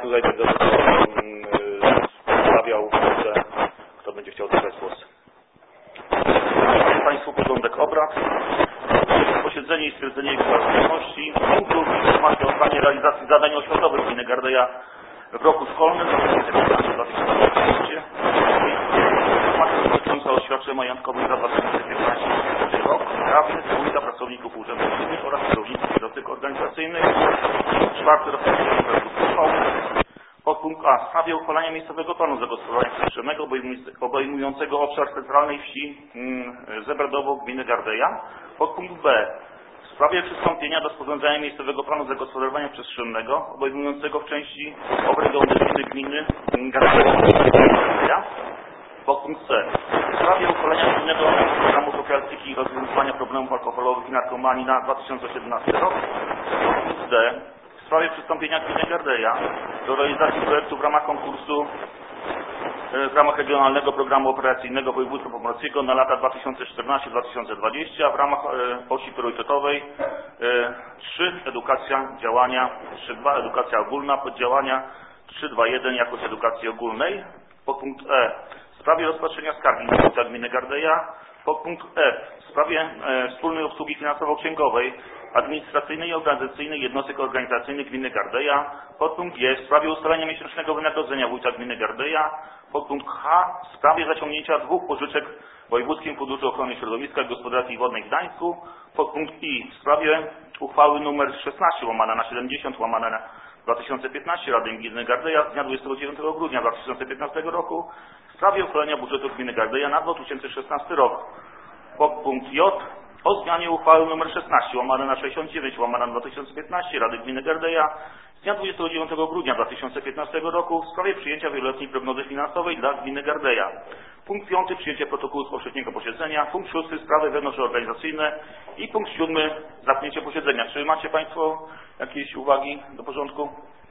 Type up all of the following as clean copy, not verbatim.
tutaj będę przedstawiał, że kto będzie chciał zabrać głos. Przedstawiam Państwu porządek obrad. Posiedzenie i stwierdzenie jego ważności. Punktów informacji o stanie realizacji zadań oświatowych gminy Gardeja w roku szkolnym 2015-2016. Informacja dotycząca oświadczeń majątkowych za 2015 rok. Prawny, dwójka pracowników urzędów gminy oraz kierowników jednostek organizacyjnych. Czwarty rozporządzenie uchwały. Podpunkt A. W sprawie uchwalania miejscowego planu zagospodarowania przestrzennego obejmującego obszar centralnej wsi Zebradowo gminy Gardeja. Podpunkt B. W sprawie przystąpienia do sporządzania miejscowego planu zagospodarowania przestrzennego obejmującego w części obręb gminy Gardeja. Podpunkt C. W sprawie uchwalenia gminnego programu profilaktyki i rozwiązywania problemów alkoholowych i narkomanii na 2017 rok. Podpunkt D. W sprawie przystąpienia gminy Gardeja do realizacji projektu w ramach konkursu w ramach regionalnego programu operacyjnego województwa pomorskiego na lata 2014-2020 w ramach osi priorytetowej 3 edukacja działania, 3.2 edukacja ogólna, poddziałania 3.2.1 jakość edukacji ogólnej. Podpunkt E. W sprawie rozpatrzenia skargi na wójta gminy Gardeja. Podpunkt F. W sprawie wspólnej obsługi finansowo-księgowej, administracyjnej i organizacyjnej jednostek organizacyjnych gminy Gardeja. Podpunkt G. W sprawie ustalenia miesięcznego wynagrodzenia wójta gminy Gardeja. Podpunkt H. W sprawie zaciągnięcia 2 pożyczek w Wojewódzkim Funduszu Ochrony Środowiska i Gospodarki Wodnej w Gdańsku. Podpunkt I. W sprawie uchwały nr 16/2015 Rady Gminy Gardeja z dnia 29 grudnia 2015 roku w sprawie uchwalenia budżetu gminy Gardeja na 2016 rok. Podpunkt J. O zmianie uchwały nr 16/69/2015 Rady Gminy Gardeja z dnia 29 grudnia 2015 roku w sprawie przyjęcia wieloletniej prognozy finansowej dla gminy Gardeja. Punkt 5. Przyjęcie protokołu z poprzedniego posiedzenia. Punkt 6. Sprawy wewnątrzorganizacyjne. I punkt 7. Zamknięcie posiedzenia. Czy macie Państwo jakieś uwagi do porządku?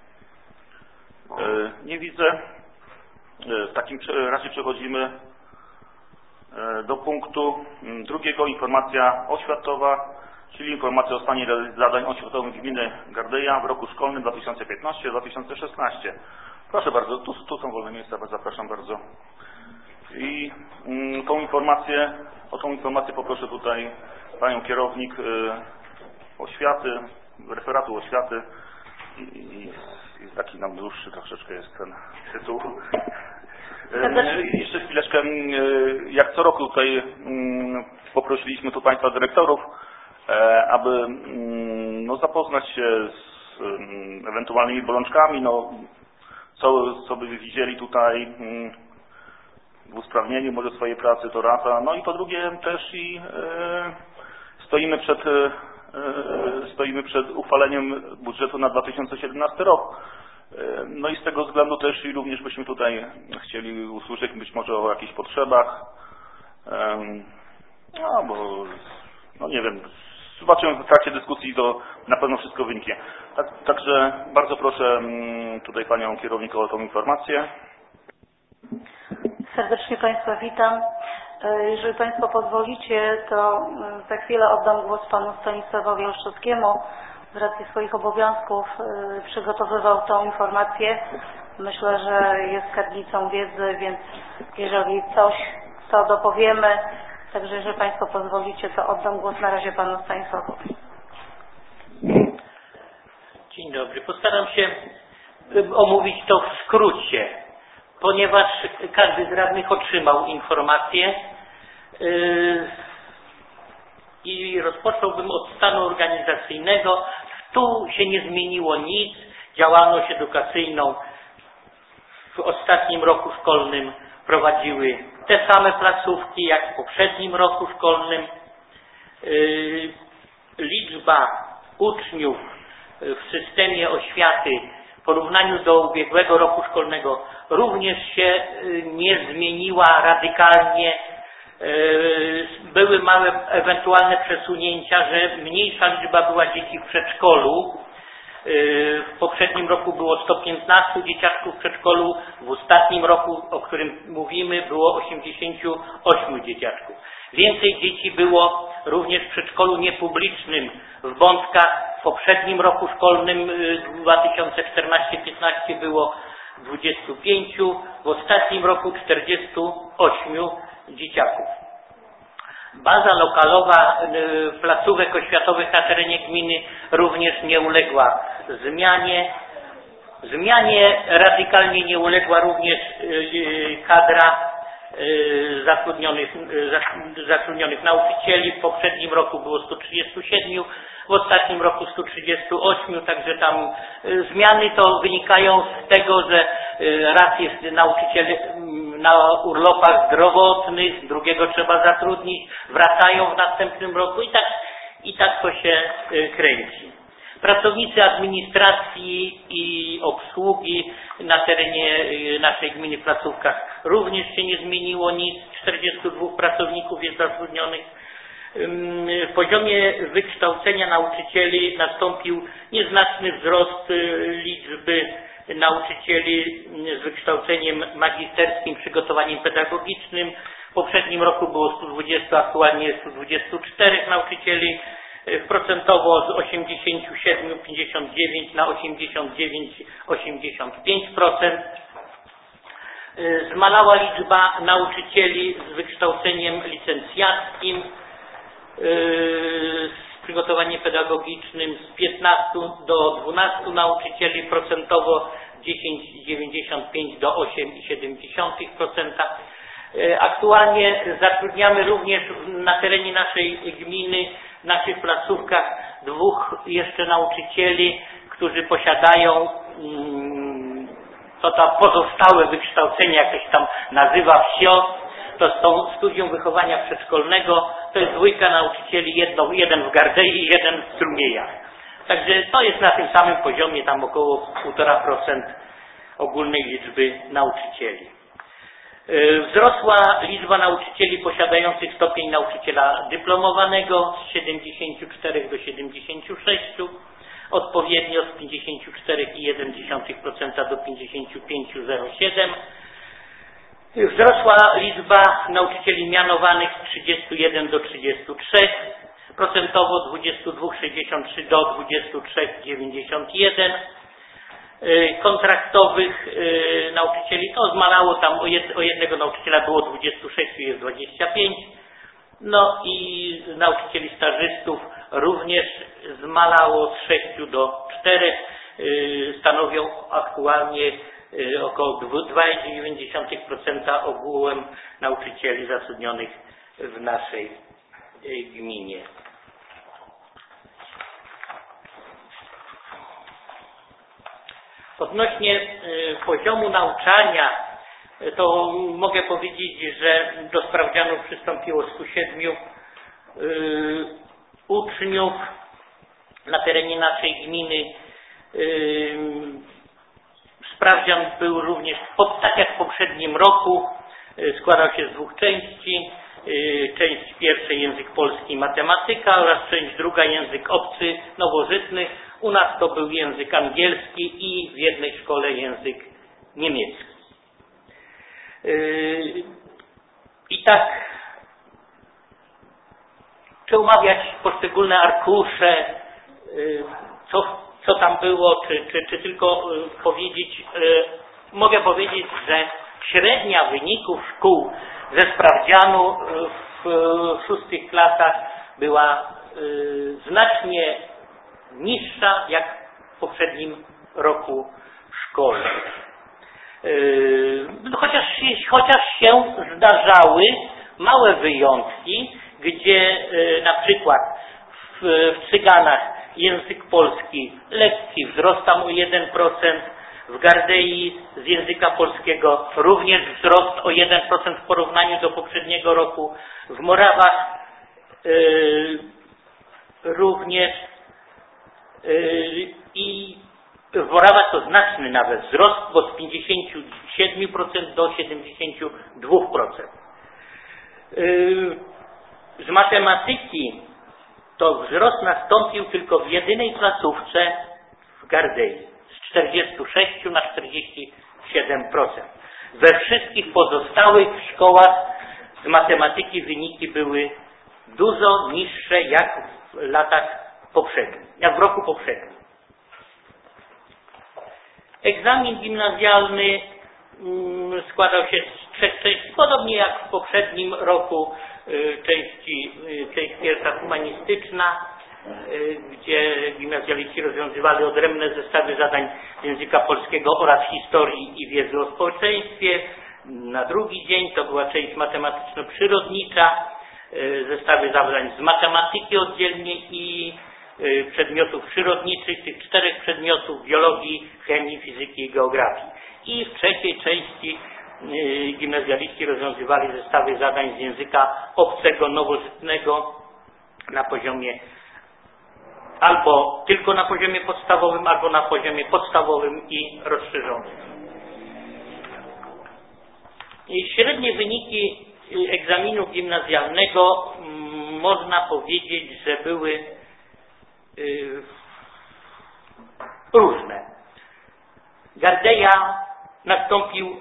Nie widzę. W takim razie przechodzimy do punktu drugiego. Informacja oświatowa, czyli informacja o stanie zadań oświatowych gminy Gardeja w roku szkolnym 2015-2016. Proszę bardzo, tu są wolne miejsca, zapraszam bardzo. I o tą informację poproszę tutaj panią kierownik oświaty, referatu oświaty. I taki nam dłuższy troszeczkę jest ten tytuł. Jeszcze chwileczkę, jak co roku tutaj poprosiliśmy tu Państwa dyrektorów, aby zapoznać się z ewentualnymi bolączkami, co by widzieli tutaj w usprawnieniu może swojej pracy, to raz, i po drugie też i stoimy przed uchwaleniem budżetu na 2017 rok. I z tego względu też i również byśmy tutaj chcieli usłyszeć być może o jakichś potrzebach, bo nie wiem, zobaczymy w trakcie dyskusji, to na pewno wszystko wyniknie. Także bardzo proszę tutaj panią kierownikę o tą informację. Serdecznie Państwa witam. Jeżeli Państwo pozwolicie, to za chwilę oddam głos panu Stanisławowi Olszewskiemu. Z racji swoich obowiązków przygotowywał tą informację. Myślę, że jest skarbnicą wiedzy, więc jeżeli coś, to dopowiemy. Także jeżeli Państwo pozwolicie, to oddam głos na razie panu Stanisławowi. Dzień dobry. Postaram się omówić to w skrócie, ponieważ każdy z radnych otrzymał informację i rozpocząłbym od stanu organizacyjnego. Tu się nie zmieniło nic. Działalność edukacyjną w ostatnim roku szkolnym prowadziły te same placówki jak w poprzednim roku szkolnym. Liczba uczniów w systemie oświaty w porównaniu do ubiegłego roku szkolnego również się nie zmieniła radykalnie. Były małe ewentualne przesunięcia, że mniejsza liczba była dzieci w przedszkolu. W poprzednim roku było 115 dzieciaczków w przedszkolu, w ostatnim roku, o którym mówimy, było 88 dzieciaczków. Więcej dzieci było również w przedszkolu niepublicznym w Bątkach, poprzednim roku szkolnym 2014-15 było 25, w ostatnim roku 48 dzieciaków. Baza lokalowa placówek oświatowych na terenie gminy również nie uległa zmianie. Zmianie radykalnie nie uległa również kadra zatrudnionych nauczycieli. W poprzednim roku było 137, w ostatnim roku 138, także tam zmiany to wynikają z tego, że raz jest nauczyciel na urlopach zdrowotnych, drugiego trzeba zatrudnić, wracają w następnym roku i tak to się kręci. Pracownicy administracji i obsługi na terenie naszej gminy w placówkach również się nie zmieniło nic. 42 pracowników jest zatrudnionych. W poziomie wykształcenia nauczycieli nastąpił nieznaczny wzrost liczby nauczycieli z wykształceniem magisterskim, przygotowaniem pedagogicznym. W poprzednim roku było 120, aktualnie jest 124 nauczycieli. Procentowo z 87,59 na 89,85%. Zmalała liczba nauczycieli z wykształceniem licencjackim, z przygotowaniem pedagogicznym z 15 do 12 nauczycieli, procentowo 10,95 do 8,7%. Aktualnie zatrudniamy również na terenie naszej gminy, w naszych placówkach dwóch jeszcze nauczycieli, którzy posiadają to pozostałe wykształcenie, jak to się tam nazywa wsio, to są studium wychowania przedszkolnego, to jest dwójka nauczycieli, jeden w Gardei i jeden w Strumiejach. Także to jest na tym samym poziomie, tam około 1,5% ogólnej liczby nauczycieli. Wzrosła liczba nauczycieli posiadających stopień nauczyciela dyplomowanego z 74 do 76, odpowiednio z 54,1% do 55,07%. Wzrosła liczba nauczycieli mianowanych z 31 do 33, procentowo 22,63 do 23,91. Kontraktowych nauczycieli to zmalało, tam o jednego nauczyciela było 26, jest 25. No i nauczycieli stażystów również zmalało z 6 do 4, stanowią aktualnie około 2,9% ogółem nauczycieli zatrudnionych w naszej gminie. Odnośnie poziomu nauczania, to mogę powiedzieć, że do sprawdzianów przystąpiło 107 uczniów na terenie naszej gminy. Sprawdzian był również, tak jak w poprzednim roku, składał się z dwóch części. Część pierwsza język polski i matematyka oraz część druga język obcy nowożytny. U nas to był język angielski i w jednej szkole język niemiecki. I tak, czy omawiać poszczególne arkusze, co tam było, czy tylko powiedzieć, mogę powiedzieć, że średnia wyników szkół ze sprawdzianu w 6 klasach była znacznie niższa jak w poprzednim roku szkolnym. Chociaż się zdarzały małe wyjątki, gdzie na przykład w Cyganach język polski lekki wzrost tam o 1%, w Gardei z języka polskiego również wzrost o 1% w porównaniu do poprzedniego roku, w Morawach również i w Morawach to znaczny nawet wzrost, bo z 57% do 72%. Z matematyki to wzrost nastąpił tylko w jedynej placówce w Gardei z 46 na 47%. We wszystkich pozostałych szkołach z matematyki wyniki były dużo niższe jak w latach jak w roku poprzednim. Egzamin gimnazjalny składał się z 3 części, podobnie jak w poprzednim roku. Część pierwsza humanistyczna, gdzie gimnazjaliści rozwiązywali odrębne zestawy zadań z języka polskiego oraz historii i wiedzy o społeczeństwie. Na drugi dzień to była część matematyczno-przyrodnicza, zestawy zadań z matematyki oddzielnie i przedmiotów przyrodniczych, tych 4 przedmiotów: biologii, chemii, fizyki i geografii. I w trzeciej części gimnazjaliści rozwiązywali zestawy zadań z języka obcego, nowożytnego na poziomie albo tylko na poziomie podstawowym, albo na poziomie podstawowym i rozszerzonym. Średnie wyniki egzaminu gimnazjalnego można powiedzieć, że były różne. Gardeja nastąpił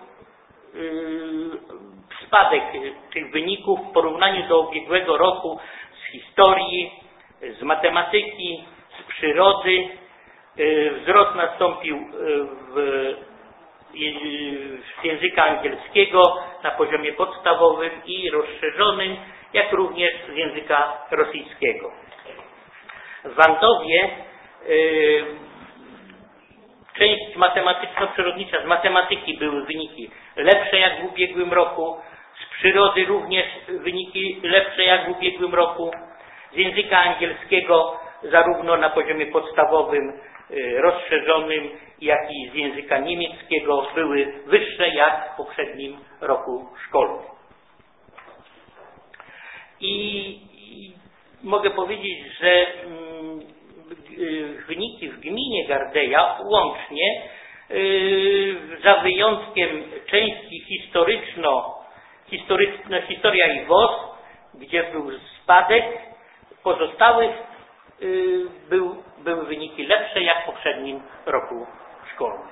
spadek tych wyników w porównaniu do ubiegłego roku z historii, z matematyki, z przyrody. Wzrost nastąpił z języka angielskiego na poziomie podstawowym i rozszerzonym, jak również z języka rosyjskiego. W Wandowie część matematyczno-przyrodnicza, z matematyki były wyniki lepsze jak w ubiegłym roku, z przyrody również wyniki lepsze jak w ubiegłym roku, z języka angielskiego zarówno na poziomie podstawowym, rozszerzonym, jak i z języka niemieckiego były wyższe jak w poprzednim roku szkolnym. I mogę powiedzieć, że wyniki w gminie Gardeja łącznie, za wyjątkiem części historia i WOS, gdzie był spadek, pozostałych były wyniki lepsze jak w poprzednim roku szkolnym.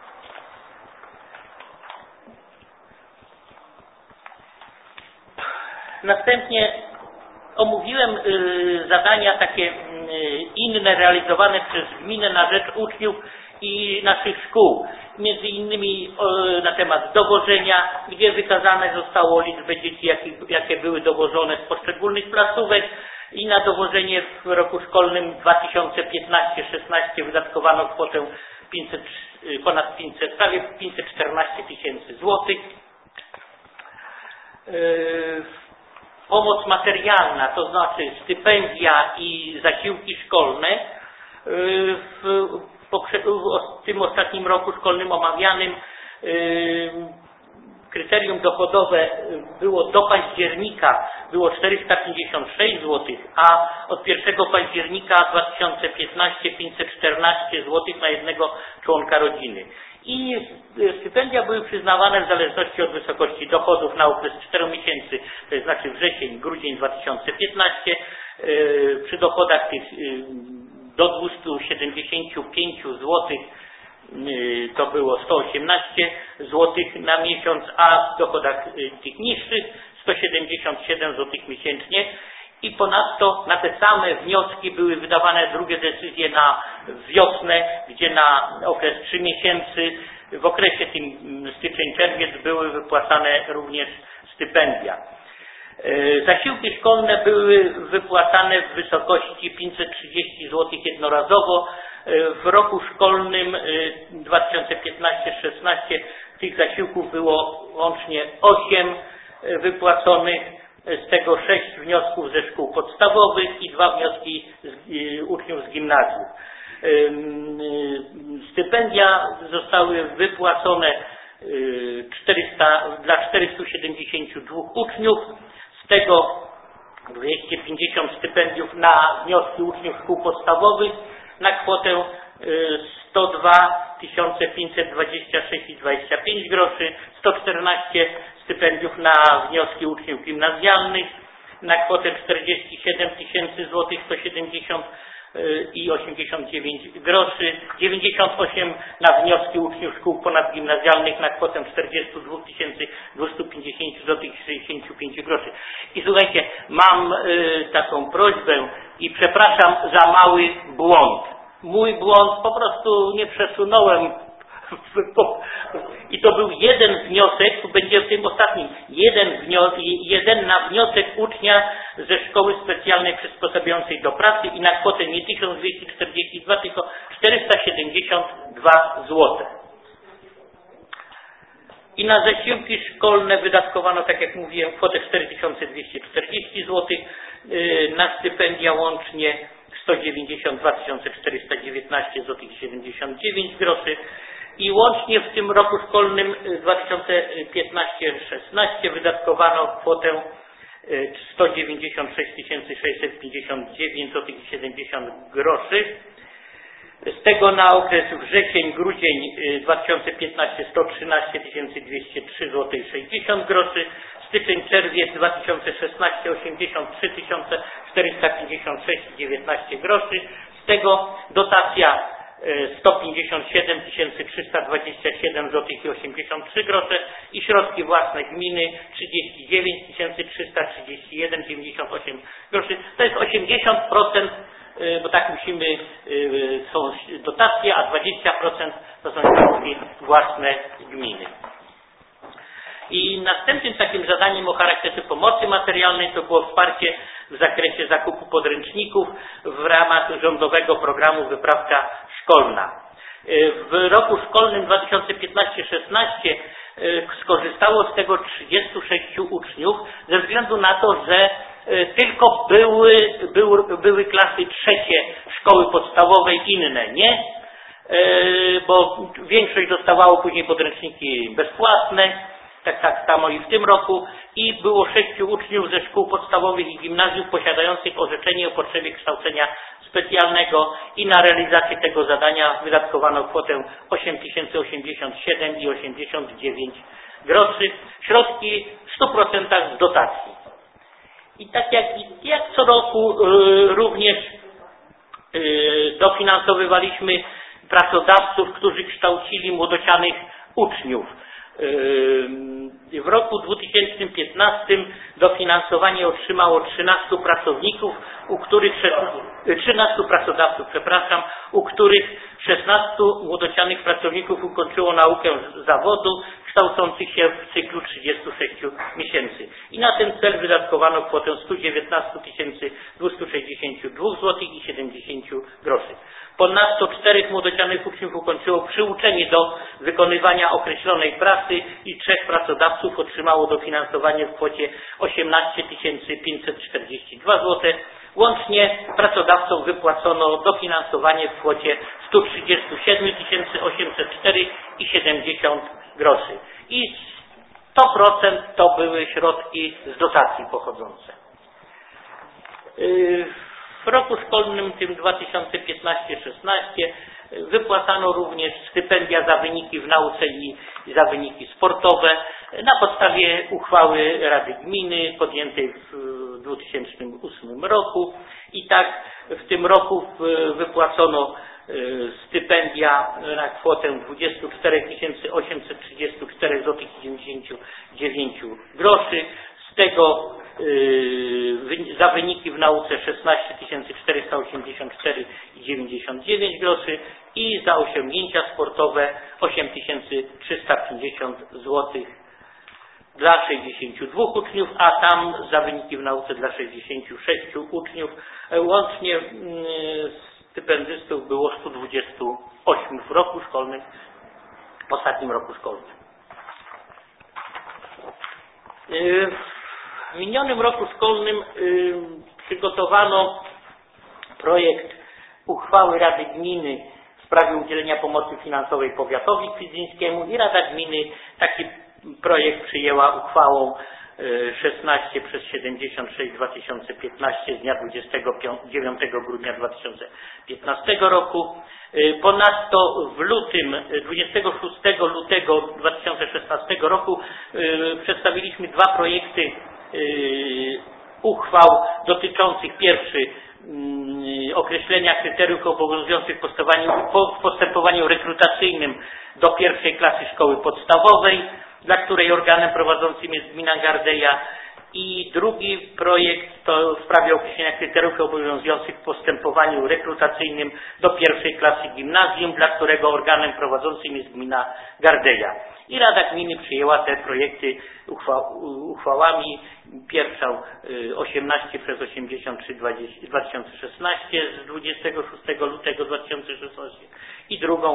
Następnie omówiłem zadania takie inne realizowane przez gminę na rzecz uczniów i naszych szkół. Między innymi na temat dowożenia, gdzie wykazane zostało liczbę dzieci, jakie były dowożone z poszczególnych placówek, i na dowożenie w roku szkolnym 2015-16 wydatkowano kwotę prawie 514 000 złotych. Pomoc materialna, to znaczy stypendia i zasiłki szkolne, w tym ostatnim roku szkolnym omawianym kryterium dochodowe było do października było 456 zł, a od 1 października 2015 514 zł na jednego członka rodziny. I stypendia były przyznawane w zależności od wysokości dochodów na okres 4 miesięcy, to znaczy wrzesień, grudzień 2015, przy dochodach tych do 275 zł to było 118 zł na miesiąc, a w dochodach tych niższych 177 zł miesięcznie. I ponadto na te same wnioski były wydawane drugie decyzje na wiosnę, gdzie na okres 3 miesięcy, w okresie tym styczeń-czerwiec, były wypłacane również stypendia. Zasiłki szkolne były wypłacane w wysokości 530 zł jednorazowo. W roku szkolnym 2015-16 tych zasiłków było łącznie 8 wypłaconych, z tego 6 wniosków ze szkół podstawowych i 2 wnioski uczniów z gimnazjów. Stypendia zostały wypłacone dla 472 uczniów, z tego 250 stypendiów na wnioski uczniów szkół podstawowych na kwotę 102 526,25 groszy, 114 stypendiów na wnioski uczniów gimnazjalnych na kwotę 47 000 zł 170 i 89 groszy, 98 na wnioski uczniów szkół ponadgimnazjalnych na kwotę 42 250 zł i 65 groszy. I słuchajcie, mam taką prośbę i przepraszam za mały błąd. Mój błąd, po prostu nie przesunąłem i to był jeden wniosek, tu będzie w tym ostatnim, jeden na wniosek ucznia ze szkoły specjalnej przysposabiającej do pracy i na kwotę nie 1242, tylko 472 zł. I na zasiłki szkolne wydatkowano, tak jak mówiłem, kwotę 4240 zł, na stypendia łącznie 192 419 zł 79 groszy. I łącznie w tym roku szkolnym 2015-16 wydatkowano kwotę 196 659 zł 70 groszy. Z tego na okres wrzesień-grudzień 2015 113 203 zł 60 groszy. Styczeń-czerwiec 2016 83 456 19 groszy. Z tego dotacja 157 327 zł i 83 grosze i środki własne gminy 39 331 98 groszy. To jest 80%, bo tak musimy, są dotacje, a 20% to są środki własne gminy. I następnym takim zadaniem o charakterze pomocy materialnej to było wsparcie w zakresie zakupu podręczników w ramach rządowego programu Wyprawka Szkolna. W roku szkolnym 2015-16 skorzystało z tego 36 uczniów ze względu na to, że tylko były klasy trzecie szkoły podstawowej, inne nie, bo większość dostawało później podręczniki bezpłatne. Tak samo i w tym roku i było 6 uczniów ze szkół podstawowych i gimnazjów posiadających orzeczenie o potrzebie kształcenia specjalnego i na realizację tego zadania wydatkowano kwotę 8087 i 89 groszy, środki w 100% z dotacji. I tak jak co roku również dofinansowywaliśmy pracodawców, którzy kształcili młodocianych uczniów. W roku 2015 dofinansowanie otrzymało 13 pracowników, 13 pracodawców, u których 16 młodocianych pracowników ukończyło naukę zawodu, kształcących się w cyklu 36 miesięcy. I na ten cel wydatkowano kwotę 119 262 zł i 70 groszy. Ponadto 4 młodocianych uczniów ukończyło przyuczenie do wykonywania określonej pracy i 3 pracodawców otrzymało dofinansowanie w kwocie 18 542 zł. Łącznie pracodawcom wypłacono dofinansowanie w kwocie 137 804 i 70 groszy. I 100% to były środki z dotacji pochodzące. W roku szkolnym tym 2015-16 wypłacano również stypendia za wyniki w nauce i za wyniki sportowe na podstawie uchwały Rady Gminy podjętej w 2008 roku. I tak w tym roku wypłacono stypendia na kwotę 24 834 zł 99 groszy. Z tego za wyniki w nauce 16 484 i 99 groszy i za osiągnięcia sportowe 8350 zł dla 62 uczniów, a tam za wyniki w nauce dla 66 uczniów. Łącznie stypendystów było 128 w roku szkolnym, w ostatnim roku szkolnym. W minionym roku szkolnym przygotowano projekt uchwały Rady Gminy w sprawie udzielenia pomocy finansowej powiatowi kwidzyńskiemu i Rada Gminy taki projekt przyjęła uchwałą 16/76/2015 z dnia 29 grudnia 2015 roku. Ponadto w lutym, 26 lutego 2016 roku przedstawiliśmy 2 projekty uchwał dotyczących pierwszy określenia kryteriów obowiązujących w postępowaniu rekrutacyjnym do pierwszej klasy szkoły podstawowej, dla której organem prowadzącym jest gmina Gardeja. I drugi projekt to w sprawie określenia kryteriów obowiązujących w postępowaniu rekrutacyjnym do pierwszej klasy gimnazjum, dla którego organem prowadzącym jest gmina Gardeja. I Rada Gminy przyjęła te projekty uchwałami. Pierwszą 18/83/2016 z 26 lutego 2016 i drugą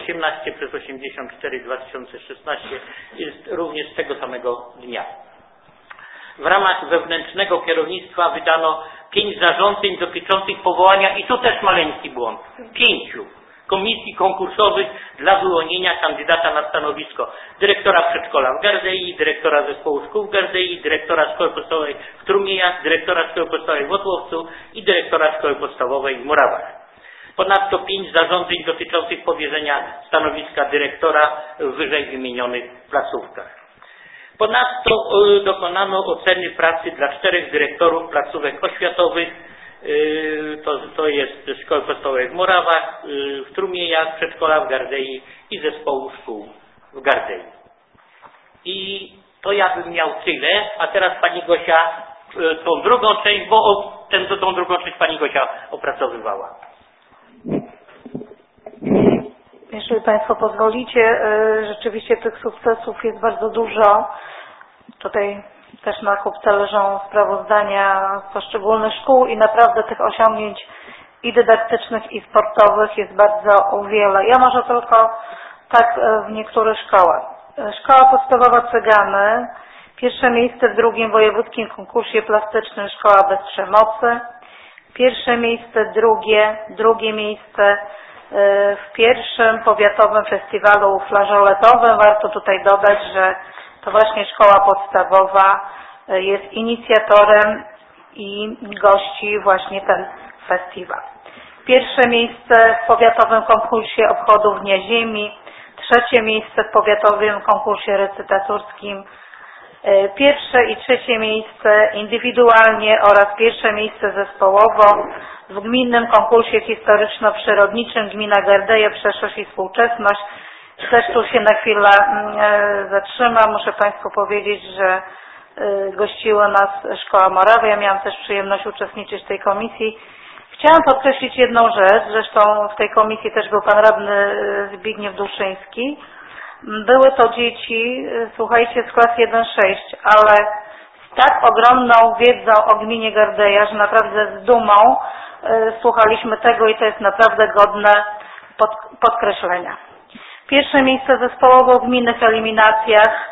18/84/2016 jest również z tego samego dnia. W ramach wewnętrznego kierownictwa wydano 5 zarządzeń dotyczących powołania, i tu też maleńki błąd, 5 komisji konkursowych dla wyłonienia kandydata na stanowisko dyrektora przedszkola w Gardei, dyrektora zespołu szkół w Gardei, dyrektora szkoły podstawowej w Trumiejach, dyrektora szkoły podstawowej w Otłowcu i dyrektora szkoły podstawowej w Morawach. Ponadto 5 zarządzeń dotyczących powierzenia stanowiska dyrektora w wyżej wymienionych placówkach. Ponadto dokonano oceny pracy dla 4 dyrektorów placówek oświatowych, to jest szkoły podstawowej w Morawach, w Trumiejach, przedszkola w Gardei i zespołu szkół w Gardei. I to ja bym miał tyle, a teraz Pani Gosia tą drugą część, bo tą drugą część Pani Gosia opracowywała. Jeżeli Państwo pozwolicie, rzeczywiście tych sukcesów jest bardzo dużo. Tutaj też na chłopce leżą sprawozdania z poszczególnych szkół i naprawdę tych osiągnięć i dydaktycznych, i sportowych jest bardzo wiele. Ja może tylko tak w niektórych szkołach. Szkoła podstawowa Cygany, pierwsze miejsce w drugim wojewódzkim konkursie plastycznym Szkoła bez przemocy, pierwsze miejsce, drugie miejsce w pierwszym powiatowym festiwalu flażoletowym. Warto tutaj dodać, że to właśnie szkoła podstawowa jest inicjatorem i gości właśnie ten festiwal. Pierwsze miejsce w powiatowym konkursie obchodów Dnia Ziemi, trzecie miejsce w powiatowym konkursie recytatorskim, pierwsze i trzecie miejsce indywidualnie oraz pierwsze miejsce zespołowo w gminnym konkursie historyczno-przyrodniczym Gmina Gardeja, Przeszłość i Współczesność. Też tu się na chwilę zatrzymam. Muszę Państwu powiedzieć, że gościła nas Szkoła Morawia. Ja miałam też przyjemność uczestniczyć w tej komisji. Chciałam podkreślić jedną rzecz, zresztą w tej komisji też był Pan Radny Zbigniew Duszyński. Były to dzieci, słuchajcie, z klas 1-6, ale z tak ogromną wiedzą o gminie Gardeja, że naprawdę z dumą słuchaliśmy tego i to jest naprawdę godne podkreślenia. Pierwsze miejsce zespołowo w gminnych eliminacjach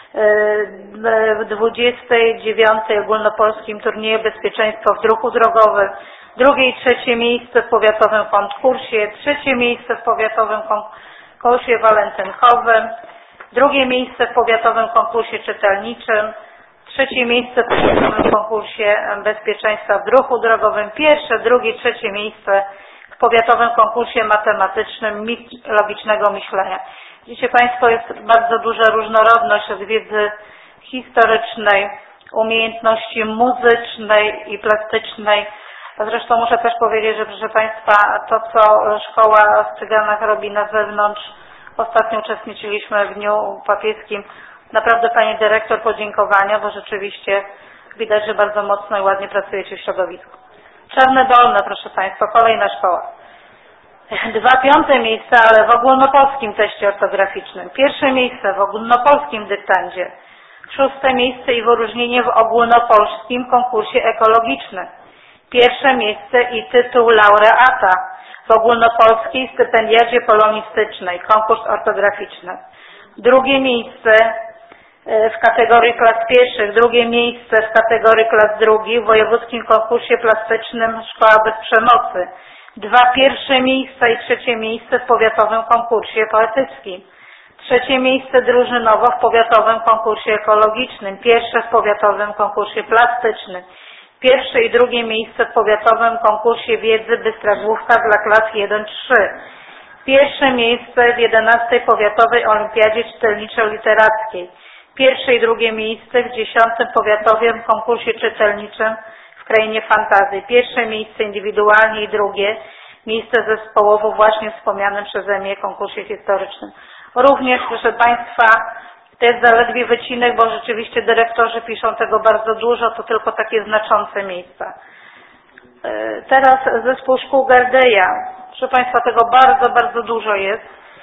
w 29. ogólnopolskim turnieju Bezpieczeństwo w ruchu drogowym, drugie i trzecie miejsce w powiatowym konkursie, trzecie miejsce w powiatowym konkursie walentynkowym, drugie miejsce w powiatowym konkursie czytelniczym, trzecie miejsce w powiatowym konkursie bezpieczeństwa w ruchu drogowym, pierwsze, drugie, trzecie miejsce w powiatowym konkursie matematycznym logicznego myślenia. Widzicie Państwo, jest bardzo duża różnorodność od wiedzy historycznej, umiejętności muzycznej i plastycznej. Zresztą muszę też powiedzieć, że proszę Państwa, to co szkoła w Cyganach robi na zewnątrz, ostatnio uczestniczyliśmy w Dniu Papieskim. Naprawdę Pani Dyrektor podziękowania, bo rzeczywiście widać, że bardzo mocno i ładnie pracujecie w środowisku. Czarne Dolne, proszę Państwa, kolejna szkoła. 2 piąte miejsca, ale w ogólnopolskim teście ortograficznym. Pierwsze miejsce w ogólnopolskim dyktandzie. 6. miejsce i wyróżnienie w ogólnopolskim konkursie ekologicznym. Pierwsze miejsce i tytuł laureata w ogólnopolskiej stypendiadzie polonistycznej, konkurs ortograficzny. Drugie miejsce w kategorii klas pierwszych, drugie miejsce w kategorii klas drugich w wojewódzkim konkursie plastycznym Szkoła bez przemocy. 2 pierwsze miejsca i trzecie miejsce w powiatowym konkursie poetyckim. Trzecie miejsce drużynowo w powiatowym konkursie ekologicznym. Pierwsze w powiatowym konkursie plastycznym. Pierwsze i drugie miejsce w powiatowym konkursie wiedzy Bystra Główka dla klas 1-3. Pierwsze miejsce w 11. powiatowej olimpiadzie czytelniczo-literackiej. Pierwsze i drugie miejsce w 10. powiatowym konkursie czytelniczym w w Krainie Fantazji. Pierwsze miejsce indywidualnie i drugie miejsce zespołowo właśnie wspomnianym przeze mnie konkursie historycznym. Również, proszę Państwa, to jest zaledwie wycinek, bo rzeczywiście dyrektorzy piszą tego bardzo dużo, to tylko takie znaczące miejsca. Teraz zespół szkół Gardeja. Proszę Państwa, tego bardzo, bardzo dużo jest.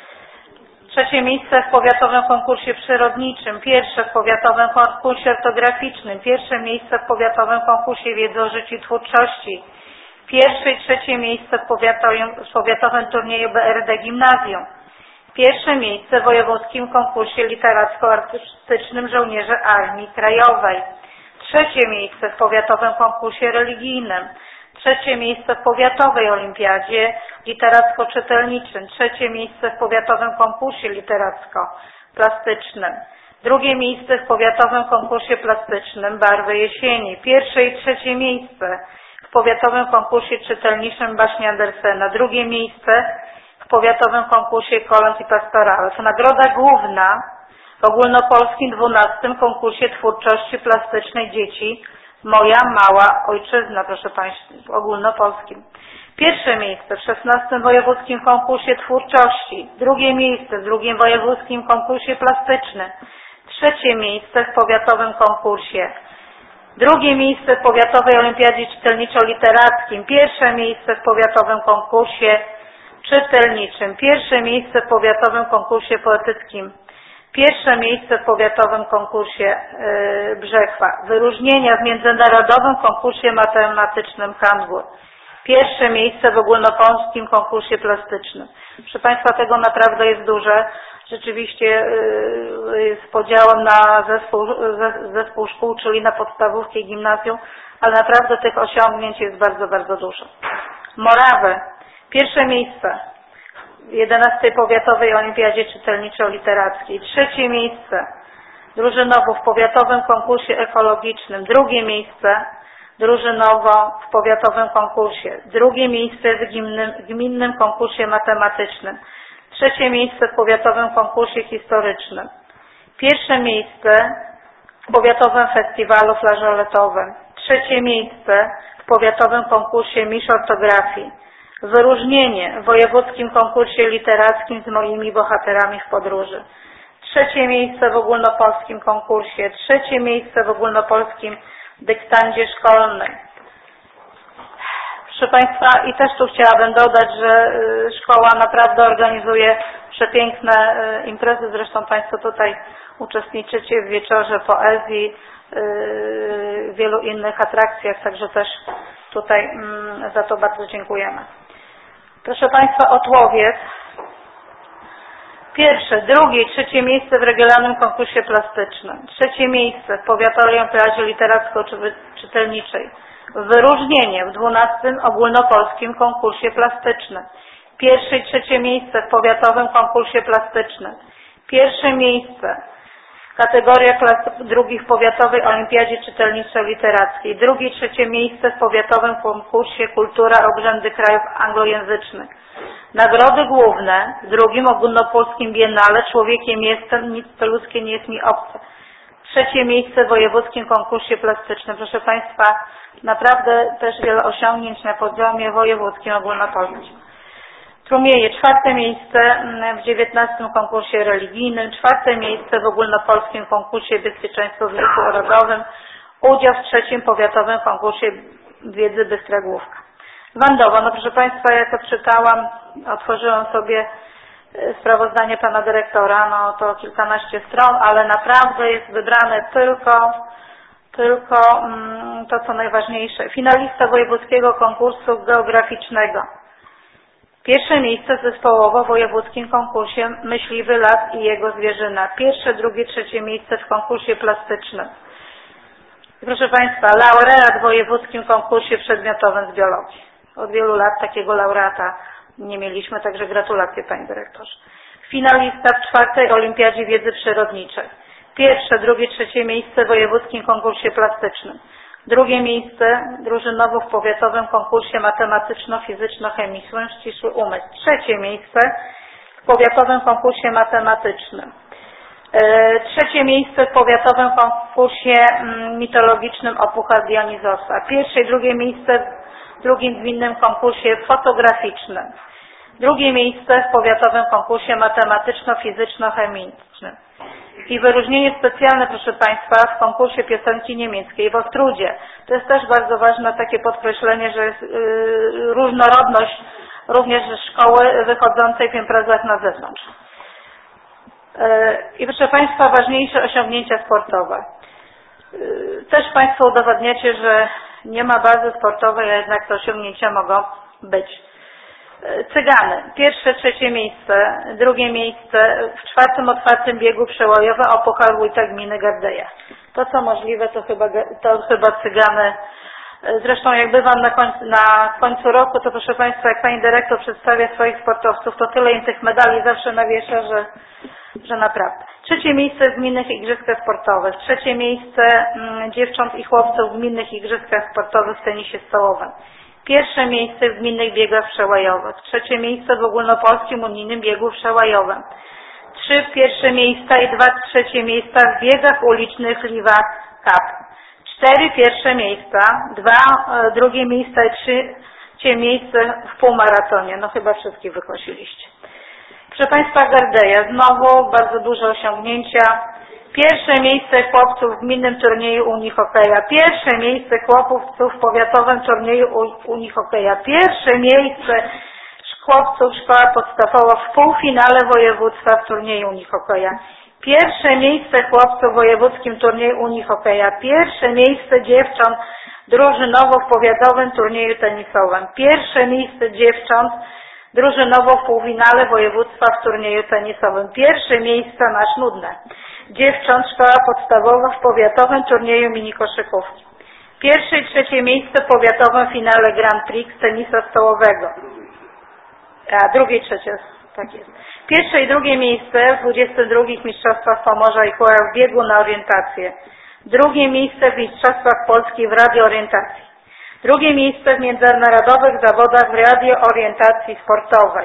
Trzecie miejsce w powiatowym konkursie przyrodniczym, pierwsze w powiatowym konkursie ortograficznym, pierwsze miejsce w powiatowym konkursie wiedzy o życiu i twórczości, pierwsze i trzecie miejsce w powiatowym turnieju BRD Gimnazjum, pierwsze miejsce w wojewódzkim konkursie literacko-artystycznym żołnierzy Armii Krajowej, trzecie miejsce w powiatowym konkursie religijnym, trzecie miejsce w powiatowej olimpiadzie literacko-czytelniczym, trzecie miejsce w powiatowym konkursie literacko-plastycznym, drugie miejsce w powiatowym konkursie plastycznym Barwy Jesieni, pierwsze i trzecie miejsce w powiatowym konkursie czytelniczym Baśni Andersena, drugie miejsce w powiatowym konkursie Kolęd i Pastorale. To nagroda główna w ogólnopolskim 12. konkursie twórczości plastycznej dzieci Moja Mała Ojczyzna, proszę Państwa, w ogólnopolskim. Pierwsze miejsce w 16. wojewódzkim konkursie twórczości, drugie miejsce w drugim wojewódzkim konkursie plastycznym, trzecie miejsce w powiatowym konkursie, drugie miejsce w powiatowej olimpiadzie czytelniczo-literackim, pierwsze miejsce w powiatowym konkursie czytelniczym, pierwsze miejsce w powiatowym konkursie poetyckim, pierwsze miejsce w powiatowym konkursie Brzechwa, wyróżnienia w międzynarodowym konkursie matematycznym Hamburg, pierwsze miejsce w ogólnopolskim konkursie plastycznym. Proszę Państwa, tego naprawdę jest duże. Rzeczywiście z podziałem na zespół szkół, czyli na podstawówkę i gimnazjum, ale naprawdę tych osiągnięć jest bardzo, bardzo dużo. Morawy, pierwsze miejsce w 11. powiatowej olimpiadzie czytelniczo-literackiej, trzecie miejsce drużynowo w powiatowym konkursie ekologicznym, drugie miejsce drużynowo w powiatowym konkursie, drugie miejsce w gminnym konkursie matematycznym, trzecie miejsce w powiatowym konkursie historycznym, pierwsze miejsce w powiatowym festiwalu flażoletowym, trzecie miejsce w powiatowym konkursie Mistrz Ortografii, wyróżnienie w wojewódzkim konkursie literackim z moimi bohaterami w podróży, trzecie miejsce w ogólnopolskim konkursie, trzecie miejsce w ogólnopolskim dyktandzie szkolnym. Proszę Państwa, i też tu chciałabym dodać, że szkoła naprawdę organizuje przepiękne imprezy, zresztą Państwo tutaj uczestniczycie w wieczorze poezji, w wielu innych atrakcjach, także też tutaj za to bardzo dziękujemy. Proszę Państwa, Otłowiec. Pierwsze, drugie i trzecie miejsce w regionalnym konkursie plastycznym. Trzecie miejsce w powiatowej olimpiadzie literacko-czytelniczej. Wyróżnienie w 12. ogólnopolskim konkursie plastycznym. Pierwsze i trzecie miejsce w powiatowym konkursie plastycznym. Pierwsze miejsce kategoria klas drugich w powiatowej olimpiadzie czytelniczo-literackiej. Drugie i trzecie miejsce w powiatowym konkursie Kultura obrzędy krajów anglojęzycznych. Nagrody główne w drugim ogólnopolskim biennale Człowiekiem jestem, nic to ludzkie nie jest mi obce. Trzecie miejsce w wojewódzkim konkursie plastycznym. Proszę Państwa, naprawdę też wiele osiągnięć na poziomie wojewódzkim, ogólnopolskim. Trumieje, czwarte miejsce w 19. konkursie religijnym, czwarte miejsce w ogólnopolskim konkursie bezpieczeństwa w ruchu drogowym, udział w trzecim powiatowym konkursie wiedzy Bystra Główka. Wandowa, no proszę Państwa, jak odczytałam, otworzyłam sobie sprawozdanie Pana Dyrektora, no to kilkanaście stron, ale naprawdę jest wybrane tylko to, co najważniejsze. Finalista wojewódzkiego konkursu geograficznego. Pierwsze miejsce zespołowo w wojewódzkim konkursie Myśliwy Las i jego zwierzyna. Pierwsze, drugie, trzecie miejsce w konkursie plastycznym. Proszę Państwa, laureat w wojewódzkim konkursie przedmiotowym z biologii. Od wielu lat takiego laureata nie mieliśmy, także gratulacje Panie Dyrektorze. Finalista w 4. Olimpiadzie Wiedzy Przyrodniczej. Pierwsze, drugie, trzecie miejsce w wojewódzkim konkursie plastycznym. Drugie miejsce drużynowo w powiatowym konkursie matematyczno-fizyczno-chemicznym Ścisły Umysł. Trzecie miejsce w powiatowym konkursie matematycznym. Trzecie miejsce w powiatowym konkursie mitologicznym o Puchar Dionizosa. Pierwsze i drugie miejsce w drugim gminnym konkursie fotograficznym. Drugie miejsce w powiatowym konkursie matematyczno-fizyczno-chemicznym. I wyróżnienie specjalne, proszę Państwa, w konkursie piosenki niemieckiej w Ostrudzie. To jest też bardzo ważne takie podkreślenie, że jest różnorodność również szkoły wychodzącej w imprezach na zewnątrz. I proszę Państwa, ważniejsze osiągnięcia sportowe. Też Państwo udowadniacie, że nie ma bazy sportowej, a jednak te osiągnięcia mogą być. Cygany. Pierwsze, trzecie miejsce. Drugie miejsce w czwartym otwartym biegu przełajowym o Puchar Wójta Gminy Gardeja. To co możliwe, to chyba Cygany. Zresztą jak bywam na końcu roku, to proszę Państwa, jak Pani Dyrektor przedstawia swoich sportowców, to tyle im tych medali zawsze nawiesza, że naprawdę. Trzecie miejsce w gminnych igrzyskach sportowych. Trzecie miejsce dziewcząt i chłopców w gminnych igrzyskach sportowych w tenisie stołowym. Pierwsze miejsce w gminnych biegach przełajowych. Trzecie miejsce w ogólnopolskim unijnym biegu przełajowym. 3 pierwsze miejsca i 2 trzecie miejsca w biegach ulicznych Liwa Cup. 4 pierwsze miejsca, 2 drugie miejsca i 3 miejsce w półmaratonie. No chyba wszystkich wykosiliście. Proszę Państwa, Gardeja. Znowu bardzo duże osiągnięcia. Pierwsze miejsce chłopców w gminnym turnieju Unii Hokeja. Pierwsze miejsce chłopców w powiatowym turnieju Unii Hokeja. Pierwsze miejsce chłopców szkoła podstawowa w półfinale województwa w turnieju Unii Hokeja. Pierwsze miejsce chłopców w wojewódzkim turnieju Unii Hokeja. Pierwsze miejsce dziewcząt drużynowo w powiatowym turnieju tenisowym. Pierwsze miejsce dziewcząt drużynowo w półfinale województwa w turnieju tenisowym. Pierwsze miejsce, masz nudne, dziewcząt szkoła podstawowa w powiatowym turnieju mini koszykówki. Pierwsze i trzecie miejsce w powiatowym finale Grand Prix tenisa stołowego. A drugie i trzecie, tak jest. Pierwsze i drugie miejsce w 22 Mistrzostwach Pomorza i Kujawów w biegu na orientację. Drugie miejsce w Mistrzostwach Polski w radioorientacji. Drugie miejsce w międzynarodowych zawodach w radioorientacji sportowej.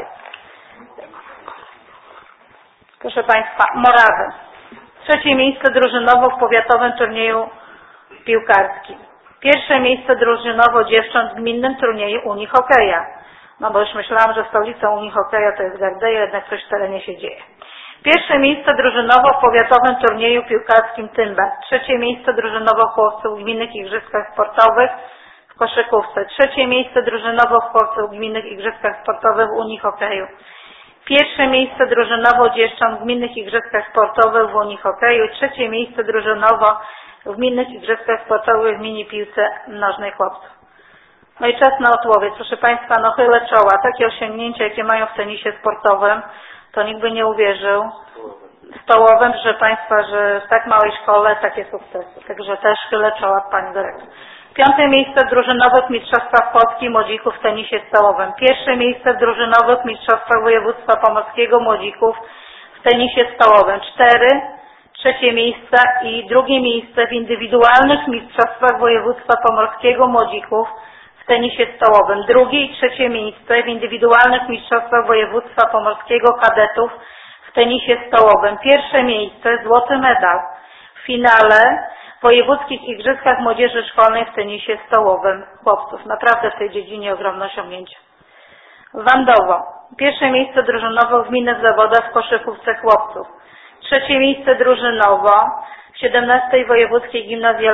Proszę Państwa, Morawy. Trzecie miejsce drużynowo w powiatowym turnieju piłkarskim. Pierwsze miejsce drużynowo dziewcząt w gminnym turnieju Unii Hokeja. No bo już myślałam, że stolicą Unii Hokeja to jest Gardeja, jednak coś w terenie się dzieje. Pierwsze miejsce drużynowo w powiatowym turnieju piłkarskim Tymba. Trzecie miejsce drużynowo chłopców w gminnych igrzyskach sportowych w koszykówce. Trzecie miejsce drużynowo chłopców w gminnych igrzyskach sportowych w Unii Hokeju. Pierwsze miejsce drużynowo dziewcząt w gminnych igrzyskach sportowych w Unii Hokeju. Trzecie miejsce drużynowo w gminnych igrzyskach sportowych w mini piłce nożnej chłopców. No i czas na otłowiec. Proszę Państwa, no chylę czoła. Takie osiągnięcia, jakie mają w tenisie sportowym, to nikt by nie uwierzył. Stołowym, proszę Państwa, że w tak małej szkole takie sukcesy. Także też chylę czoła Pani Dyrektor. 5. miejsce w drużynowych mistrzostwach Polski młodzików w tenisie stołowym. Pierwsze miejsce w drużynowych mistrzostwach województwa pomorskiego młodzików w tenisie stołowym. 4. Trzecie miejsce i drugie miejsce w indywidualnych mistrzostwach województwa pomorskiego młodzików w tenisie stołowym. Drugie i trzecie miejsce w indywidualnych mistrzostwach województwa pomorskiego kadetów w tenisie stołowym. Pierwsze miejsce, złoty medal w finale wojewódzkich igrzyskach młodzieży szkolnej w tenisie stołowym chłopców. Naprawdę w tej dziedzinie ogromne osiągnięcia. Wandowo. Pierwsze miejsce drużynowo w gminnych zawodach w koszykówce chłopców. Trzecie miejsce drużynowo w 17. wojewódzkiej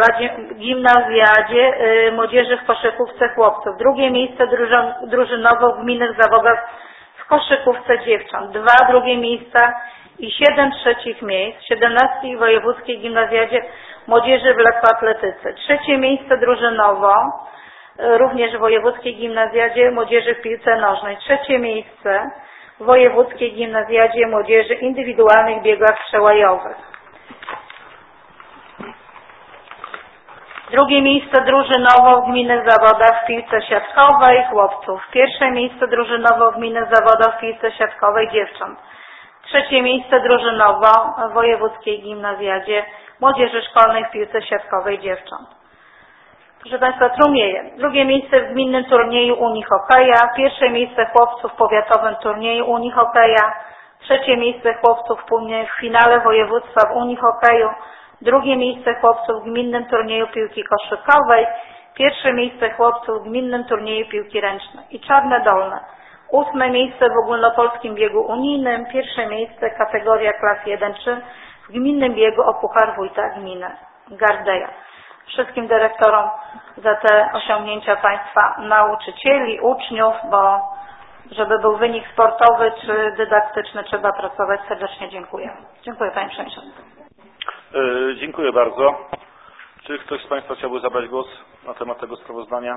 gimnazjadzie młodzieży w koszykówce chłopców. Drugie miejsce drużynowo w gminnych zawodach w koszykówce dziewcząt. 2 drugie miejsca i 7 trzecich miejsc w 17. wojewódzkiej gimnazjadzie młodzieży w lekkoatletyce. Trzecie miejsce drużynowo również w wojewódzkiej gimnazjadzie młodzieży w piłce nożnej. Trzecie miejsce w wojewódzkiej gimnazjadzie młodzieży indywidualnych biegach przełajowych. Drugie miejsce drużynowo w gminnych zawodach w piłce siatkowej chłopców. Pierwsze miejsce drużynowo w gminnych zawodach w piłce siatkowej dziewcząt. Trzecie miejsce drużynowo w wojewódzkiej gimnazjadzie młodzieży szkolnej w piłce siatkowej dziewcząt. Proszę Państwa, Trumieje. Drugie miejsce w gminnym turnieju Unii Hokeja. Pierwsze miejsce chłopców w powiatowym turnieju Unii Hokeja. Trzecie miejsce chłopców w finale województwa w Unii Hokeju. Drugie miejsce chłopców w gminnym turnieju piłki koszykowej. Pierwsze miejsce chłopców w gminnym turnieju piłki ręcznej. I Czarne Dolne. 8. miejsce w ogólnopolskim biegu unijnym. Pierwsze miejsce kategoria klas 1-3 w gminnym biegu o Puchar Wójta Gminy Gardeja. Wszystkim dyrektorom za te osiągnięcia Państwa nauczycieli, uczniów, bo żeby był wynik sportowy czy dydaktyczny, trzeba pracować. Serdecznie dziękuję. Dziękuję Panie Przewodniczący. Dziękuję bardzo. Czy ktoś z Państwa chciałby zabrać głos na temat tego sprawozdania?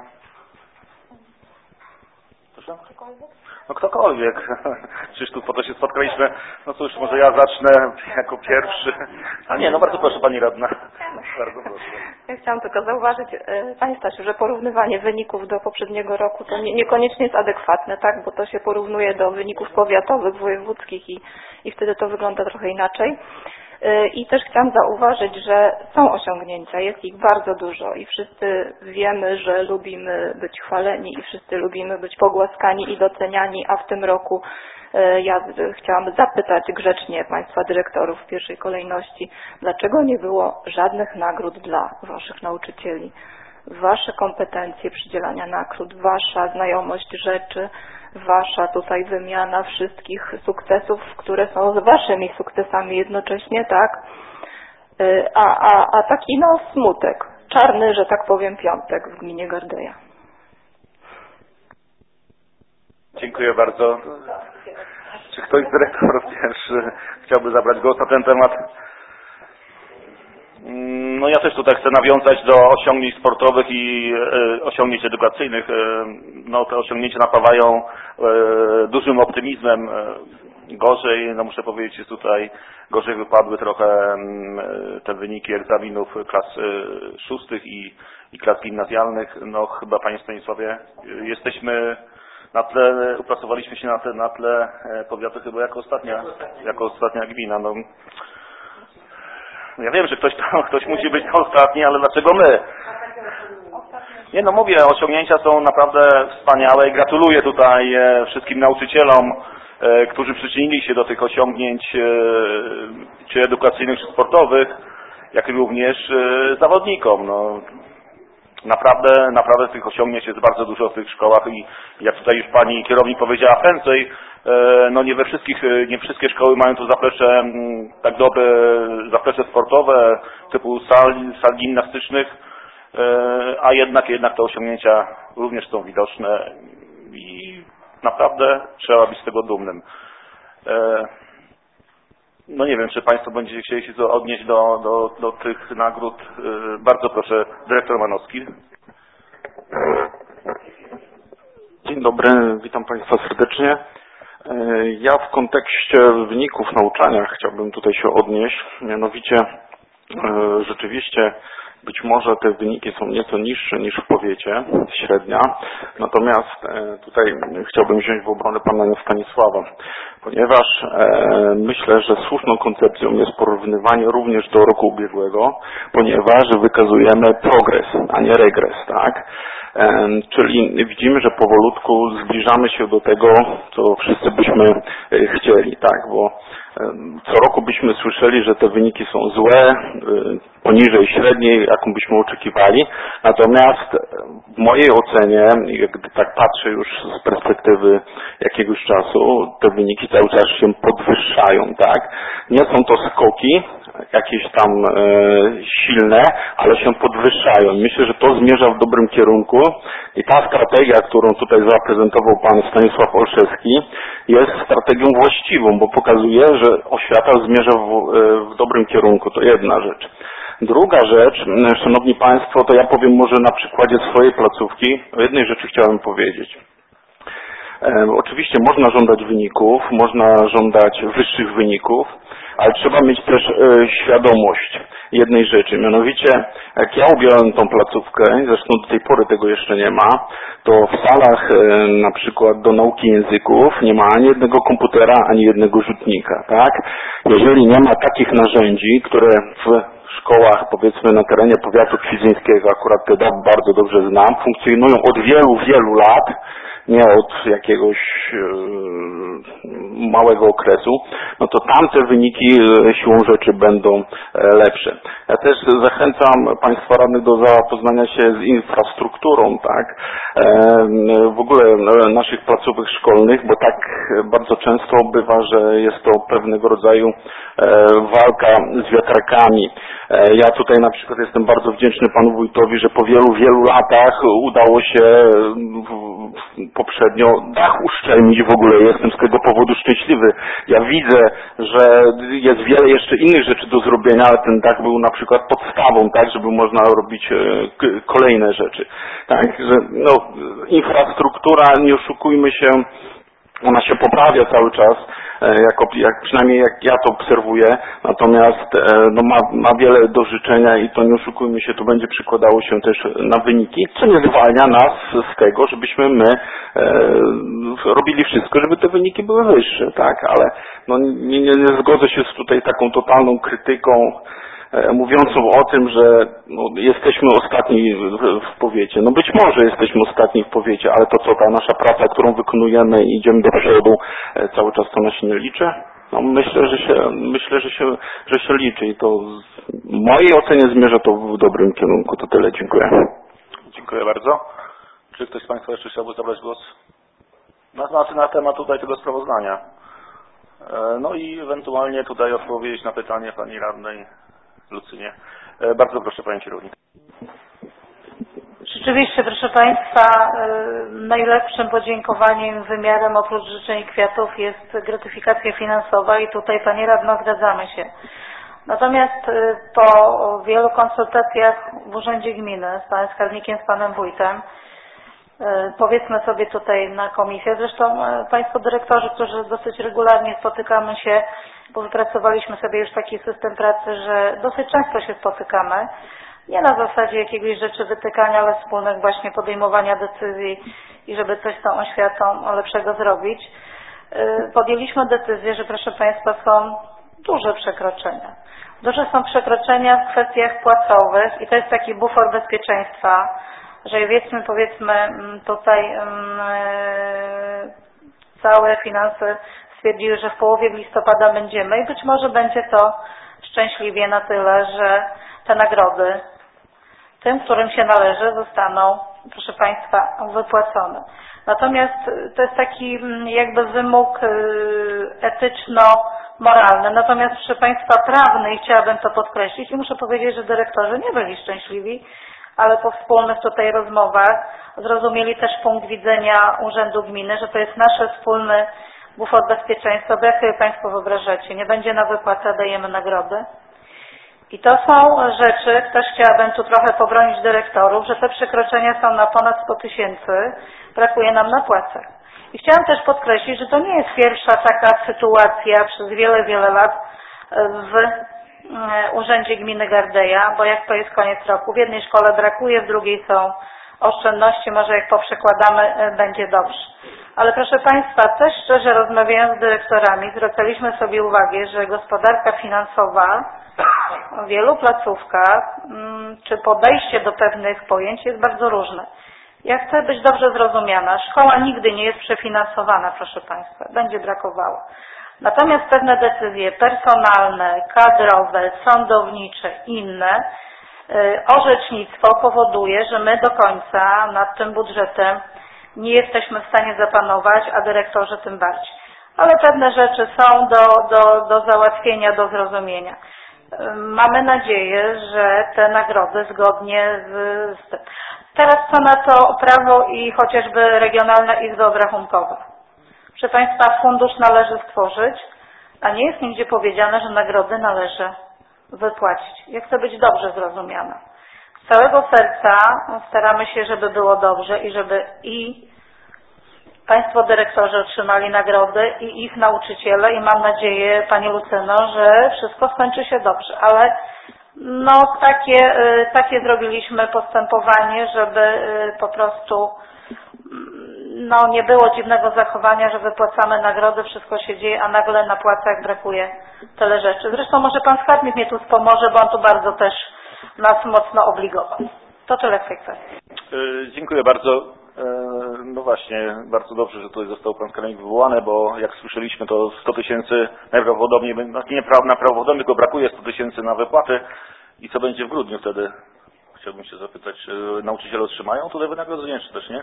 Proszę? No ktokolwiek. Przecież tu po to się spotkaliśmy. No cóż, może ja zacznę jako pierwszy. A nie, no bardzo proszę Pani Radna. Bardzo proszę. Ja chciałam tylko zauważyć, Panie Stasiu, że porównywanie wyników do poprzedniego roku to niekoniecznie jest adekwatne, tak? Bo to się porównuje do wyników powiatowych, wojewódzkich i wtedy to wygląda trochę inaczej. I też chciałam zauważyć, że są osiągnięcia, jest ich bardzo dużo i wszyscy wiemy, że lubimy być chwaleni i wszyscy lubimy być pogłaskani i doceniani, a w tym roku ja chciałam zapytać grzecznie Państwa dyrektorów w pierwszej kolejności, dlaczego nie było żadnych nagród dla Waszych nauczycieli? Wasze kompetencje przydzielania nagród, Wasza znajomość rzeczy, Wasza tutaj wymiana wszystkich sukcesów, które są z Waszymi sukcesami jednocześnie, tak? A taki smutek, czarny, że tak powiem, piątek w gminie Gardeja. Dziękuję bardzo. Czy ktoś z dyrektorów pierwszy chciałby zabrać głos na ten temat? No ja też tutaj chcę nawiązać do osiągnięć sportowych i osiągnięć edukacyjnych. No te osiągnięcia napawają dużym optymizmem. Gorzej, no muszę powiedzieć, jest tutaj gorzej wypadły trochę te wyniki egzaminów klas 6 i klas gimnazjalnych. No chyba Panie Stanisławie, jesteśmy na tle, upracowaliśmy się na tle powiatu chyba jako ostatnia gmina. No, ja wiem, że ktoś musi być ostatni, ale dlaczego my? Nie, no mówię, osiągnięcia są naprawdę wspaniałe i gratuluję tutaj wszystkim nauczycielom, którzy przyczynili się do tych osiągnięć czy edukacyjnych, czy sportowych, jak również zawodnikom. No, naprawdę tych osiągnięć jest bardzo dużo w tych szkołach i jak tutaj już Pani kierownik powiedziała prędzej, no nie wszystkie szkoły mają tu zaplecze, tak dobre zaplecze sportowe, typu sal gimnastycznych, a jednak te osiągnięcia również są widoczne i naprawdę trzeba być z tego dumnym. No nie wiem, czy Państwo będziecie chcieli się odnieść do tych nagród. Bardzo proszę, dyrektor Manowski. Dzień dobry, witam Państwa serdecznie. Ja w kontekście wyników nauczania chciałbym tutaj się odnieść. Mianowicie rzeczywiście być może te wyniki są nieco niższe niż w powiecie, średnia. Natomiast tutaj chciałbym wziąć w obronę pana Stanisława, ponieważ myślę, że słuszną koncepcją jest porównywanie również do roku ubiegłego, ponieważ wykazujemy progres, a nie regres, tak? Czyli widzimy, że powolutku zbliżamy się do tego, co wszyscy byśmy chcieli, tak? Bo co roku byśmy słyszeli, że te wyniki są złe, poniżej średniej, jaką byśmy oczekiwali. Natomiast w mojej ocenie, gdy tak patrzę już z perspektywy jakiegoś czasu, te wyniki cały czas się podwyższają, tak? Nie są to skoki jakieś tam silne, ale się podwyższają. Myślę, że to zmierza w dobrym kierunku i ta strategia, którą tutaj zaprezentował pan Stanisław Olszewski, jest strategią właściwą, bo pokazuje, że oświata zmierza w dobrym kierunku. To jedna rzecz. Druga rzecz, szanowni państwo, to ja powiem może na przykładzie swojej placówki. O jednej rzeczy chciałem powiedzieć. Oczywiście można żądać wyników, można żądać wyższych wyników, ale trzeba mieć też świadomość jednej rzeczy, mianowicie jak ja ubierałem tą placówkę, zresztą do tej pory tego jeszcze nie ma, to w salach na przykład do nauki języków nie ma ani jednego komputera, ani jednego rzutnika, tak? Jeżeli nie ma takich narzędzi, które w szkołach, powiedzmy na terenie powiatu kwidzyńskiego, akurat te bardzo dobrze znam, funkcjonują od wielu, wielu lat, nie od jakiegoś małego okresu, no to tamte wyniki siłą rzeczy będą lepsze. Ja też zachęcam Państwa radnych do zapoznania się z infrastrukturą, tak, w ogóle naszych placówek szkolnych, bo tak bardzo często bywa, że jest to pewnego rodzaju walka z wiatrakami. Ja tutaj na przykład jestem bardzo wdzięczny panu wójtowi, że po wielu latach udało się poprzednio dach uszczelnić w ogóle. Jestem z tego powodu szczęśliwy. Ja widzę, że jest wiele jeszcze innych rzeczy do zrobienia, ale ten dach był na przykład podstawą, tak, żeby można robić kolejne rzeczy. Tak, że no, infrastruktura, nie oszukujmy się, ona się poprawia cały czas, przynajmniej jak ja to obserwuję, natomiast no, ma wiele do życzenia i to nie oszukujmy się, to będzie przykładało się też na wyniki, co nie zwalnia nas z tego, żebyśmy my robili wszystko, żeby te wyniki były wyższe, tak, ale no, nie zgodzę się z tutaj taką totalną krytyką mówiącą o tym, że no, jesteśmy ostatni w powiecie. No być może jesteśmy ostatni w powiecie, ale to co, ta nasza praca, którą wykonujemy i idziemy do przodu, cały czas to nas się nie liczy? No myślę, że się liczy i to w mojej ocenie zmierza to w dobrym kierunku. To tyle, dziękuję. Dziękuję bardzo. Czy ktoś z Państwa jeszcze chciałby zabrać głos? Na temat tutaj tego sprawozdania. No i ewentualnie tutaj odpowiedzieć na pytanie pani radnej Lucynie. Bardzo proszę Pani Kierownik. Rzeczywiście, proszę Państwa, najlepszym podziękowaniem, wymiarem oprócz życzeń kwiatów jest gratyfikacja finansowa i tutaj Pani Radno zgadzamy się. Natomiast po wielu konsultacjach w Urzędzie Gminy z Panem Skarbnikiem, z Panem Wójtem, powiedzmy sobie tutaj na komisję, zresztą Państwo dyrektorzy, którzy dosyć regularnie spotykamy się, bo wypracowaliśmy sobie już taki system pracy, że dosyć często się spotykamy, nie na zasadzie jakiegoś rzeczy wytykania, ale wspólnych właśnie podejmowania decyzji i żeby coś z tą oświatą lepszego zrobić. Podjęliśmy decyzję, że proszę Państwa są duże przekroczenia. Duże są przekroczenia w kwestiach płacowych i to jest taki bufor bezpieczeństwa, że powiedzmy tutaj całe finanse stwierdziły, że w połowie listopada będziemy i być może będzie to szczęśliwie na tyle, że te nagrody tym, którym się należy, zostaną, proszę Państwa, wypłacone. Natomiast to jest taki jakby wymóg etyczno-moralny. Natomiast proszę Państwa prawny i chciałabym to podkreślić i muszę powiedzieć, że dyrektorzy nie byli szczęśliwi, ale po wspólnych tutaj rozmowach zrozumieli też punkt widzenia Urzędu Gminy, że to jest nasz wspólny bufor bezpieczeństwa, bo jak sobie Państwo wyobrażacie, nie będzie na wypłatę, dajemy nagrody. I to są rzeczy, też chciałabym tu trochę pobronić dyrektorów, że te przekroczenia są na ponad 100 000, brakuje nam na płacach. I chciałam też podkreślić, że to nie jest pierwsza taka sytuacja przez wiele lat w Urzędzie Gminy Gardeja, bo jak to jest koniec roku, w jednej szkole brakuje, w drugiej są oszczędności, może jak poprzekładamy, będzie dobrze. Ale proszę Państwa, też szczerze rozmawiając z dyrektorami, zwracaliśmy sobie uwagę, że gospodarka finansowa w wielu placówkach, czy podejście do pewnych pojęć jest bardzo różne. Ja chcę być dobrze zrozumiana. Szkoła nigdy nie jest przefinansowana, proszę Państwa. Będzie brakowało. Natomiast pewne decyzje personalne, kadrowe, sądownicze, inne, orzecznictwo powoduje, że my do końca nad tym budżetem nie jesteśmy w stanie zapanować, a dyrektorzy tym bardziej. Ale pewne rzeczy są do załatwienia, do zrozumienia. Mamy nadzieję, że te nagrody zgodnie z tym. Teraz co na to prawo i chociażby Regionalna Izba Obrachunkowa. Proszę Państwa, fundusz należy stworzyć, a nie jest nigdzie powiedziane, że nagrody należy wypłacić. Ja chcę być dobrze zrozumiana. Z całego serca staramy się, żeby było dobrze i żeby i Państwo dyrektorzy otrzymali nagrody i ich nauczyciele i mam nadzieję, Pani Lucyno, że wszystko skończy się dobrze, ale no takie zrobiliśmy postępowanie, żeby po prostu no nie było dziwnego zachowania, że wypłacamy nagrody, wszystko się dzieje, a nagle na płacach brakuje tyle rzeczy. Zresztą może Pan Skarbnik mnie tu wspomoże, bo on tu bardzo też nas mocno obligował. To tyle w tej kwestii. Dziękuję bardzo. No właśnie, bardzo dobrze, że tutaj został pan skarbnik wywołany, bo jak słyszeliśmy, to 100 000 najprawdopodobniej, najprawdopodobniej tylko brakuje 100 000 na wypłaty. I co będzie w grudniu wtedy? Chciałbym się zapytać, czy nauczyciele otrzymają tutaj wynagrodzenie, czy też nie?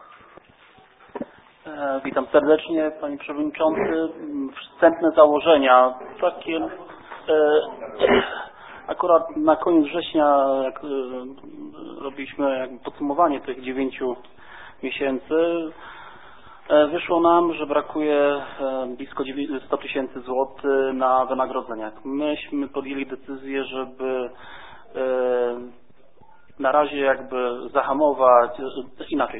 Witam serdecznie, Panie Przewodniczący. Wstępne założenia. Takie akurat na koniec września, jak robiliśmy podsumowanie tych 9 miesięcy, wyszło nam, że brakuje blisko 100 000 złotych na wynagrodzeniach. Myśmy podjęli decyzję, żeby na razie jakby zahamować, inaczej.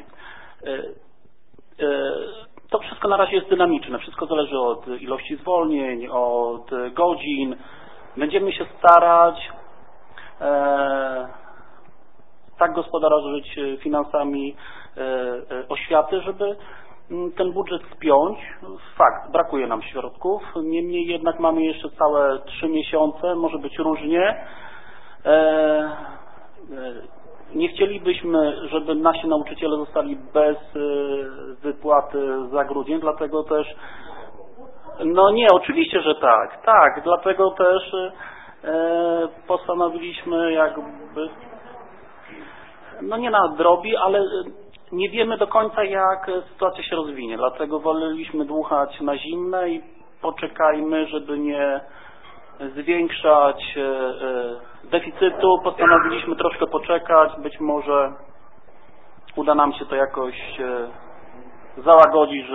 To wszystko na razie jest dynamiczne, wszystko zależy od ilości zwolnień, od godzin. Będziemy się starać tak gospodarować finansami oświaty, żeby ten budżet spiąć. Fakt, brakuje nam środków, niemniej jednak mamy jeszcze całe 3 miesiące, może być różnie. Nie chcielibyśmy, żeby nasi nauczyciele zostali bez wypłaty za grudzień, dlatego też, no nie, oczywiście, że tak, dlatego też postanowiliśmy jakby, no nie nadrobi, ale nie wiemy do końca, jak sytuacja się rozwinie, dlatego woleliśmy dmuchać na zimne i poczekajmy, żeby nie zwiększać deficytu. Postanowiliśmy troszkę poczekać, być może uda nam się to jakoś załagodzić,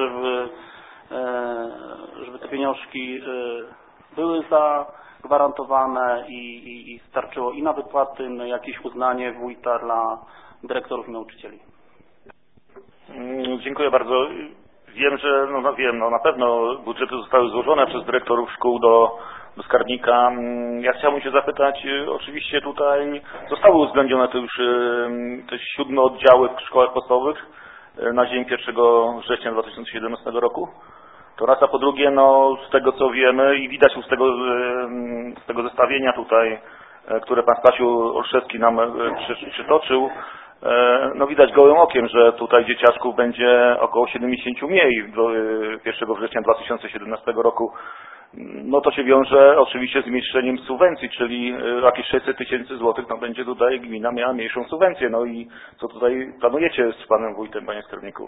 żeby te pieniążki były zagwarantowane i starczyło i na wypłaty, na jakieś uznanie wójta dla dyrektorów i nauczycieli. Dziękuję bardzo. Wiem, że na pewno budżety zostały złożone przez dyrektorów szkół do skarbnika. Ja chciałbym się zapytać, oczywiście tutaj zostały uwzględnione te 7 oddziały w szkołach podstawowych na dzień 1 września 2017 roku. To raz, a po drugie, no z tego co wiemy i widać z tego zestawienia tutaj, które pan Stasiu Olszewski nam przytoczył, no widać gołym okiem, że tutaj dzieciaczków będzie około 70 mniej do 1 września 2017 roku. No to się wiąże oczywiście z zmniejszeniem subwencji, czyli jakieś 600 000 złotych, no będzie tutaj gmina miała mniejszą subwencję. No i co tutaj planujecie z panem wójtem, panie skarbniku?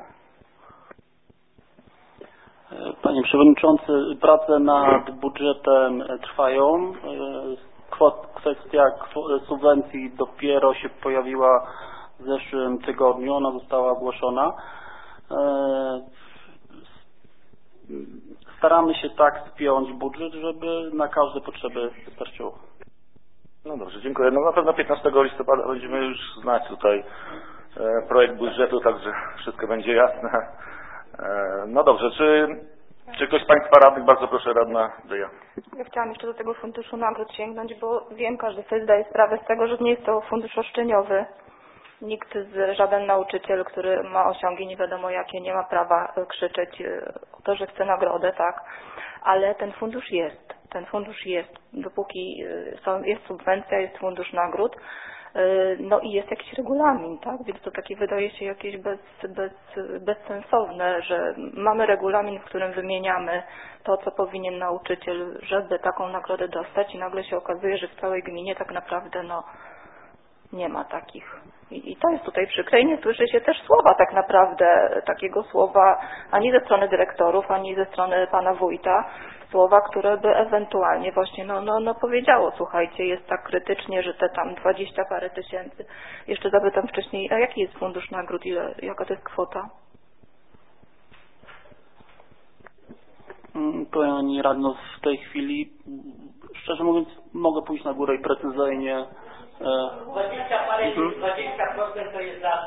Panie Przewodniczący, prace nad budżetem trwają. Kwestia subwencji dopiero się pojawiła w zeszłym tygodniu, ona została ogłoszona. Staramy się tak spiąć budżet, żeby na każde potrzeby wystarczyło. No dobrze, dziękuję. No na pewno 15 listopada będziemy już znać tutaj projekt budżetu, także wszystko będzie jasne. No dobrze, czy ktoś z Państwa radnych, bardzo proszę, radna Dyja. Ja chciałam jeszcze do tego funduszu nagród sięgnąć, bo wiem, każdy sobie zdaje sprawę z tego, że nie jest to fundusz roszczeniowy. Nikt, żaden nauczyciel, który ma osiągi nie wiadomo jakie, nie ma prawa krzyczeć o to, że chce nagrodę, tak? Ale ten fundusz jest. Ten fundusz jest. Dopóki jest subwencja, jest fundusz nagród, no i jest jakiś regulamin, tak? Więc to takie wydaje się jakieś bezsensowne, że mamy regulamin, w którym wymieniamy to, co powinien nauczyciel, żeby taką nagrodę dostać i nagle się okazuje, że w całej gminie tak naprawdę no nie ma takich. I to jest tutaj przykre i nie słyszy się też słowa tak naprawdę, takiego słowa ani ze strony dyrektorów, ani ze strony pana wójta, słowa, które by ewentualnie właśnie no powiedziało, słuchajcie, jest tak krytycznie, że te tam 20 parę tysięcy. Jeszcze zapytam wcześniej, a jaki jest fundusz nagród, jaka to jest kwota? Pani radno, w tej chwili, szczerze mówiąc, mogę pójść na górę i precyzyjnie 20% to jest za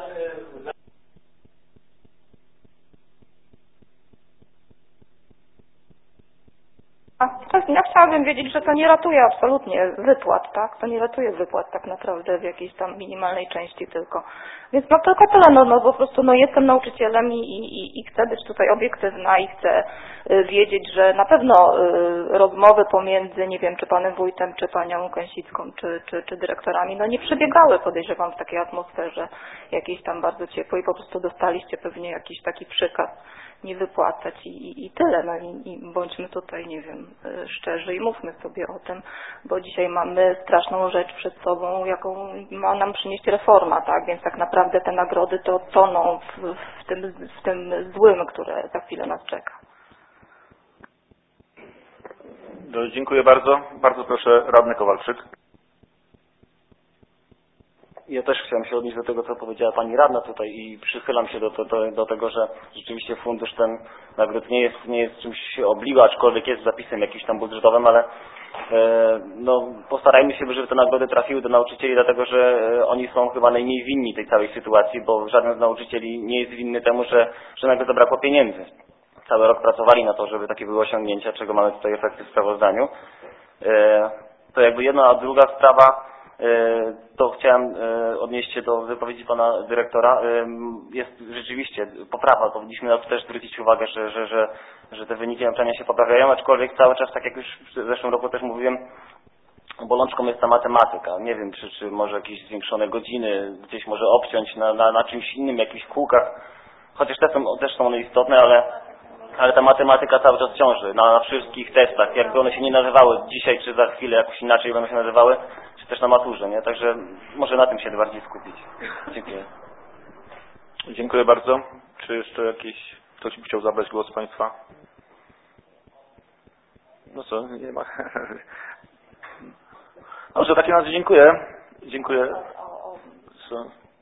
Ja chciałabym wiedzieć, że to nie ratuje absolutnie wypłat, tak? To nie ratuje wypłat tak naprawdę w jakiejś tam minimalnej części tylko. Więc no tylko tyle, no po prostu no jestem nauczycielem i chcę być tutaj obiektywna i chcę wiedzieć, że na pewno rozmowy pomiędzy, nie wiem, czy panem wójtem, czy panią Kęsicką, czy dyrektorami, no nie przebiegały, podejrzewam, w takiej atmosferze jakiejś tam bardzo ciepłej, po prostu dostaliście pewnie jakiś taki przykaz nie wypłacać i tyle. No i bądźmy tutaj, nie wiem, szczerzy i mówmy sobie o tym, bo dzisiaj mamy straszną rzecz przed sobą, jaką ma nam przynieść reforma, tak? Więc tak naprawdę te nagrody to toną w tym złym, które za chwilę nas czeka. Dziękuję bardzo. Bardzo proszę, radny Kowalczyk. Ja też chciałem się odnieść do tego, co powiedziała pani radna tutaj i przychylam się do tego, że rzeczywiście fundusz ten nagród nie jest czymś obligo, aczkolwiek jest zapisem jakimś tam budżetowym, ale no, postarajmy się, żeby te nagrody trafiły do nauczycieli, dlatego że oni są chyba najmniej winni tej całej sytuacji, bo żaden z nauczycieli nie jest winny temu, że nagle zabrakło pieniędzy. Cały rok pracowali na to, żeby takie były osiągnięcia, czego mamy tutaj efekty w sprawozdaniu. To jakby jedna, a druga sprawa, to chciałem odnieść się do wypowiedzi pana dyrektora. Jest rzeczywiście poprawa, powinniśmy na to też zwrócić uwagę, że te wyniki nauczania się poprawiają, aczkolwiek cały czas, tak jak już w zeszłym roku też mówiłem, bolączką jest ta matematyka. Nie wiem, czy może jakieś zwiększone godziny, gdzieś może obciąć na czymś innym, jakichś kółkach, chociaż też są one istotne, ale ta matematyka cały czas ciąży na wszystkich testach. Jakby one się nie nazywały dzisiaj, czy za chwilę jakoś inaczej będą się nazywały, czy też na maturze, nie? Także może na tym się bardziej skupić. Dziękuję. Dziękuję bardzo. Czy jeszcze ktoś by chciał zabrać głos z państwa? No co, nie ma. Dobrze, w takim razie dziękuję. Dziękuję. Co?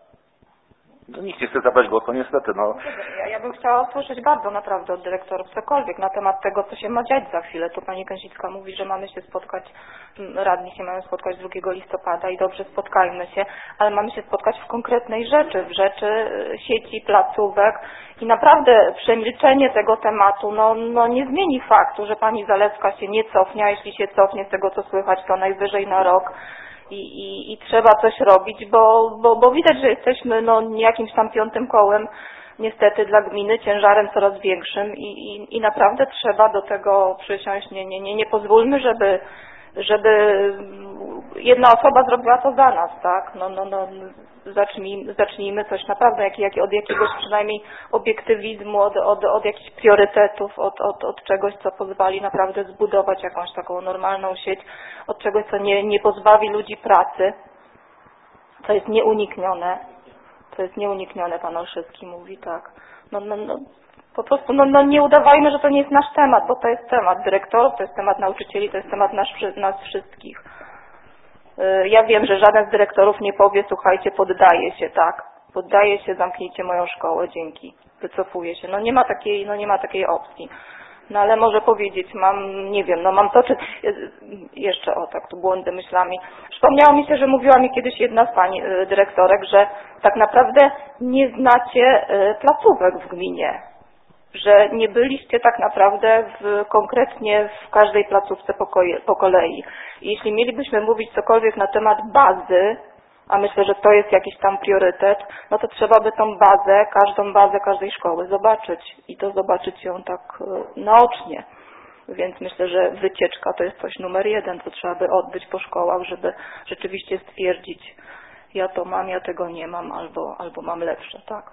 No nikt nie chce zabrać głosu, niestety, no. Ja bym chciała usłyszeć bardzo naprawdę od dyrektorów cokolwiek na temat tego, co się ma dziać za chwilę. Tu pani Kęsicka mówi, że mamy się spotkać, radni się mają spotkać 2 listopada i dobrze, spotkajmy się, ale mamy się spotkać w konkretnej rzeczy, w rzeczy sieci, placówek i naprawdę przemilczenie tego tematu, no nie zmieni faktu, że pani Zalewska się nie cofnie, a jeśli się cofnie z tego, co słychać, to najwyżej na rok. I trzeba coś robić, bo widać, że jesteśmy jakimś tam 5. kołem niestety dla gminy, ciężarem coraz większym i naprawdę trzeba do tego przysiąść. Nie pozwólmy, żeby jedna osoba zrobiła to za nas, tak? Zacznijmy coś naprawdę od jakiegoś przynajmniej obiektywizmu, od jakichś priorytetów, od czegoś, co pozwoli naprawdę zbudować jakąś taką normalną sieć, od czegoś, co nie pozbawi ludzi pracy, co jest nieuniknione. To jest nieuniknione, pan Olszewski mówi, tak. Po prostu nie udawajmy, że to nie jest nasz temat, bo to jest temat dyrektorów, to jest temat nauczycieli, to jest temat nas wszystkich. Ja wiem, że żaden z dyrektorów nie powie, słuchajcie, poddaję się, tak? Poddaję się, zamknijcie moją szkołę, dzięki. Wycofuję się. Nie ma takiej opcji. Ale może powiedzieć, mam to, czy jeszcze tu błędy myślami. Przypomniało mi się, że mówiła mi kiedyś jedna z pani dyrektorek, że tak naprawdę nie znacie placówek w gminie, że nie byliście tak naprawdę konkretnie w każdej placówce po kolei. I jeśli mielibyśmy mówić cokolwiek na temat bazy, a myślę, że to jest jakiś tam priorytet, to trzeba by tą bazę, każdą bazę każdej szkoły zobaczyć i to zobaczyć ją tak naocznie. Więc myślę, że wycieczka to jest coś numer 1, co trzeba by odbyć po szkołach, żeby rzeczywiście stwierdzić, ja to mam, ja tego nie mam, albo mam lepsze, tak.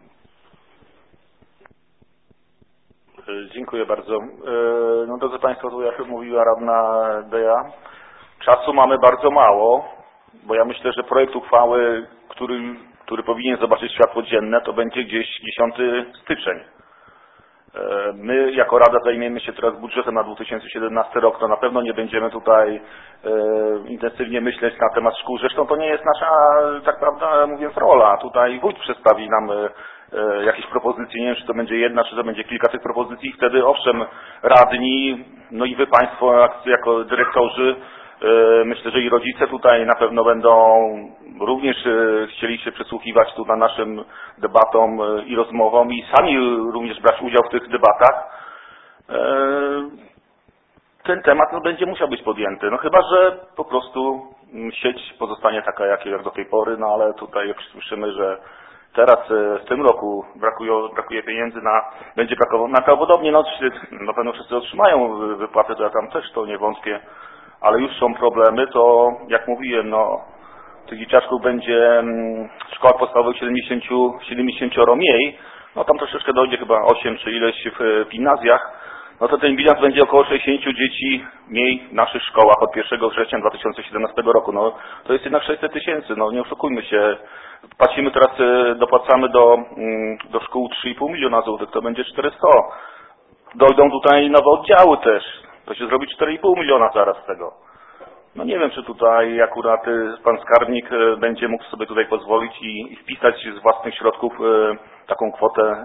Dziękuję bardzo. Drodzy Państwo, tu jak mówiła radna Deja, czasu mamy bardzo mało, bo ja myślę, że projekt uchwały, który powinien zobaczyć światło dzienne, to będzie gdzieś 10 styczeń. My jako Rada zajmiemy się teraz budżetem na 2017 rok, to na pewno nie będziemy tutaj intensywnie myśleć na temat szkół. Zresztą to nie jest nasza, tak prawda mówiąc, rola. Tutaj wójt przedstawi nam jakieś propozycje, nie wiem, czy to będzie jedna, czy to będzie kilka tych propozycji i wtedy owszem, radni, i wy Państwo jako dyrektorzy, myślę, że i rodzice tutaj na pewno będą również chcieli się przysłuchiwać tu na naszym debatom i rozmowom i sami również brać udział w tych debatach. ten temat będzie musiał być podjęty. No chyba, że po prostu sieć pozostanie taka jak do tej pory, no ale tutaj jak słyszymy, że teraz w tym roku brakuje pieniędzy będzie brakowało na prawdopodobnie, na pewno wszyscy otrzymają wypłaty, to ja tam też to nie wątpię, ale już są problemy, to jak mówiłem, tych dzieciaczków będzie w szkołach podstawowych 70 mniej, no tam troszeczkę dojdzie chyba 8 czy ileś w gimnazjach, no to ten bilans będzie około 60 dzieci mniej w naszych szkołach od 1 września 2017 roku. No to jest jednak 600 tysięcy, no nie oszukujmy się. Płacimy teraz, dopłacamy do szkół 3,5 miliona złotych, to będzie 400. Dojdą tutaj nowe oddziały też, to się zrobi 4,5 miliona zaraz z tego. No nie wiem, czy tutaj akurat pan skarbnik będzie mógł sobie tutaj pozwolić i wpisać z własnych środków taką kwotę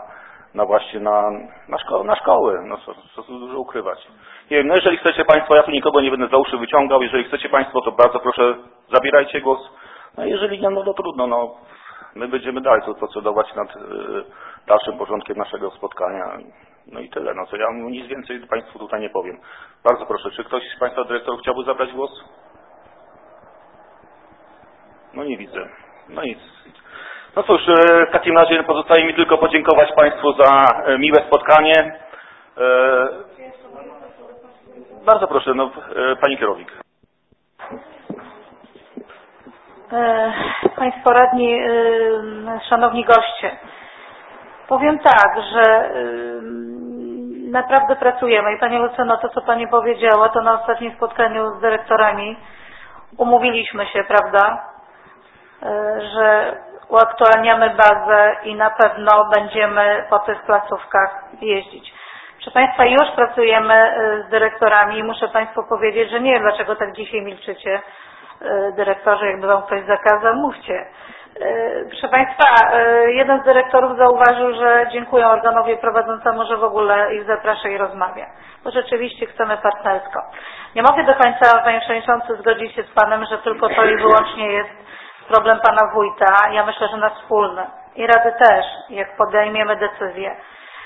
na szkoły. No co tu dużo ukrywać. Nie wiem, no jeżeli chcecie Państwo, ja tu nikogo nie będę za uszy wyciągał, jeżeli chcecie Państwo, to bardzo proszę, zabierajcie głos. No jeżeli nie, no to trudno, no my będziemy dalej tu procedować nad dalszym porządkiem naszego spotkania. No i tyle, no co ja nic więcej Państwu tutaj nie powiem. Bardzo proszę, czy ktoś z Państwa dyrektorów chciałby zabrać głos? No nie widzę. No nic. No cóż, w takim razie pozostaje mi tylko podziękować Państwu za miłe spotkanie. Bardzo proszę, no Pani kierownik. Państwo radni, szanowni goście, powiem tak, że naprawdę pracujemy i Pani Lucyno, to co Pani powiedziała, to na ostatnim spotkaniu z dyrektorami umówiliśmy się, prawda, że uaktualniamy bazę i na pewno będziemy po tych placówkach jeździć. Proszę Państwa, już pracujemy z dyrektorami i muszę Państwu powiedzieć, że nie wiem, dlaczego tak dzisiaj milczycie, dyrektorzy, jakby Wam ktoś zakazał, mówcie. Proszę Państwa, jeden z dyrektorów zauważył, że dziękuję organowi prowadzącemu, że w ogóle ich zaprasza i rozmawia, bo rzeczywiście chcemy partnersko. Nie mogę do końca, Panie Przewodniczący, zgodzić się z Panem, że tylko to i wyłącznie jest problem Pana Wójta. Ja myślę, że nasz wspólny i Rady też, jak podejmiemy decyzję.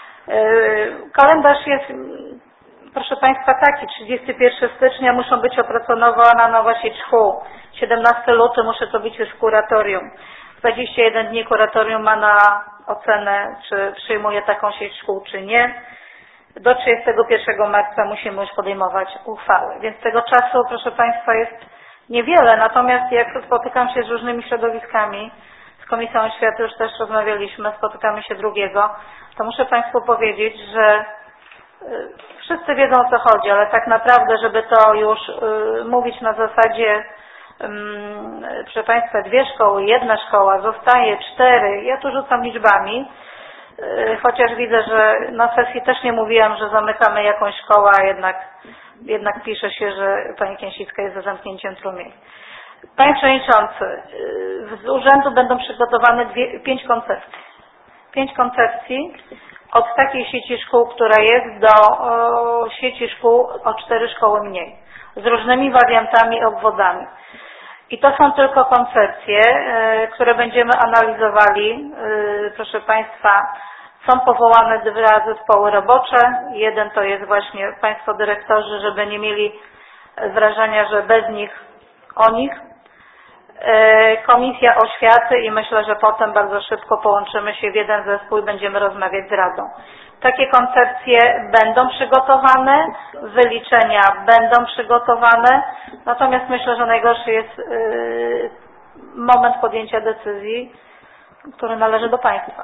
Kalendarz jest, proszę Państwa, taki, 31 stycznia muszą być opracowana nowa sieć szkół, 17 luty muszę to być już kuratorium, 21 dni kuratorium ma na ocenę, czy przyjmuje taką sieć szkół, czy nie. Do 31 marca musimy już podejmować uchwały, więc tego czasu, proszę Państwa, jest niewiele, natomiast jak spotykam się z różnymi środowiskami, z Komisją Oświaty już też rozmawialiśmy, spotykamy się 2, to muszę Państwu powiedzieć, że wszyscy wiedzą, o co chodzi, ale tak naprawdę, żeby to już mówić na zasadzie, proszę Państwa, 2 szkoły, 1 szkoła, zostaje 4, ja tu rzucam liczbami, chociaż widzę, że na sesji też nie mówiłam, że zamykamy jakąś szkołę, a jednak pisze się, że Pani Kęsicka jest za zamknięciem Strumień. Panie Przewodniczący, z urzędu będą przygotowane 5 koncepcji. 5 koncepcji od takiej sieci szkół, która jest, do sieci szkół o 4 szkoły mniej, z różnymi wariantami i obwodami. I to są tylko koncepcje, które będziemy analizowali. Proszę Państwa, są powołane 2 zespoły robocze. Jeden to jest właśnie Państwo dyrektorzy, żeby nie mieli wrażenia, że bez nich o nich. Komisja Oświaty i myślę, że potem bardzo szybko połączymy się w jeden zespół i będziemy rozmawiać z Radą. Takie koncepcje będą przygotowane, wyliczenia będą przygotowane, natomiast myślę, że najgorszy jest moment podjęcia decyzji, który należy do Państwa.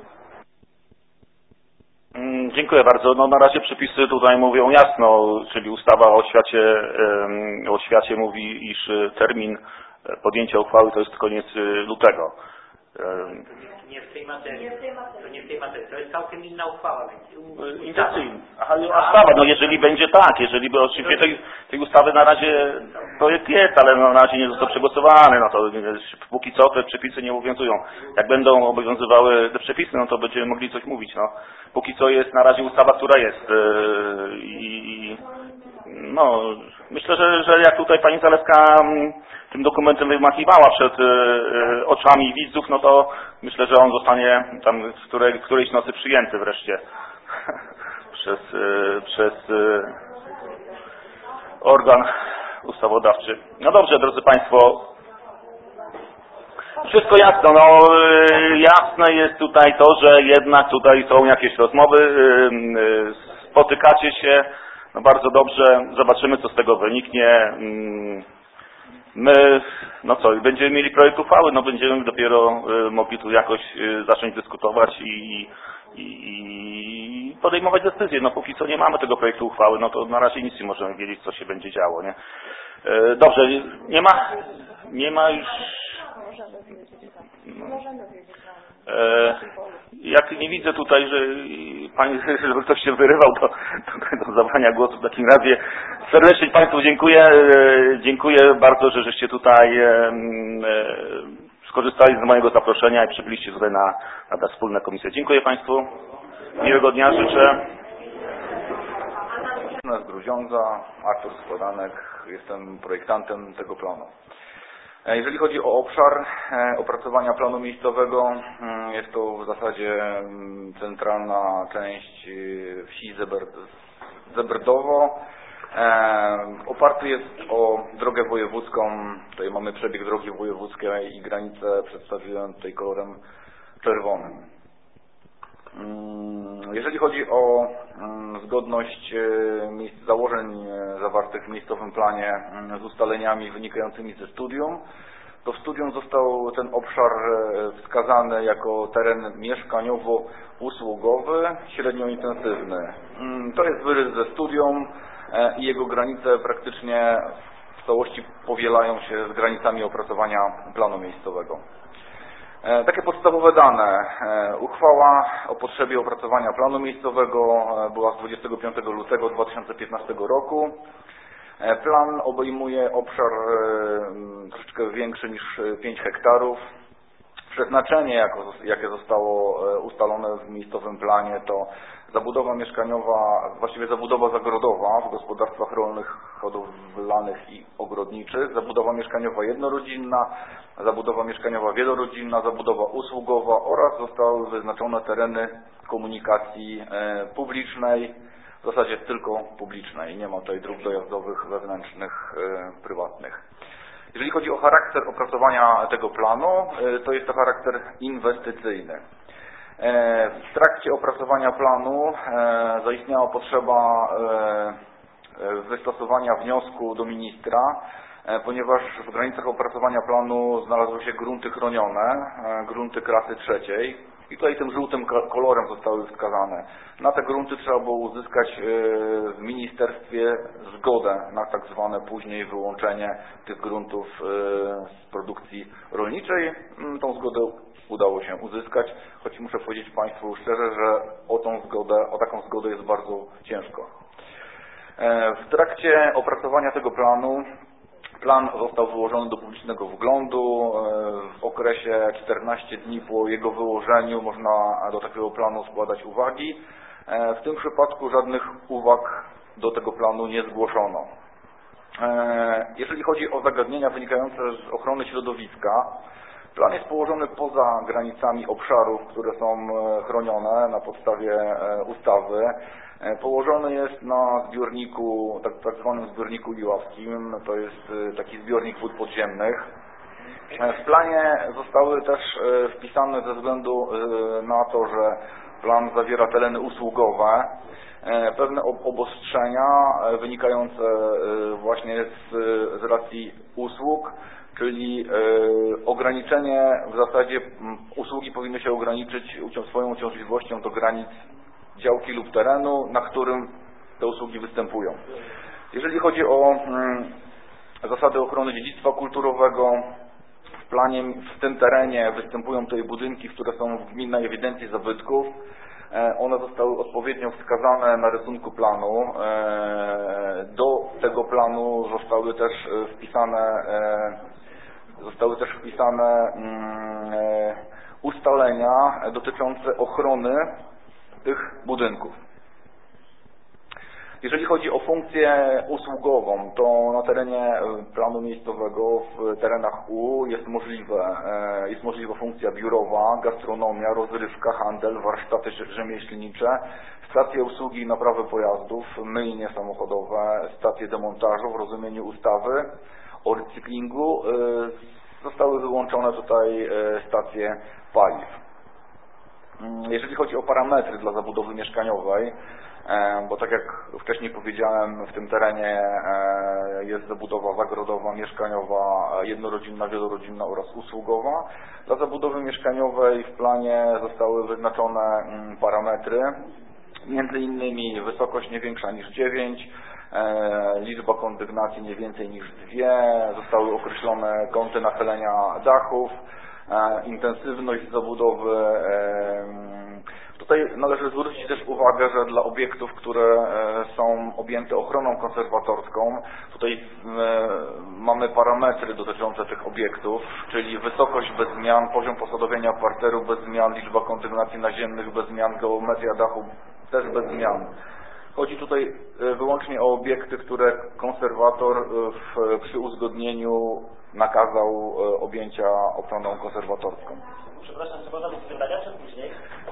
Dziękuję bardzo. No na razie przepisy tutaj mówią jasno, czyli ustawa o oświacie mówi, iż termin podjęcia uchwały to jest koniec lutego. Nie w tej materii. To nie w tej materii. To jest całkiem inna uchwała. Intencyjna. Aha, ustawa, no jeżeli będzie tak, jeżeli by oczywiście tej ustawy na razie projekt jest, ale na razie nie został przegłosowany, no to póki co te przepisy nie obowiązują. Jak będą obowiązywały te przepisy, no to będziemy mogli coś mówić, no. Póki co jest na razie ustawa, która jest i no, myślę, że jak tutaj pani Zalewska tym dokumentem wymachiwała przed oczami widzów, no to myślę, że on zostanie tam którejś nocy przyjęty wreszcie organ ustawodawczy. No dobrze, drodzy Państwo, wszystko jasno. No, jasne jest tutaj to, że jednak tutaj są jakieś rozmowy, spotykacie się, no bardzo dobrze, zobaczymy, co z tego wyniknie. My, no co, będziemy mieli projekt uchwały, no będziemy dopiero mogli tu jakoś zacząć dyskutować i podejmować decyzje. No póki co nie mamy tego projektu uchwały, no to na razie nic nie możemy wiedzieć, co się będzie działo, nie? Dobrze, nie ma już... Jak nie widzę tutaj, że pani, żeby ktoś się wyrywał do zabrania głosu, w takim razie serdecznie Państwu dziękuję. Dziękuję bardzo, że żeście tutaj skorzystali z mojego zaproszenia i przybyliście tutaj na te wspólne komisje. Dziękuję Państwu. Miłego dnia życzę. Z Gruziądza, Artur Składanek, jestem projektantem tego planu. Jeżeli chodzi o obszar opracowania planu miejscowego, jest to w zasadzie centralna część wsi Zeberdowo. Oparty jest o drogę wojewódzką, tutaj mamy przebieg drogi wojewódzkiej i granicę przedstawiłem tutaj kolorem czerwonym. Jeżeli chodzi o zgodność założeń zawartych w miejscowym planie z ustaleniami wynikającymi ze studium, to w studium został ten obszar wskazany jako teren mieszkaniowo-usługowy, średnio intensywny. To jest wyrys ze studium i jego granice praktycznie w całości powielają się z granicami opracowania planu miejscowego. Takie podstawowe dane. Uchwała o potrzebie opracowania planu miejscowego była z 25 lutego 2015 roku. Plan obejmuje obszar troszeczkę większy niż 5 hektarów. Przeznaczenie, jakie zostało ustalone w miejscowym planie, to zabudowa mieszkaniowa, właściwie zabudowa zagrodowa w gospodarstwach rolnych, hodowlanych i ogrodniczych, zabudowa mieszkaniowa jednorodzinna, zabudowa mieszkaniowa wielorodzinna, zabudowa usługowa oraz zostały wyznaczone tereny komunikacji publicznej, w zasadzie tylko publicznej, nie ma tutaj dróg dojazdowych wewnętrznych, prywatnych. Jeżeli chodzi o charakter opracowania tego planu, to jest to charakter inwestycyjny. W trakcie opracowania planu zaistniała potrzeba wystosowania wniosku do ministra, ponieważ w granicach opracowania planu znalazły się grunty chronione, grunty klasy trzeciej i tutaj tym żółtym kolorem zostały wskazane. Na te grunty trzeba było uzyskać w ministerstwie zgodę na tak zwane później wyłączenie tych gruntów z produkcji rolniczej. Tą zgodę udało się uzyskać, choć muszę powiedzieć Państwu szczerze, że o taką zgodę jest bardzo ciężko. W trakcie opracowania tego planu plan został wyłożony do publicznego wglądu. W okresie 14 dni po jego wyłożeniu można do takiego planu składać uwagi. W tym przypadku żadnych uwag do tego planu nie zgłoszono. Jeżeli chodzi o zagadnienia wynikające z ochrony środowiska, plan jest położony poza granicami obszarów, które są chronione na podstawie ustawy. Położony jest na zbiorniku, tak zwanym zbiorniku iławskim, to jest taki zbiornik wód podziemnych. W planie zostały też wpisane ze względu na to, że plan zawiera tereny usługowe, pewne obostrzenia wynikające właśnie z racji usług, czyli ograniczenie, w zasadzie usługi powinny się ograniczyć swoją uciążliwością do granic działki lub terenu, na którym te usługi występują. Jeżeli chodzi o zasady ochrony dziedzictwa kulturowego, w planie w tym terenie występują tutaj budynki, które są w gminnej ewidencji zabytków. One zostały odpowiednio wskazane na rysunku planu. Do tego planu zostały też wpisane ustalenia dotyczące ochrony tych budynków. Jeżeli chodzi o funkcję usługową, to na terenie planu miejscowego w terenach U jest możliwa funkcja biurowa, gastronomia, rozrywka, handel, warsztaty rzemieślnicze, stacje usługi i naprawy pojazdów, myjnie samochodowe, stacje demontażu w rozumieniu ustawy o recyklingu. Zostały wyłączone tutaj stacje paliw. Jeżeli chodzi o parametry dla zabudowy mieszkaniowej, bo tak jak wcześniej powiedziałem, w tym terenie jest zabudowa zagrodowa, mieszkaniowa, jednorodzinna, wielorodzinna oraz usługowa. Dla zabudowy mieszkaniowej w planie zostały wyznaczone parametry, między innymi wysokość nie większa niż 9, liczba kondygnacji nie więcej niż 2, zostały określone kąty nachylenia dachów, intensywność zabudowy. Tutaj należy zwrócić też uwagę, że dla obiektów, które są objęte ochroną konserwatorską, tutaj mamy parametry dotyczące tych obiektów, czyli wysokość bez zmian, poziom posadowienia parteru bez zmian, liczba kondygnacji naziemnych bez zmian, geometria dachu też bez zmian. Chodzi tutaj wyłącznie o obiekty, które konserwator przy uzgodnieniu nakazał objęcia ochroną konserwatorską. Przepraszam, czy można mieć pytania, czy później?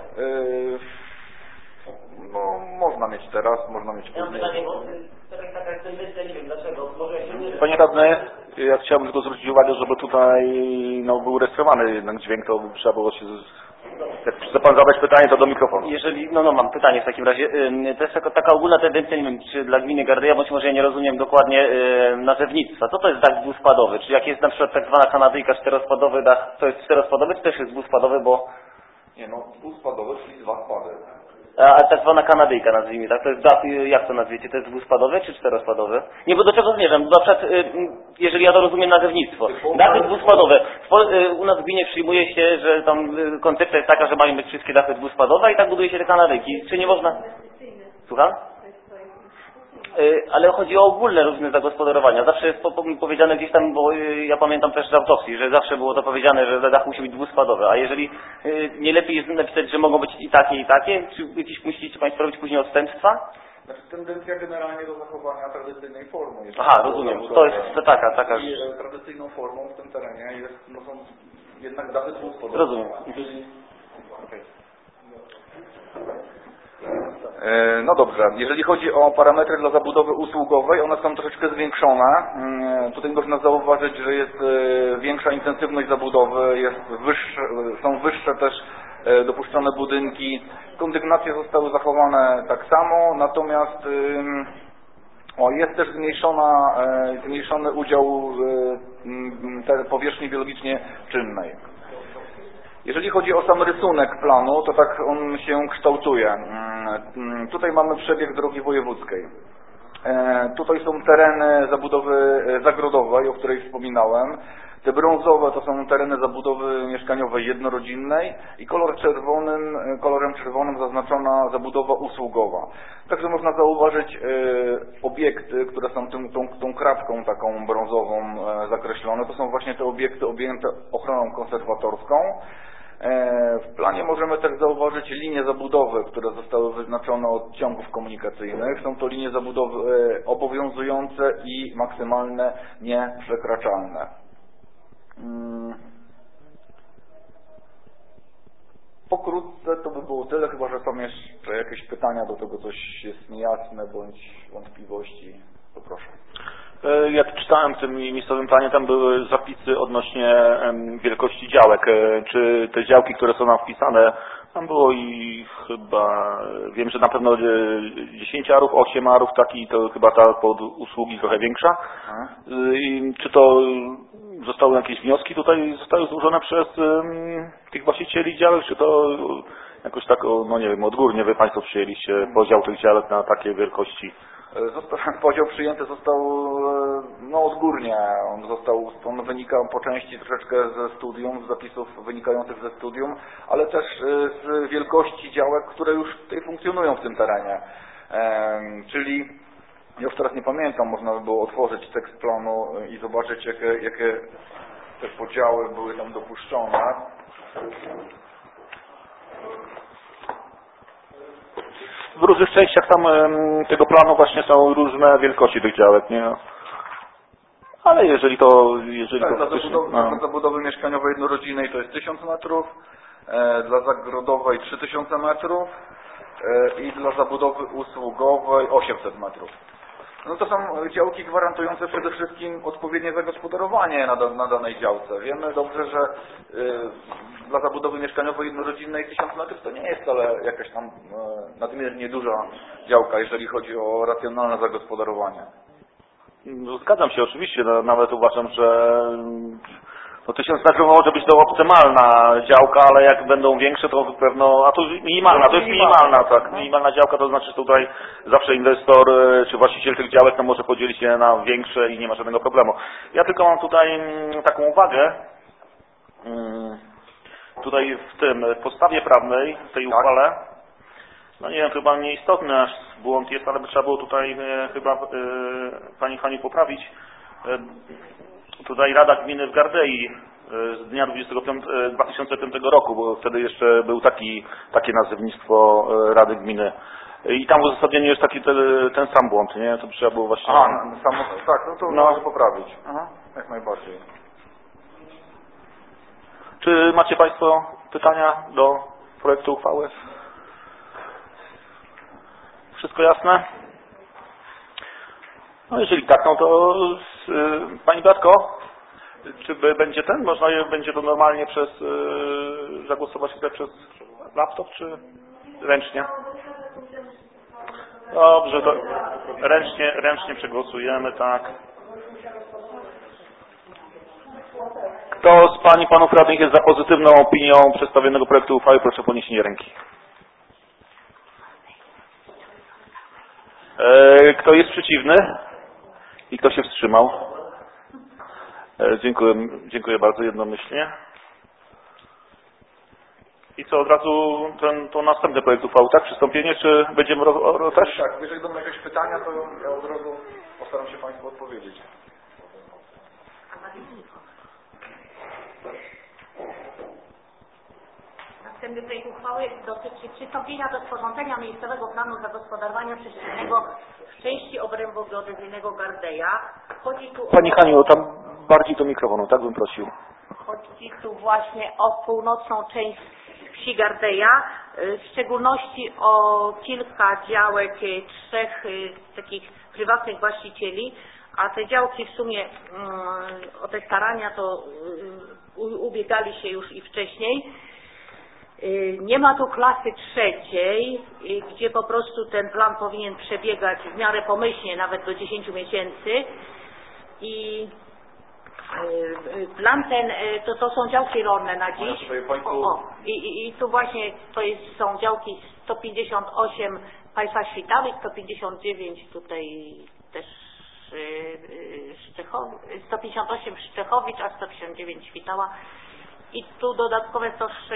No, można mieć teraz, można mieć Ja mam później. pytanie, bo taka tendencja, nie wiem dlaczego, może ja się nie... Panie radny, ja chciałbym tylko zwrócić uwagę, żeby tutaj był rejestrowany jednak dźwięk, to trzeba było się... Jak chce Pan zadać pytanie, to do mikrofonu. Jeżeli, mam pytanie w takim razie. To jest taka ogólna tendencja, nie wiem, czy dla gminy Gardeja, bądź może ja nie rozumiem dokładnie nazewnictwa. Co to jest dach dwuspadowy? Czy jak jest na przykład tak zwana kanadyjka, czterospadowy dach, to jest czterospadowy, czy też jest dwuspadowy, bo... Nie, dwuspadowy, czyli 2 spady. A tak zwana kanadyjka, nazwijmy, tak? To jest dach, jak to nazwiecie? To jest dwuspadowy czy czterospadowy? Nie, bo do czego zmierzam? Na przykład, jeżeli ja to rozumiem nazewnictwo. Dachy dwuspadowe. U nas w gminie przyjmuje się, że tam koncepcja jest taka, że mają być wszystkie dachy dwuspadowe i tak buduje się te kanadyjki. Czy nie można... Słucham? Ale chodzi o ogólne różne zagospodarowania. Zawsze jest powiedziane gdzieś tam, bo ja pamiętam też z autopsji, że zawsze było to powiedziane, że dach musi być dwuspadowy. A jeżeli nie lepiej jest napisać, że mogą być i takie, czy jakieś musicie Państwo robić później odstępstwa? Znaczy tendencja generalnie do zachowania tradycyjnej formy. Aha, rozumiem. To jest taka. I tradycyjną formą w tym terenie są jednak dachy dwuspadowe. Rozumiem. No dobrze, jeżeli chodzi o parametry dla zabudowy usługowej, one są troszeczkę zwiększone. Tutaj można zauważyć, że jest większa intensywność zabudowy, są wyższe też dopuszczone budynki. Kondygnacje zostały zachowane tak samo, natomiast jest też zmniejszony udział powierzchni biologicznie czynnej. Jeżeli chodzi o sam rysunek planu, to tak on się kształtuje. Tutaj mamy przebieg drogi wojewódzkiej. Tutaj są tereny zabudowy zagrodowej, o której wspominałem. Te brązowe to są tereny zabudowy mieszkaniowej jednorodzinnej i kolorem czerwonym zaznaczona zabudowa usługowa. Także można zauważyć obiekty, które są tą kratką taką brązową zakreślone. To są właśnie te obiekty objęte ochroną konserwatorską. W planie możemy też zauważyć linie zabudowy, które zostały wyznaczone od ciągów komunikacyjnych. Są to linie zabudowy obowiązujące i maksymalne nieprzekraczalne. Pokrótce to by było tyle, chyba że są jeszcze jakieś pytania do tego, coś jest niejasne bądź wątpliwości, to proszę. Jak czytałem w tym miejscowym planie, tam były zapisy odnośnie wielkości działek. Czy te działki, które są nam wpisane, tam było i chyba, wiem, że na pewno 10 arów, 8 arów, taki to chyba ta pod usługi trochę większa. Czy to zostały jakieś wnioski tutaj, zostały złożone przez tych właścicieli działek, czy to jakoś tak, nie wiem, odgórnie wy Państwo przyjęliście podział tych działek na takie wielkości? Podział przyjęty został odgórnie. On wynika po części troszeczkę ze studium, z zapisów wynikających ze studium, ale też z wielkości działek, które już tutaj funkcjonują w tym terenie. Czyli, ja już teraz nie pamiętam, można by było otworzyć tekst planu i zobaczyć, jakie te podziały były tam dopuszczone. w różnych częściach tam tego planu właśnie są różne wielkości tych działek, nie? Ale jeżeli to... Dla zabudowy mieszkaniowej jednorodzinnej to jest 1000 metrów, dla zagrodowej 3000 metrów i dla zabudowy usługowej 800 metrów. No to są działki gwarantujące przede wszystkim odpowiednie zagospodarowanie na danej działce. Wiemy dobrze, że dla zabudowy mieszkaniowej jednorodzinnej 1000 metrów to nie jest wcale jakaś tam nadmiernie duża działka, jeżeli chodzi o racjonalne zagospodarowanie. No, zgadzam się oczywiście, nawet uważam, że 1000 metrów może być to optymalna działka, ale jak będą większe, to pewno, a to minimalna, to jest minimalna, tak, minimalna działka, to znaczy tutaj zawsze inwestor czy właściciel tych działek no, może podzielić je na większe i nie ma żadnego problemu. Ja tylko mam tutaj taką uwagę, tutaj w podstawie prawnej, w tej uchwale, no nie wiem, chyba nieistotny aż błąd jest, ale by trzeba było tutaj chyba Pani Haniu poprawić. Tutaj Rada Gminy w Gardei z dnia 2005 roku, bo wtedy jeszcze był takie nazewnictwo Rady Gminy. I tam w uzasadnieniu jest taki ten sam błąd, nie? To trzeba było właśnie... Tak, no to należy poprawić. Aha, jak najbardziej. Czy macie Państwo pytania do projektu uchwały? Wszystko jasne? No jeżeli tak, no to Pani Beatko, czy będzie będzie to normalnie zagłosować tutaj przez laptop, czy ręcznie? Dobrze, to ręcznie przegłosujemy, tak. Kto z Pań i Panów Radnych jest za pozytywną opinią przedstawionego projektu uchwały, proszę o podniesienie ręki. Kto jest przeciwny? I kto się wstrzymał? Dziękuję bardzo, jednomyślnie. I co, od razu to następny projekt uchwały, tak? Przystąpienie, czy będziemy też? Tak, jeżeli będą jakieś pytania, to ja od razu postaram się Państwu odpowiedzieć. Następny projekt uchwały dotyczy przystąpienia do sporządzenia miejscowego planu zagospodarowania przestrzennego w części obrębu geodezyjnego Gardeja. Chodzi tu Pani Haniu, tam bardziej do mikrofonu, tak bym prosił. Chodzi tu właśnie o północną część wsi Gardeja, w szczególności o kilka działek 3 takich prywatnych właścicieli, a te działki w sumie o te starania to ubiegali się już i wcześniej. Nie ma tu klasy 3, gdzie po prostu ten plan powinien przebiegać w miarę pomyślnie, nawet do 10 miesięcy. I plan ten, to są działki rolne na dziś. I tu właśnie są działki 158 Państwa Świtały, 159 tutaj też 158 Szczechowicz, a 159 Świtała. I tu dodatkowe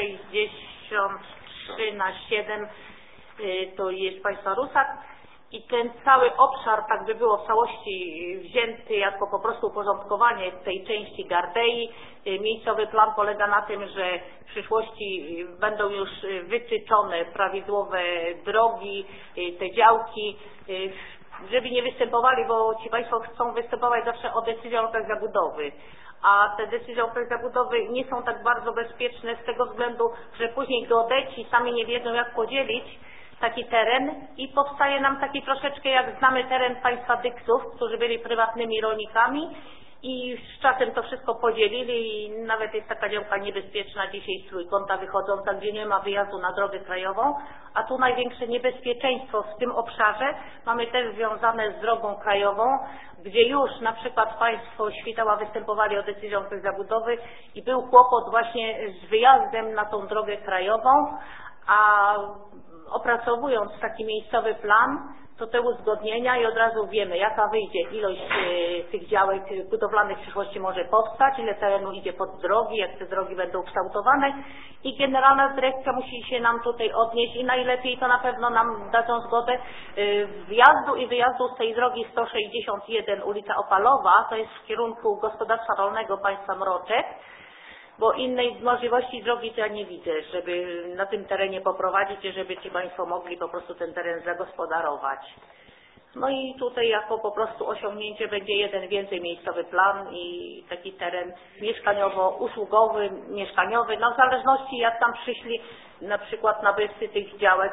163/7 to jest Państwa Rusak. I ten cały obszar tak by było w całości wzięty jako po prostu uporządkowanie tej części Gardei. Miejscowy plan polega na tym, że w przyszłości będą już wytyczone prawidłowe drogi, te działki, żeby nie występowali, bo ci Państwo chcą występować zawsze o decyzję o planie zabudowy. A te decyzje o planie zabudowy nie są tak bardzo bezpieczne z tego względu, że później geodeci sami nie wiedzą, jak podzielić taki teren i powstaje nam taki troszeczkę, jak znamy teren państwa Dyksów, którzy byli prywatnymi rolnikami i z czasem to wszystko podzielili i nawet jest taka działka niebezpieczna dzisiaj z Trójkąta wychodząca, gdzie nie ma wyjazdu na drogę krajową, a tu największe niebezpieczeństwo w tym obszarze mamy też związane z drogą krajową, gdzie już na przykład Państwo Świtała występowali o decyzję o zabudowy i był kłopot właśnie z wyjazdem na tą drogę krajową, a opracowując taki miejscowy plan, to te uzgodnienia i od razu wiemy, jaka wyjdzie ilość tych działek budowlanych w przyszłości może powstać, ile terenu idzie pod drogi, jak te drogi będą kształtowane i Generalna Dyrekcja musi się nam tutaj odnieść i najlepiej to na pewno nam dadzą zgodę wjazdu i wyjazdu z tej drogi 161 ulica Opalowa, to jest w kierunku gospodarstwa rolnego państwa Mroczek. bo innej możliwości drogi to ja nie widzę, żeby na tym terenie poprowadzić i żeby ci Państwo mogli po prostu ten teren zagospodarować. No i tutaj jako po prostu osiągnięcie będzie jeden więcej miejscowy plan i taki teren mieszkaniowo-usługowy, mieszkaniowy, no w zależności jak tam przyszli na przykład nabywcy tych działek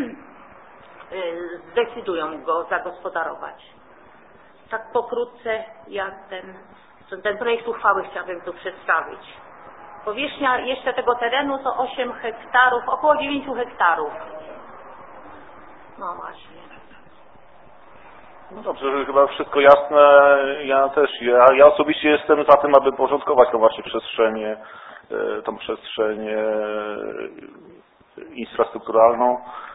zdecydują go zagospodarować. Tak pokrótce jak ten projekt uchwały chciałabym tu przedstawić. Powierzchnia jeszcze tego terenu to 8 hektarów, około 9 hektarów. No właśnie. No dobrze, chyba wszystko jasne. Ja osobiście jestem za tym, aby porządkować tą właśnie przestrzeń, infrastrukturalną,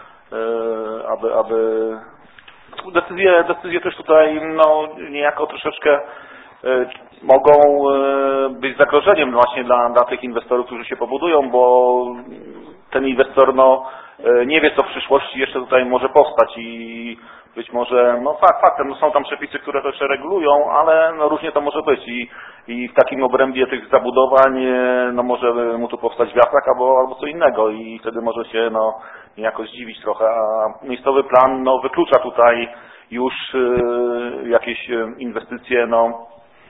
aby decyzje też tutaj no niejako troszeczkę mogą być zagrożeniem właśnie dla tych inwestorów, którzy się pobudują, bo ten inwestor no nie wie, co w przyszłości jeszcze tutaj może powstać i być może, no faktem, no są tam przepisy, które to jeszcze regulują, ale no różnie to może być i w takim obrębie tych zabudowań no może mu tu powstać wiatrak albo co innego i wtedy może się no niejako zdziwić trochę, a miejscowy plan no wyklucza tutaj już jakieś inwestycje no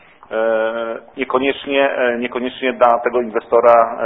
niekoniecznie dla tego inwestora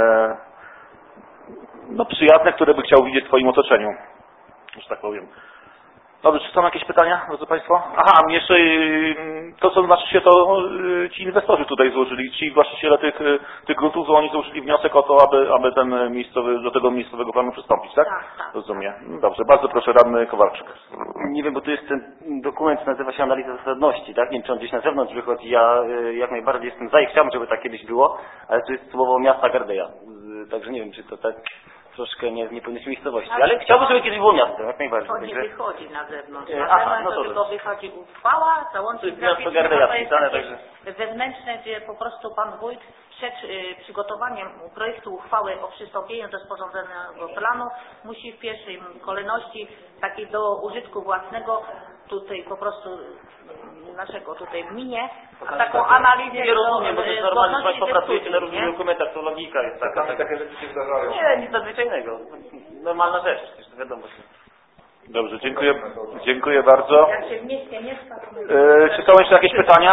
no przyjazne, które by chciał widzieć w swoim otoczeniu, że tak powiem. Dobrze, czy są jakieś pytania, drodzy Państwo? Aha, jeszcze to co znaczy się to ci inwestorzy tutaj złożyli, ci właściciele tych gruntów, oni złożyli wniosek o to, aby do tego miejscowego planu przystąpić, tak? Tak. Rozumiem. Dobrze, bardzo proszę, radny Kowalczyk. Nie wiem, bo tu jest ten dokument, nazywa się analiza zasadności, tak? Nie wiem, czy on gdzieś na zewnątrz wychodzi. Ja jak najbardziej jestem za i chciałbym, żeby tak kiedyś było, ale tu jest słowo miasta Gardeja. Także nie wiem, czy to tak troszkę nie powinniśmy miejscowości, ale chciałbym, żeby kiedyś było miasto, jak najbardziej. To nie wychodzi na zewnątrz. No to tylko wychodzi uchwała, załącznik wewnętrzne, gdzie po prostu pan wójt przed przygotowaniem projektu uchwały o przystąpieniu do sporządzonego planu musi w pierwszej kolejności takiej do użytku własnego tutaj po prostu naszego tutaj w gminie taką analizę. Nie rozumiem, bo to jest normalnie, że Państwo pracujecie na różnych dokumentach, to logika jest taka. Takie rzeczy się zdarzają. Nie, nic nadzwyczajnego. Normalna rzecz, przecież to wiadomo. Dobrze, dziękuję bardzo. Jak się w mieście mieszka, to czy są jeszcze jakieś pytania?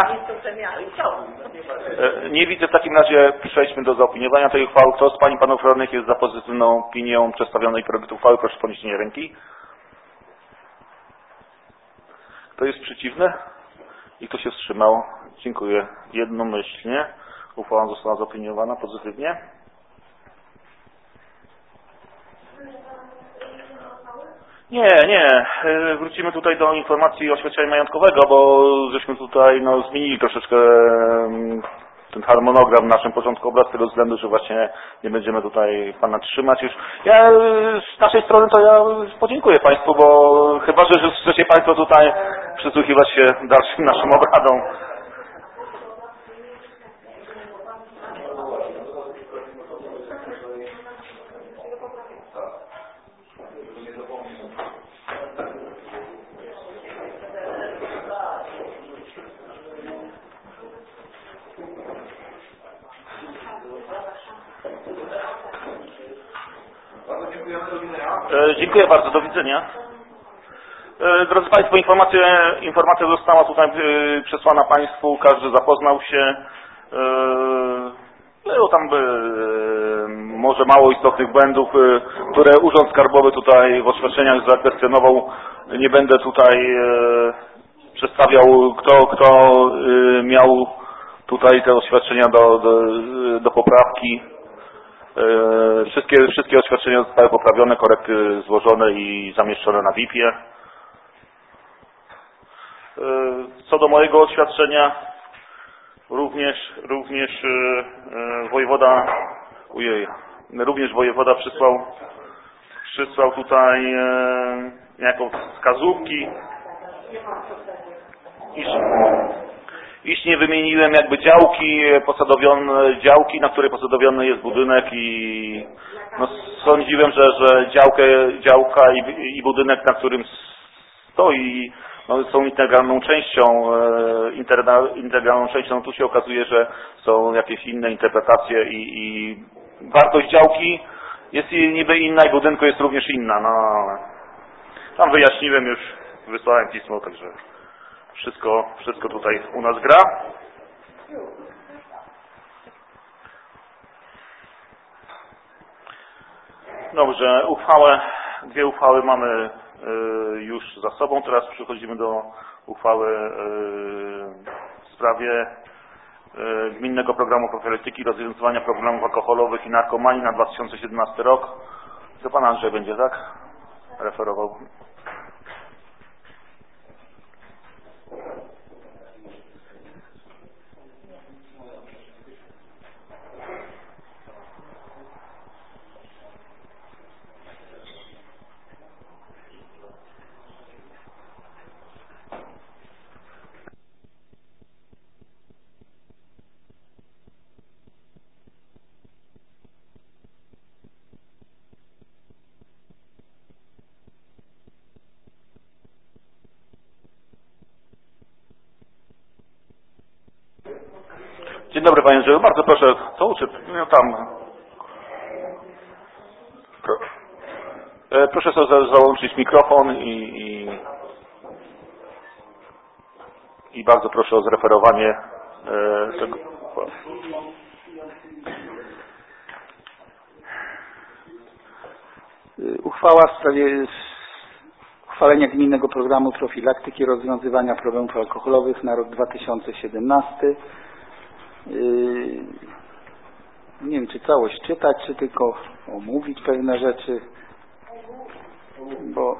Nie widzę, w takim razie przejdźmy do zaopiniowania tej uchwały. Kto z Pań i Panów Radnych jest za pozytywną opinią przedstawionej projektu uchwały? Proszę o podniesienie ręki. Kto jest przeciwny? I kto się wstrzymał? Dziękuję. Jednomyślnie uchwała została zaopiniowana pozytywnie. Nie. Wrócimy tutaj do informacji o świadczeniu majątkowego, bo żeśmy tutaj no, zmienili troszeczkę ten harmonogram w naszym porządku obrad z tego względu, że właśnie nie będziemy tutaj Pana trzymać już. Ja z naszej strony to ja podziękuję Państwu, bo chyba, że chcecie Państwo tutaj przysłuchiwać się dalszym naszym obradom. Dziękuję bardzo, do widzenia. Drodzy Państwo, informacja została tutaj przesłana Państwu, każdy zapoznał się. Było tam może mało istotnych błędów, które Urząd Skarbowy tutaj w oświadczeniach zakwestionował. Nie będę tutaj przedstawiał, kto miał tutaj te oświadczenia do poprawki. Wszystkie oświadczenia zostały poprawione, korekty złożone i zamieszczone na VIP-ie. Co do mojego oświadczenia, również wojewoda przysłał tutaj jako wskazówki, iż nie wymieniłem jakby działki, na której posadowiony jest budynek i no, sądziłem, że działka i budynek, na którym stoi są integralną częścią, tu się okazuje, że są jakieś inne interpretacje i wartość działki jest niby inna i budynku jest również inna, no ale tam wyjaśniłem już, wysłałem pismo, także wszystko tutaj u nas gra. Dobrze, dwie uchwały mamy już za sobą. Teraz przechodzimy do uchwały w sprawie Gminnego Programu Profilaktyki i Rozwiązywania Problemów Alkoholowych i Narkomanii na 2017 rok. To pan Andrzej będzie, tak? Referował. Dzień dobry panie Andrzeju, bardzo proszę, co uczy? No tam. Proszę sobie załączyć mikrofon i bardzo proszę o zreferowanie tego. Uchwała w sprawie uchwalenia Gminnego Programu Profilaktyki i Rozwiązywania Problemów Alkoholowych na rok 2017. Nie wiem, czy całość czytać, czy tylko omówić pewne rzeczy, bo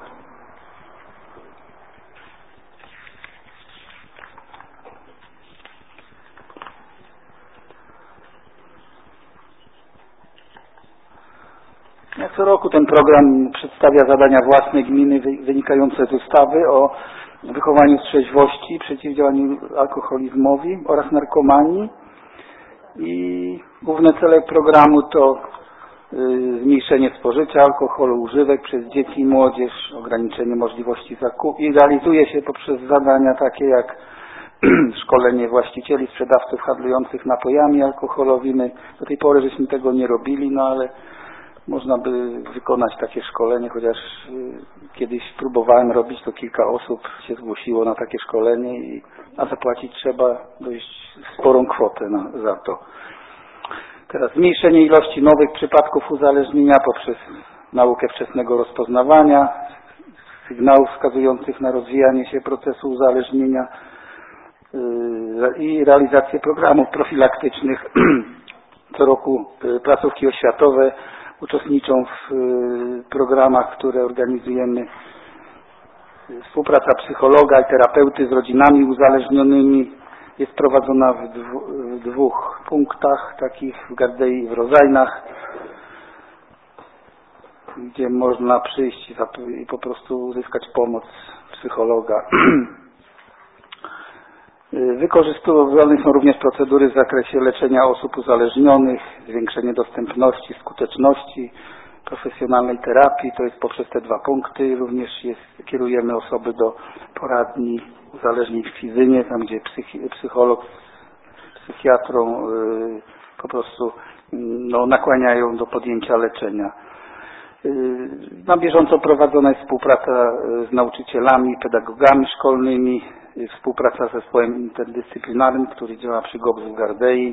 jak co roku ten program przedstawia zadania własne gminy wynikające z ustawy o wychowaniu z trzeźwości, przeciwdziałaniu alkoholizmowi oraz narkomanii. I główne cele programu to zmniejszenie spożycia alkoholu, używek przez dzieci i młodzież, ograniczenie możliwości zakupu i realizuje się poprzez zadania takie jak szkolenie właścicieli, sprzedawców handlujących napojami alkoholowymi. Do tej pory żeśmy tego nie robili, no ale można by wykonać takie szkolenie, chociaż kiedyś próbowałem robić, to kilka osób się zgłosiło na takie szkolenie, a zapłacić trzeba dość sporą kwotę za to. Teraz zmniejszenie ilości nowych przypadków uzależnienia poprzez naukę wczesnego rozpoznawania, sygnałów wskazujących na rozwijanie się procesu uzależnienia i realizację programów profilaktycznych. Co roku placówki oświatowe uczestniczą w programach, które organizujemy. Współpraca psychologa i terapeuty z rodzinami uzależnionymi jest prowadzona w dwóch punktach, takich w Gardei i w Rozajnach, gdzie można przyjść i po prostu uzyskać pomoc psychologa. Wykorzystywane są również procedury w zakresie leczenia osób uzależnionych, zwiększenie dostępności, skuteczności profesjonalnej terapii, to jest poprzez te dwa punkty. Również kierujemy osoby do poradni uzależnień w Fizynie, tam gdzie psycholog z psychiatrą po prostu nakłaniają do podjęcia leczenia. Na bieżąco prowadzona jest współpraca z nauczycielami, pedagogami szkolnymi, współpraca z zespołem interdyscyplinarnym, który działa przy GOPS w Gardei.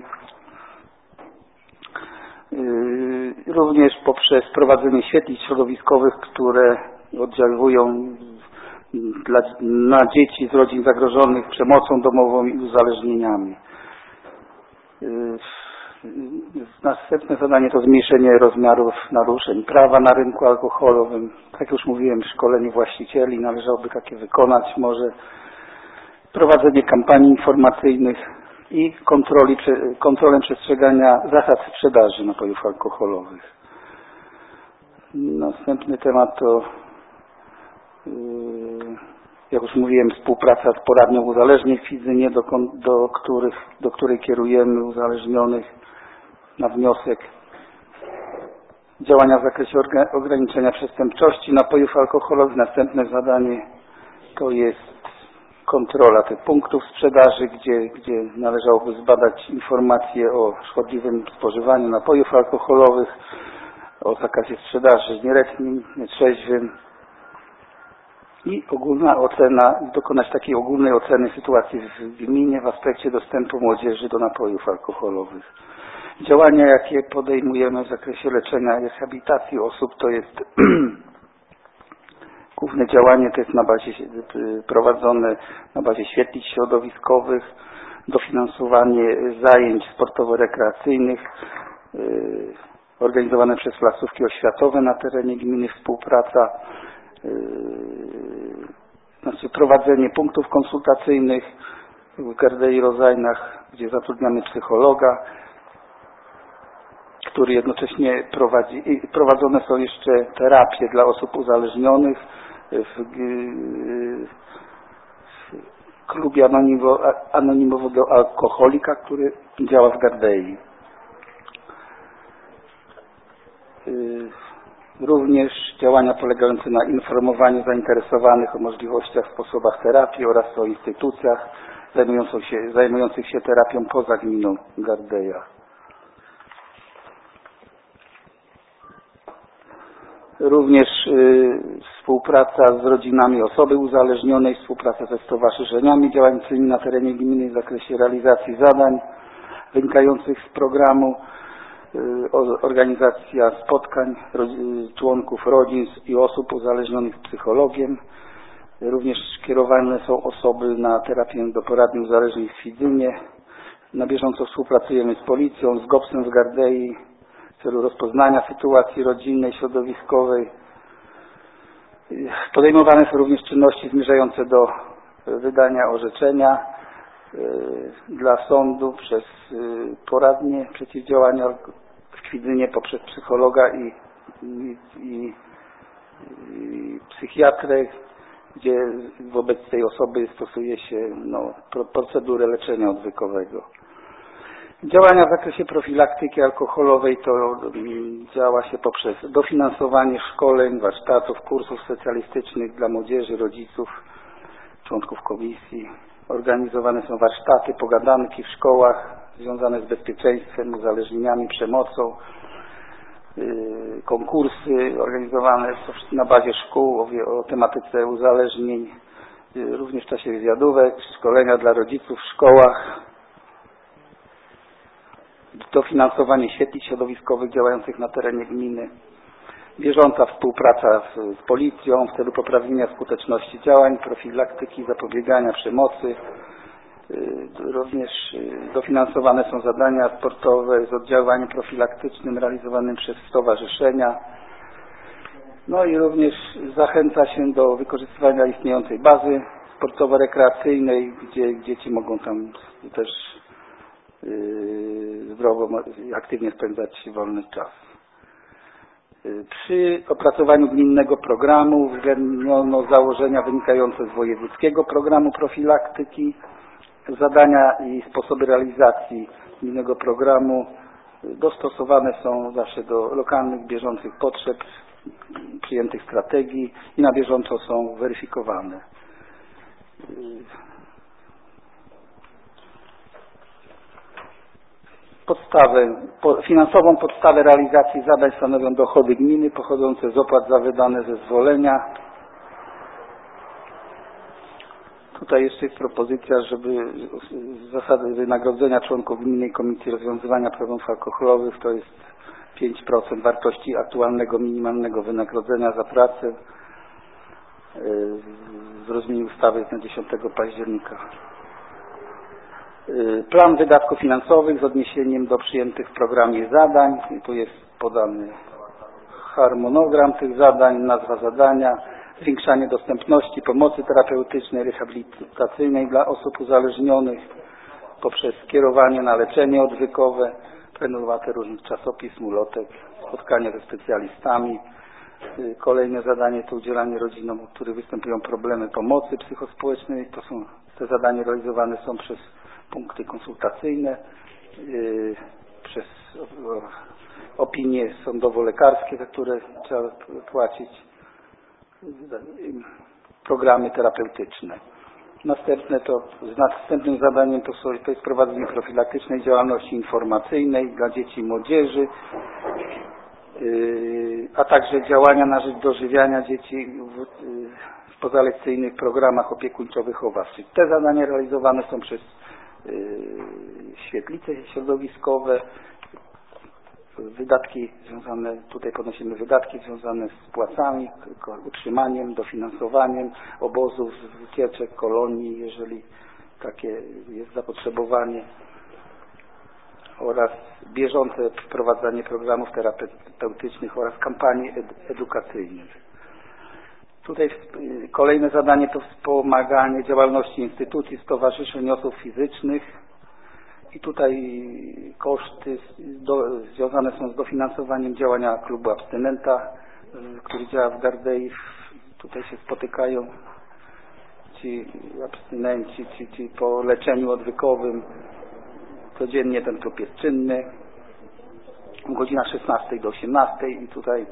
Również poprzez prowadzenie świetlic środowiskowych, które oddziałują na dzieci z rodzin zagrożonych przemocą domową i uzależnieniami. Następne zadanie to zmniejszenie rozmiarów naruszeń prawa na rynku alkoholowym. Jak już mówiłem, szkolenie właścicieli należałoby takie wykonać. Może prowadzenie kampanii informacyjnych i kontrolę przestrzegania zasad sprzedaży napojów alkoholowych. Następny temat to, jak już mówiłem, współpraca z poradnią uzależnień w Fizynie, do której kierujemy uzależnionych na wniosek. Działania w zakresie ograniczenia przestępczości napojów alkoholowych. Następne zadanie to jest kontrola tych punktów sprzedaży, gdzie należałoby zbadać informacje o szkodliwym spożywaniu napojów alkoholowych, o zakazie sprzedaży nieletnim, nietrzeźwym i ogólna ocena, dokonać takiej ogólnej oceny sytuacji w gminie w aspekcie dostępu młodzieży do napojów alkoholowych. Działania, jakie podejmujemy w zakresie leczenia i rehabilitacji osób, to jest główne działanie to jest prowadzone na bazie świetlic środowiskowych, dofinansowanie zajęć sportowo-rekreacyjnych organizowane przez placówki oświatowe na terenie gminy, współpraca, prowadzenie punktów konsultacyjnych w Gardei Rozajnach, gdzie zatrudniamy psychologa, który jednocześnie prowadzone są jeszcze terapie dla osób uzależnionych w klubie anonimowego alkoholika, który działa w Gardei. Również działania polegające na informowaniu zainteresowanych o możliwościach, sposobach terapii oraz o instytucjach zajmujących się terapią poza gminą Gardeja. Również współpraca z rodzinami osoby uzależnionej, współpraca ze stowarzyszeniami działającymi na terenie gminy w zakresie realizacji zadań wynikających z programu, organizacja spotkań członków rodzin i osób uzależnionych z psychologiem. Również kierowane są osoby na terapię do poradni uzależnień w Kwidzynie. Na bieżąco współpracujemy z policją, z GOPS-em w Gardei w celu rozpoznania sytuacji rodzinnej, środowiskowej. Podejmowane są również czynności zmierzające do wydania orzeczenia dla sądu przez poradnię przeciwdziałania w Kwidzynie poprzez psychologa i psychiatrę, gdzie wobec tej osoby stosuje się procedurę leczenia odwykowego. Działania w zakresie profilaktyki alkoholowej to działa się poprzez dofinansowanie szkoleń, warsztatów, kursów specjalistycznych dla młodzieży, rodziców, członków komisji. Organizowane są warsztaty, pogadanki w szkołach związane z bezpieczeństwem, uzależnieniami, przemocą. Konkursy organizowane na bazie szkół o tematyce uzależnień, również w czasie wywiadówek, szkolenia dla rodziców w szkołach. Dofinansowanie świetlic środowiskowych działających na terenie gminy. Bieżąca współpraca z policją w celu poprawienia skuteczności działań, profilaktyki, zapobiegania przemocy. Również dofinansowane są zadania sportowe z oddziaływaniem profilaktycznym realizowanym przez stowarzyszenia. No i również zachęca się do wykorzystywania istniejącej bazy sportowo-rekreacyjnej, gdzie dzieci mogą tam też zdrowo, aktywnie spędzać wolny czas. Przy opracowaniu gminnego programu uwzględniono założenia wynikające z wojewódzkiego programu profilaktyki. Zadania i sposoby realizacji gminnego programu dostosowane są zawsze do lokalnych, bieżących potrzeb, przyjętych strategii i na bieżąco są weryfikowane. Finansową podstawę realizacji zadań stanowią dochody gminy pochodzące z opłat za wydane zezwolenia. Tutaj jeszcze jest propozycja, żeby zasady wynagrodzenia członków Gminnej Komisji Rozwiązywania Problemów Alkoholowych to jest 5% wartości aktualnego minimalnego wynagrodzenia za pracę w rozumieniu ustawy z dnia 10 października. Plan wydatków finansowych z odniesieniem do przyjętych w programie zadań. Tu jest podany harmonogram tych zadań, nazwa zadania, zwiększanie dostępności pomocy terapeutycznej, rehabilitacyjnej dla osób uzależnionych poprzez skierowanie na leczenie odwykowe, prenumeraty różnych czasopism, ulotek, spotkania ze specjalistami. Kolejne zadanie to udzielanie rodzinom, u których występują problemy pomocy psychospołecznej. Te zadania realizowane są przez punkty konsultacyjne, przez opinie sądowo-lekarskie, za które trzeba płacić, programy terapeutyczne. Następnym zadaniem to jest prowadzenie profilaktycznej działalności informacyjnej dla dzieci i młodzieży, a także działania na rzecz dożywiania dzieci w pozalekcyjnych programach opiekuńczo-wychowawczych. Te zadania realizowane są przez świetlice środowiskowe. Tutaj ponosimy wydatki związane z płacami, utrzymaniem, dofinansowaniem obozów, wycieczek, kolonii, jeżeli takie jest zapotrzebowanie, oraz bieżące wprowadzanie programów terapeutycznych oraz kampanii edukacyjnych. Tutaj kolejne zadanie to wspomaganie działalności instytucji, stowarzyszeń, osób fizycznych. I tutaj koszty związane są z dofinansowaniem działania klubu abstynenta, który działa w Gardei. Tutaj się spotykają ci abstynenci, ci po leczeniu odwykowym. Codziennie ten klub jest czynny, godzina 16 do 18 i tutaj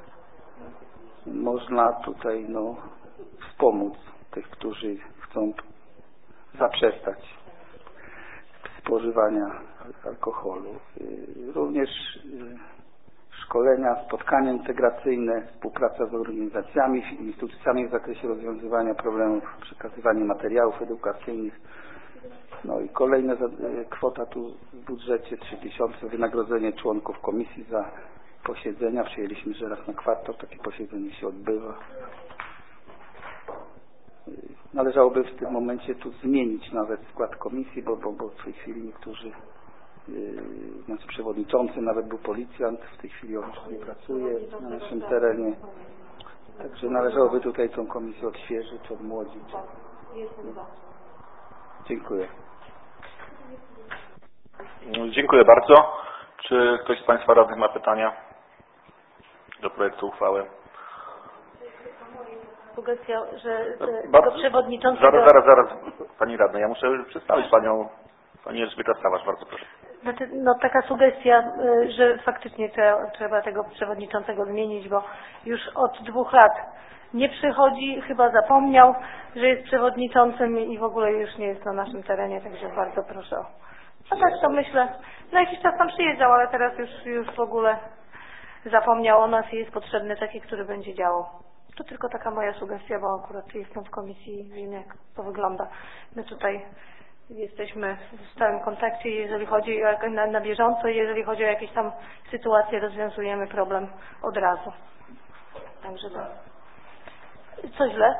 można wspomóc tych, którzy chcą zaprzestać spożywania alkoholu. Również szkolenia, spotkania integracyjne, współpraca z organizacjami, instytucjami w zakresie rozwiązywania problemów, przekazywanie materiałów edukacyjnych. No i kolejna kwota tu w budżecie 3000, wynagrodzenie członków komisji za posiedzenia. Przyjęliśmy, że raz na kwartał takie posiedzenie się odbywa. Należałoby w tym momencie tu zmienić nawet skład komisji, bo w tej chwili niektórzy, znaczy przewodniczący, nawet był policjant, w tej chwili on już nie pracuje na naszym terenie. Także należałoby tutaj tą komisję odświeżyć, odmłodzić. Dziękuję. Dziękuję bardzo. Czy ktoś z Państwa radnych ma pytania do projektu uchwały? Sugestia, że do przewodniczącego... Zaraz, Pani Radna, ja muszę przedstawić Panią, Pani Elżbieta Stawarz, bardzo proszę. Znaczy, taka sugestia, że faktycznie trzeba tego przewodniczącego zmienić, bo już od 2 lat nie przychodzi, chyba zapomniał, że jest przewodniczącym i w ogóle już nie jest na naszym terenie, także bardzo proszę o... A tak to myślę, na jakiś czas tam przyjeżdżał, ale teraz już w ogóle zapomniał o nas i jest potrzebny taki, który będzie działał. To tylko taka moja sugestia, bo akurat jestem w komisji i wiem, jak to wygląda. My tutaj jesteśmy w stałym kontakcie, jeżeli chodzi na bieżąco, jeżeli chodzi o jakieś tam sytuacje, rozwiązujemy problem od razu. Także to... Co źle?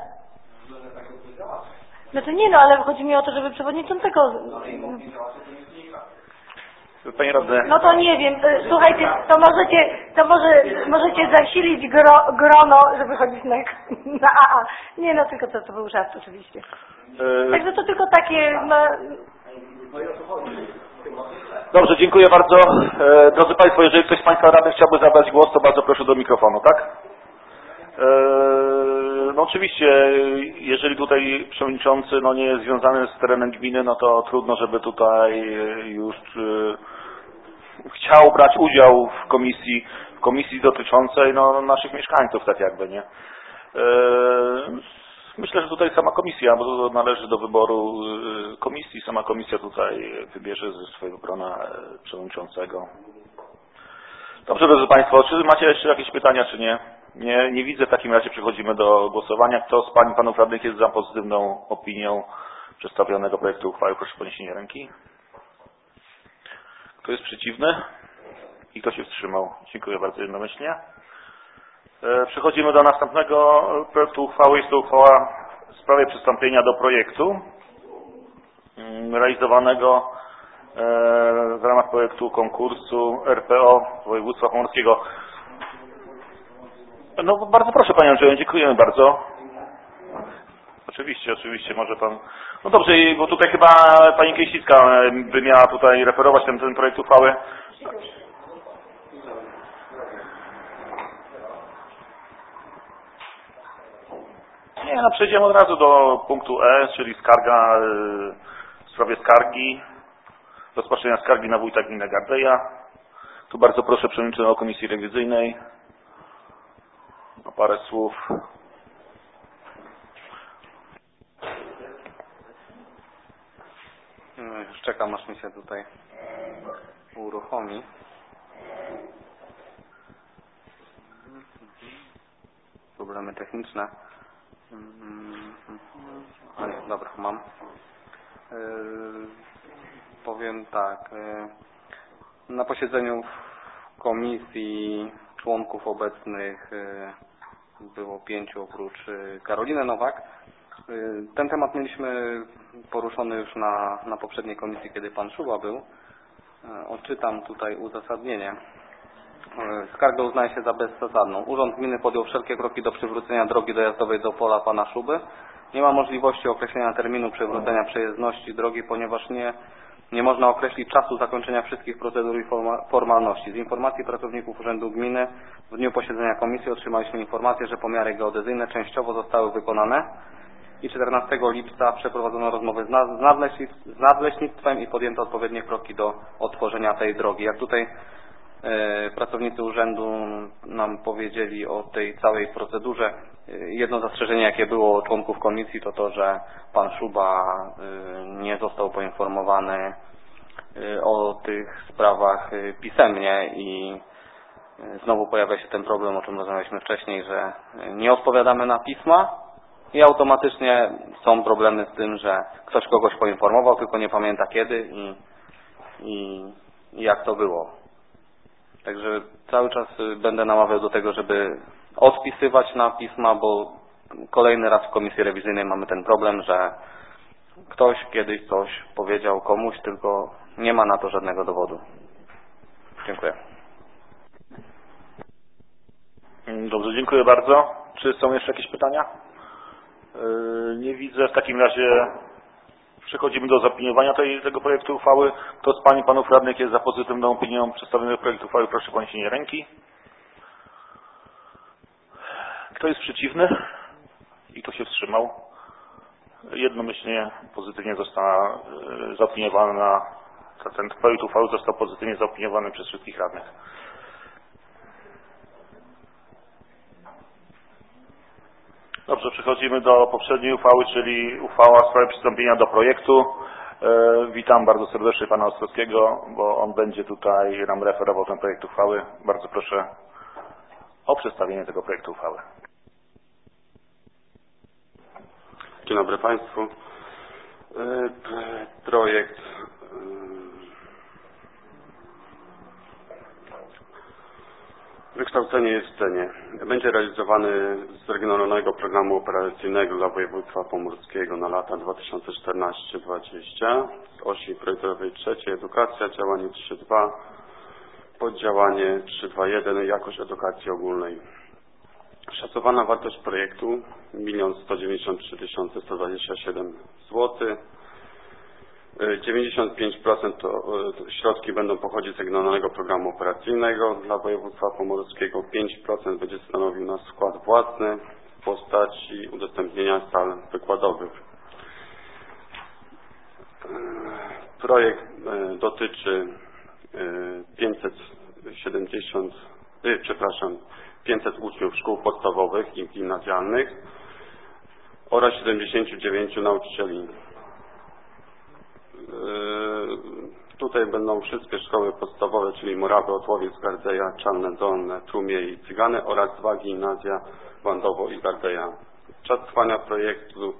Znaczy nie, ale chodzi mi o to, żeby przewodniczącego... Panie Radny. No to nie wiem, słuchajcie, możecie zasilić grono, żeby chodzić na AA. Nie, no tylko to był żart oczywiście. Także to tylko takie... Dobrze, dziękuję bardzo. Drodzy Państwo, jeżeli ktoś z Państwa radnych chciałby zabrać głos, to bardzo proszę do mikrofonu, tak? No oczywiście, jeżeli tutaj przewodniczący nie jest związany z terenem gminy, no to trudno, żeby tutaj już chciał brać udział w komisji dotyczącej naszych mieszkańców, tak jakby, nie? Myślę, że tutaj sama komisja, bo to należy do wyboru komisji, sama komisja tutaj wybierze ze swojego grona przewodniczącego. Dobrze, drodzy Państwo, czy macie jeszcze jakieś pytania, czy nie? Nie widzę, w takim razie przechodzimy do głosowania. Kto z Pań i Panów Radnych jest za pozytywną opinią przedstawionego projektu uchwały? Proszę o podniesienie ręki. Kto jest przeciwny? I kto się wstrzymał? Dziękuję bardzo jednomyślnie. Przechodzimy do następnego projektu uchwały. Jest to uchwała w sprawie przystąpienia do projektu realizowanego w ramach projektu konkursu RPO województwa pomorskiego. No bardzo proszę Panią Andrzeju, dziękujemy bardzo. Oczywiście, może Pan... No dobrze, bo tutaj chyba Pani Kieślicka by miała tutaj referować ten projekt uchwały. Nie, przejdziemy od razu do punktu E, czyli skarga w sprawie skargi, rozpatrzenia skargi na wójta gminy Gardeja. Tu bardzo proszę przewodniczącego Komisji Rewizyjnej o parę słów. Już czekam, aż mi się tutaj uruchomi. Problemy techniczne. A nie, dobra, mam. Powiem tak. Na posiedzeniu komisji członków obecnych było 5 oprócz Karoliny Nowak. Ten temat mieliśmy poruszony już na poprzedniej komisji, kiedy pan Szuba był. Odczytam tutaj uzasadnienie. Skargę uznaje się za bezzasadną. Urząd Gminy podjął wszelkie kroki do przywrócenia drogi dojazdowej do pola pana Szuby. Nie ma możliwości określenia terminu przywrócenia przejezdności drogi, ponieważ nie można określić czasu zakończenia wszystkich procedur i formalności. Z informacji pracowników Urzędu Gminy w dniu posiedzenia komisji otrzymaliśmy informację, że pomiary geodezyjne częściowo zostały wykonane i 14 lipca przeprowadzono rozmowy z nadleśnictwem i podjęto odpowiednie kroki do otworzenia tej drogi. Jak tutaj pracownicy urzędu nam powiedzieli o tej całej procedurze, jedno zastrzeżenie, jakie było członków komisji, to to, że pan Szuba nie został poinformowany o tych sprawach pisemnie i znowu pojawia się ten problem, o czym rozmawialiśmy wcześniej, że nie odpowiadamy na pisma i automatycznie są problemy z tym, że ktoś kogoś poinformował, tylko nie pamięta kiedy i jak to było. Także cały czas będę namawiał do tego, żeby odpisywać na pisma, bo kolejny raz w komisji rewizyjnej mamy ten problem, że ktoś kiedyś coś powiedział komuś, tylko nie ma na to żadnego dowodu. Dziękuję. Dobrze, dziękuję bardzo. Czy są jeszcze jakieś pytania? Nie widzę. W takim razie przechodzimy do zaopiniowania tego projektu uchwały. Kto z pań i panów radnych jest za pozytywną opinią przedstawionego projektu uchwały? Proszę o podniesienie ręki. Kto jest przeciwny? I kto się wstrzymał? Jednomyślnie pozytywnie została zaopiniowana, ten projekt uchwały został pozytywnie zaopiniowany przez wszystkich radnych. Dobrze, przechodzimy do poprzedniej uchwały, czyli uchwała w sprawie przystąpienia do projektu. Witam bardzo serdecznie pana Ostrowskiego, bo on będzie tutaj nam referował ten projekt uchwały. Bardzo proszę o przedstawienie tego projektu uchwały. Dzień dobry Państwu. Projekt Wykształcenie jest w cenie. Będzie realizowany z Regionalnego Programu Operacyjnego dla Województwa Pomorskiego na lata 2014-2020 z osi projektowej 3 Edukacja, działanie 3.2, poddziałanie 3.2.1 Jakość edukacji ogólnej. Szacowana wartość projektu 1 193 127 zł. 95% to środki będą pochodzić z Regionalnego Programu Operacyjnego dla Województwa Pomorskiego. 5% będzie stanowił nasz wkład własny w postaci udostępnienia sal wykładowych. Projekt dotyczy 500 uczniów szkół podstawowych i gimnazjalnych oraz 79 nauczycieli. Tutaj będą wszystkie szkoły podstawowe, czyli Morawy, Otłowiec, Gardzeja, Czarne Dolne, Trumie i Cygany oraz 2 gimnazja Wandowo i Gardeja. Czas trwania projektu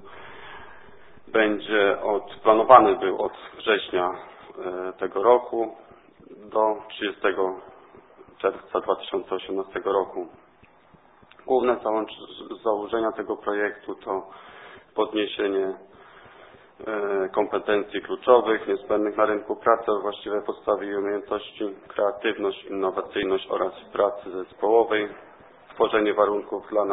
planowany był od września tego roku do 30 czerwca 2018 roku. Główne założenia tego projektu to podniesienie kompetencji kluczowych, niezbędnych na rynku pracy, właściwe podstawy i umiejętności, kreatywność, innowacyjność oraz pracy zespołowej, stworzenie warunków dla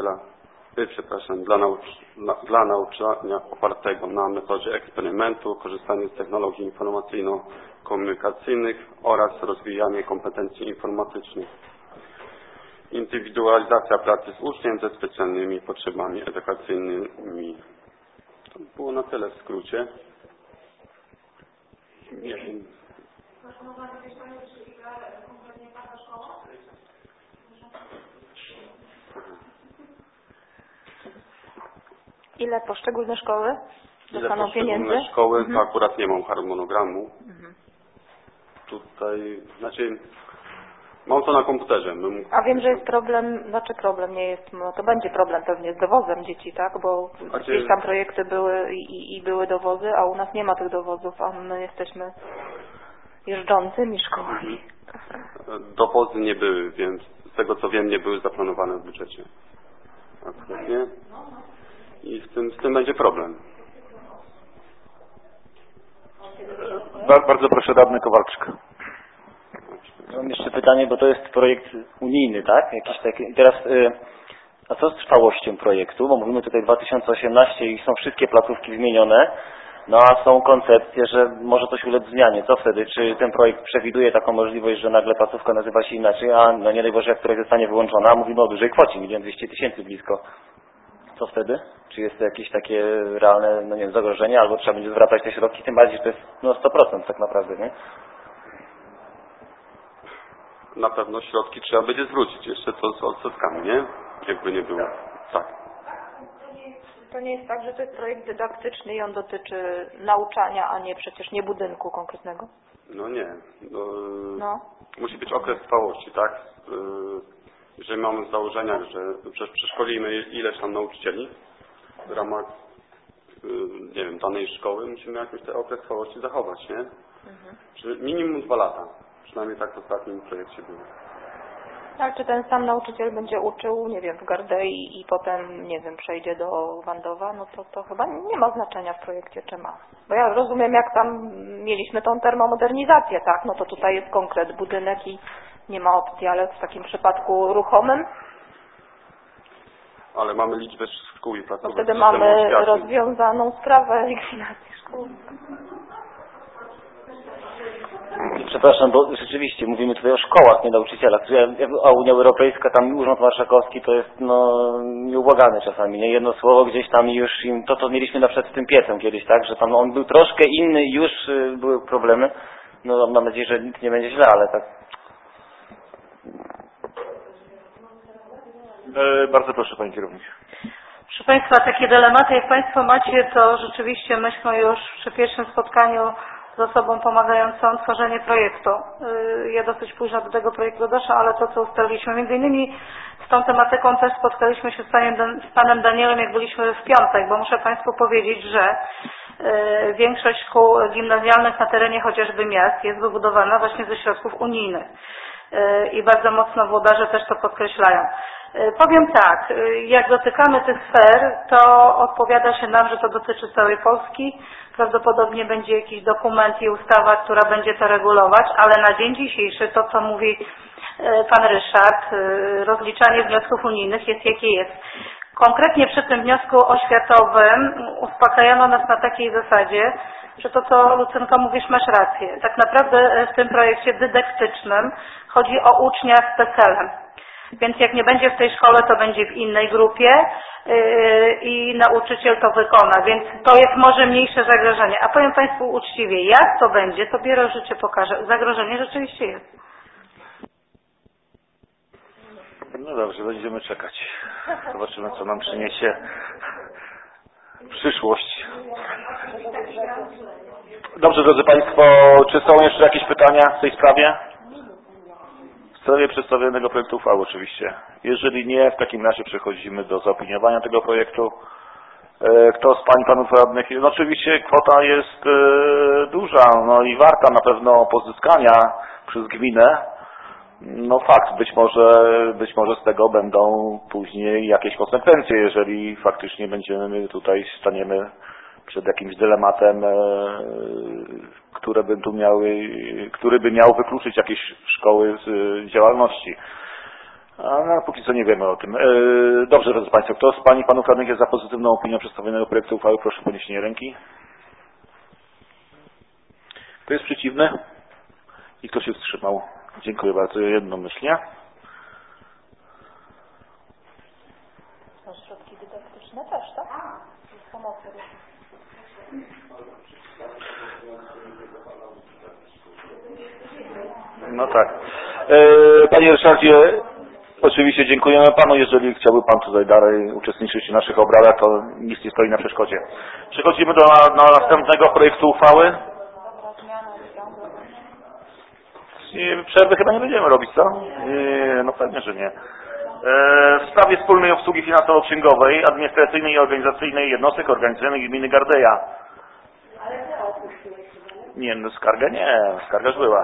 nauczania opartego na metodzie eksperymentu, korzystanie z technologii informacyjno-komunikacyjnych oraz rozwijanie kompetencji informatycznych. Indywidualizacja pracy z uczniem ze specjalnymi potrzebami edukacyjnymi. To było na tyle w skrócie. Nie wiem. Ile poszczególne szkoły? dostaną pieniędzy? Poszczególne szkoły, to akurat nie mam harmonogramu. Tutaj, znaczy, mam to na komputerze. A wiem, że jest problem, problem nie jest, no to będzie problem pewnie z dowozem dzieci, tak? Bo gdzieś tam projekty były i były dowozy, a u nas nie ma tych dowozów, a my jesteśmy jeżdżącymi szkołami. Dowozy nie były, więc z tego co wiem, nie były zaplanowane w budżecie. Absolutnie. I z tym będzie problem. Bardzo proszę, radny Kowalczyk. Mam jeszcze pytanie, bo to jest projekt unijny, tak? Jakiś taki. I teraz, a co z trwałością projektu? Bo mówimy tutaj 2018 i są wszystkie placówki wymienione, no a są koncepcje, że może coś ulec zmianie. Co wtedy? Czy ten projekt przewiduje taką możliwość, że nagle placówka nazywa się inaczej, a no nie daj Boże, jak któraś zostanie wyłączona, a mówimy o dużej kwocie, 1 200 000 blisko. Co wtedy? Czy jest to jakieś takie realne, no nie wiem, zagrożenie, albo trzeba będzie zwracać te środki, tym bardziej, że to jest 100% tak naprawdę, nie? Na pewno środki trzeba będzie zwrócić, jeszcze to z odsetkami, nie? Jakby nie było. Tak. To nie jest tak, że to jest projekt dydaktyczny i on dotyczy nauczania, a nie przecież nie budynku konkretnego? No nie. Musi być okres trwałości, tak? Jeżeli mamy z założenia, że przeszkolimy ileś tam nauczycieli w ramach, nie wiem, danej szkoły, musimy jakoś ten okres trwałości zachować, nie? Czyli minimum 2 lata. Przynajmniej tak w ostatnim projekcie było. Tak, czy ten sam nauczyciel będzie uczył, nie wiem, w Gardei i potem, nie wiem, przejdzie do Wandowa, no to chyba nie ma znaczenia w projekcie, czy ma. Bo ja rozumiem, jak tam mieliśmy tą termomodernizację, tak, no to tutaj jest konkret budynek i nie ma opcji, ale w takim przypadku ruchomym. Ale mamy liczbę szkół i placówek. No wtedy mamy rozwiązaną sprawę likwidacji szkół. Przepraszam, bo rzeczywiście mówimy tutaj o szkołach, nie nauczycielach. A Unia Europejska, tam Urząd Marszałkowski to jest nieubłagany czasami. Nie? Jedno słowo gdzieś tam już im, to mieliśmy na przykład z tym piecem kiedyś, tak, że tam on był troszkę inny i już były problemy. No mam nadzieję, że nic nie będzie źle, ale tak. Bardzo proszę, pani kierownik. Proszę Państwa, takie dylematy jak Państwo macie, to rzeczywiście myśmy już przy pierwszym spotkaniu z osobą pomagającą tworzenie projektu. Ja dosyć późno do tego projektu doszłam, ale to co ustaliliśmy, między innymi z tą tematyką też spotkaliśmy się z panem Danielem, jak byliśmy w piątek, bo muszę Państwu powiedzieć, że większość szkół gimnazjalnych na terenie chociażby miast jest wybudowana właśnie ze środków unijnych i bardzo mocno włodarze też to podkreślają. Powiem tak, jak dotykamy tych sfer, to odpowiada się nam, że to dotyczy całej Polski. Prawdopodobnie będzie jakiś dokument i ustawa, która będzie to regulować, ale na dzień dzisiejszy to, co mówi pan Ryszard, rozliczanie wniosków unijnych jest jakie jest. Konkretnie przy tym wniosku oświatowym uspokajano nas na takiej zasadzie, że to, co Lucynko mówisz, masz rację. Tak naprawdę w tym projekcie dydaktycznym chodzi o ucznia z PESEL-em. Więc jak nie będzie w tej szkole, to będzie w innej grupie i nauczyciel to wykona. Więc to jest może mniejsze zagrożenie. A powiem Państwu uczciwie, jak to będzie, to dopiero życie pokaże. Zagrożenie rzeczywiście jest. No dobrze, będziemy czekać. Zobaczymy, co nam przyniesie przyszłość. Dobrze, drodzy Państwo, czy są jeszcze jakieś pytania w tej sprawie? W sprawie przedstawionego projektu uchwały oczywiście. Jeżeli nie, w takim razie przechodzimy do zaopiniowania tego projektu. Kto z Pań i Panów Radnych? No oczywiście kwota jest duża, no i warta na pewno pozyskania przez gminę. No fakt, być może z tego będą później jakieś konsekwencje, jeżeli faktycznie staniemy przed jakimś dylematem, który by miał wykluczyć jakieś szkoły z działalności. A póki co nie wiemy o tym. Dobrze, drodzy Państwo, kto z Pań i Panów Radnych jest za pozytywną opinią przedstawionego projektu uchwały? Proszę o podniesienie ręki. Kto jest przeciwny? I kto się wstrzymał? Dziękuję bardzo jednomyślnie. Są środki dydaktyczne też, tak? Pomocy. No tak. Panie Ryszardzie, Oczywiście dziękujemy Panu. Jeżeli chciałby Pan tutaj dalej uczestniczyć w naszych obradach, to nic nie stoi na przeszkodzie. Przechodzimy do następnego projektu uchwały. Przerwy chyba nie będziemy robić, co? No pewnie, że nie. W sprawie wspólnej obsługi finansowo-księgowej, administracyjnej i organizacyjnej jednostek organizacyjnych gminy Gardeja. Nie, no skarga nie. Skarga już była.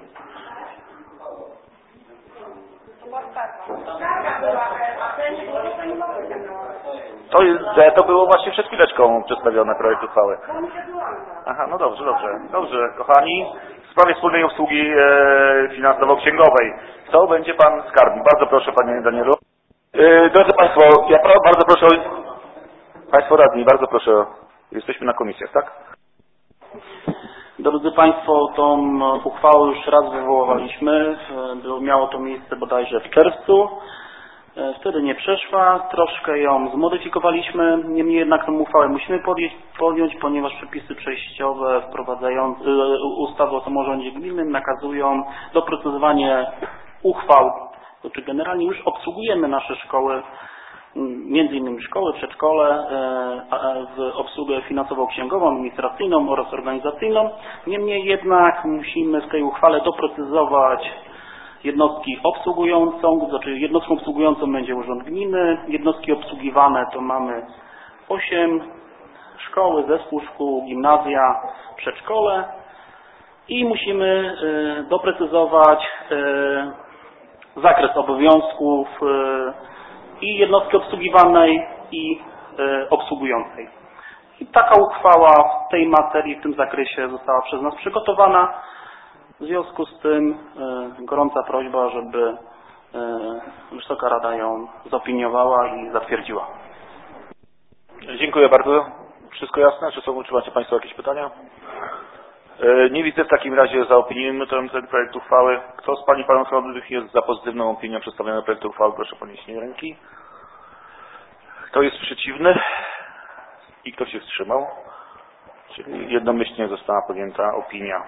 To było właśnie przed chwileczką przedstawione projekt uchwały. Aha, no dobrze. Dobrze, kochani. W sprawie wspólnej obsługi finansowo-księgowej. To będzie Pan skarbnik. Bardzo proszę, Panie Danielu. Drodzy Państwo, ja bardzo proszę, Państwo radni, bardzo proszę, jesteśmy na komisjach, tak? Drodzy Państwo, tą uchwałę już raz wywoływaliśmy. Miało to miejsce bodajże w czerwcu. Wtedy nie przeszła, troszkę ją zmodyfikowaliśmy. Niemniej jednak tę uchwałę musimy podjąć, ponieważ przepisy przejściowe wprowadzające ustawy o samorządzie gminnym nakazują doprecyzowanie uchwał. Znaczy generalnie już obsługujemy nasze szkoły, między innymi szkoły, przedszkole, w obsługę finansową-księgową, administracyjną oraz organizacyjną. Niemniej jednak musimy w tej uchwale doprecyzować jednostki obsługującą, znaczy jednostką obsługującą będzie urząd gminy, jednostki obsługiwane to mamy 8, szkoły, zespół szkół, gimnazja, przedszkole i musimy doprecyzować zakres obowiązków i jednostki obsługiwanej i obsługującej. I taka uchwała w tej materii, w tym zakresie została przez nas przygotowana. W związku z tym gorąca prośba, żeby Wysoka Rada ją zaopiniowała i zatwierdziła. Dziękuję bardzo. Wszystko jasne? Czy macie Państwo jakieś pytania? Nie widzę, w takim razie zaopiniujemy ten projekt uchwały. Kto z Pani i Panów Radnych jest za pozytywną opinią przedstawionego projektu uchwały? Proszę podnieść ręki. Kto jest przeciwny? I kto się wstrzymał? Czyli jednomyślnie została podjęta opinia.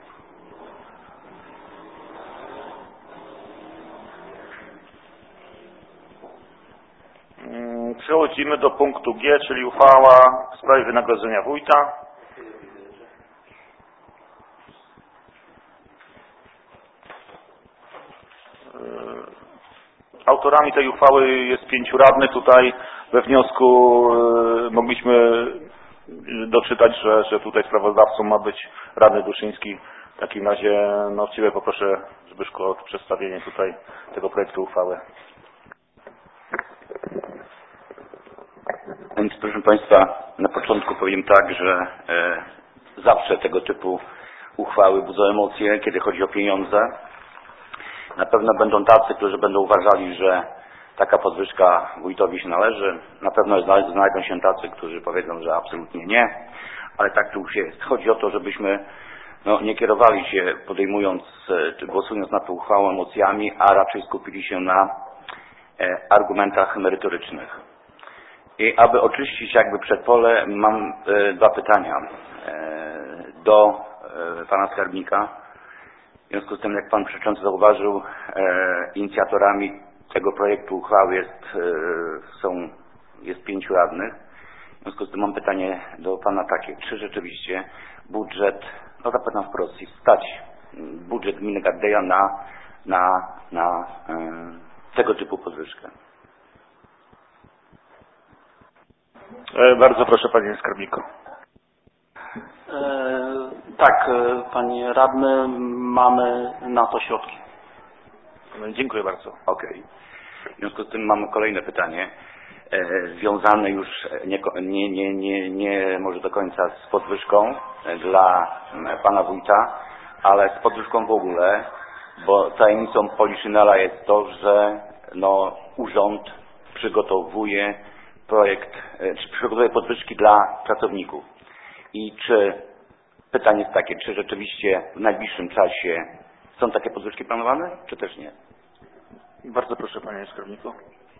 Przechodzimy do punktu G, czyli uchwała w sprawie wynagrodzenia wójta. Autorami tej uchwały jest 5 radnych. Tutaj we wniosku mogliśmy doczytać, że tutaj sprawozdawcą ma być radny Duszyński. W takim razie Ciebie poproszę, Zbyszko, o przedstawienie tutaj tego projektu uchwały. Więc proszę Państwa, na początku powiem tak, że zawsze tego typu uchwały budzą emocje, kiedy chodzi o pieniądze. Na pewno będą tacy, którzy będą uważali, że taka podwyżka wójtowi się należy. Na pewno znajdą się tacy, którzy powiedzą, że absolutnie nie, ale tak tu już jest. Chodzi o to, żebyśmy nie kierowali się podejmując czy głosując na tę uchwałę emocjami, a raczej skupili się na argumentach merytorycznych. I aby oczyścić jakby przedpole, mam 2 pytania do Pana Skarbnika. W związku z tym, jak Pan Przewodniczący zauważył, inicjatorami tego projektu uchwały jest 5 radnych. W związku z tym mam pytanie do Pana takie, czy rzeczywiście budżet, zapytam wprost, stać budżet gminy Gardeja na tego typu podwyżkę? Bardzo proszę, Panie Skarbniku. Tak, Panie Radny, mamy na to środki. Dziękuję bardzo. Okej. W związku z tym mamy kolejne pytanie, związane już nie może do końca z podwyżką dla Pana Wójta, ale z podwyżką w ogóle, bo tajemnicą Poliszynela jest to, że urząd przygotowuje przygotowuje podwyżki dla pracowników. I pytanie jest takie, czy rzeczywiście w najbliższym czasie są takie podwyżki planowane, czy też nie? Bardzo proszę, Panie Skarbniku.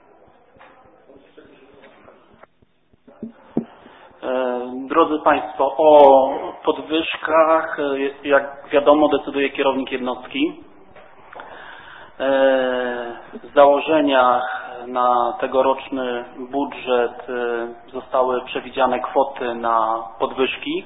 Drodzy Państwo, o podwyżkach, jak wiadomo, decyduje kierownik jednostki. w założeniach na tegoroczny budżet zostały przewidziane kwoty na podwyżki.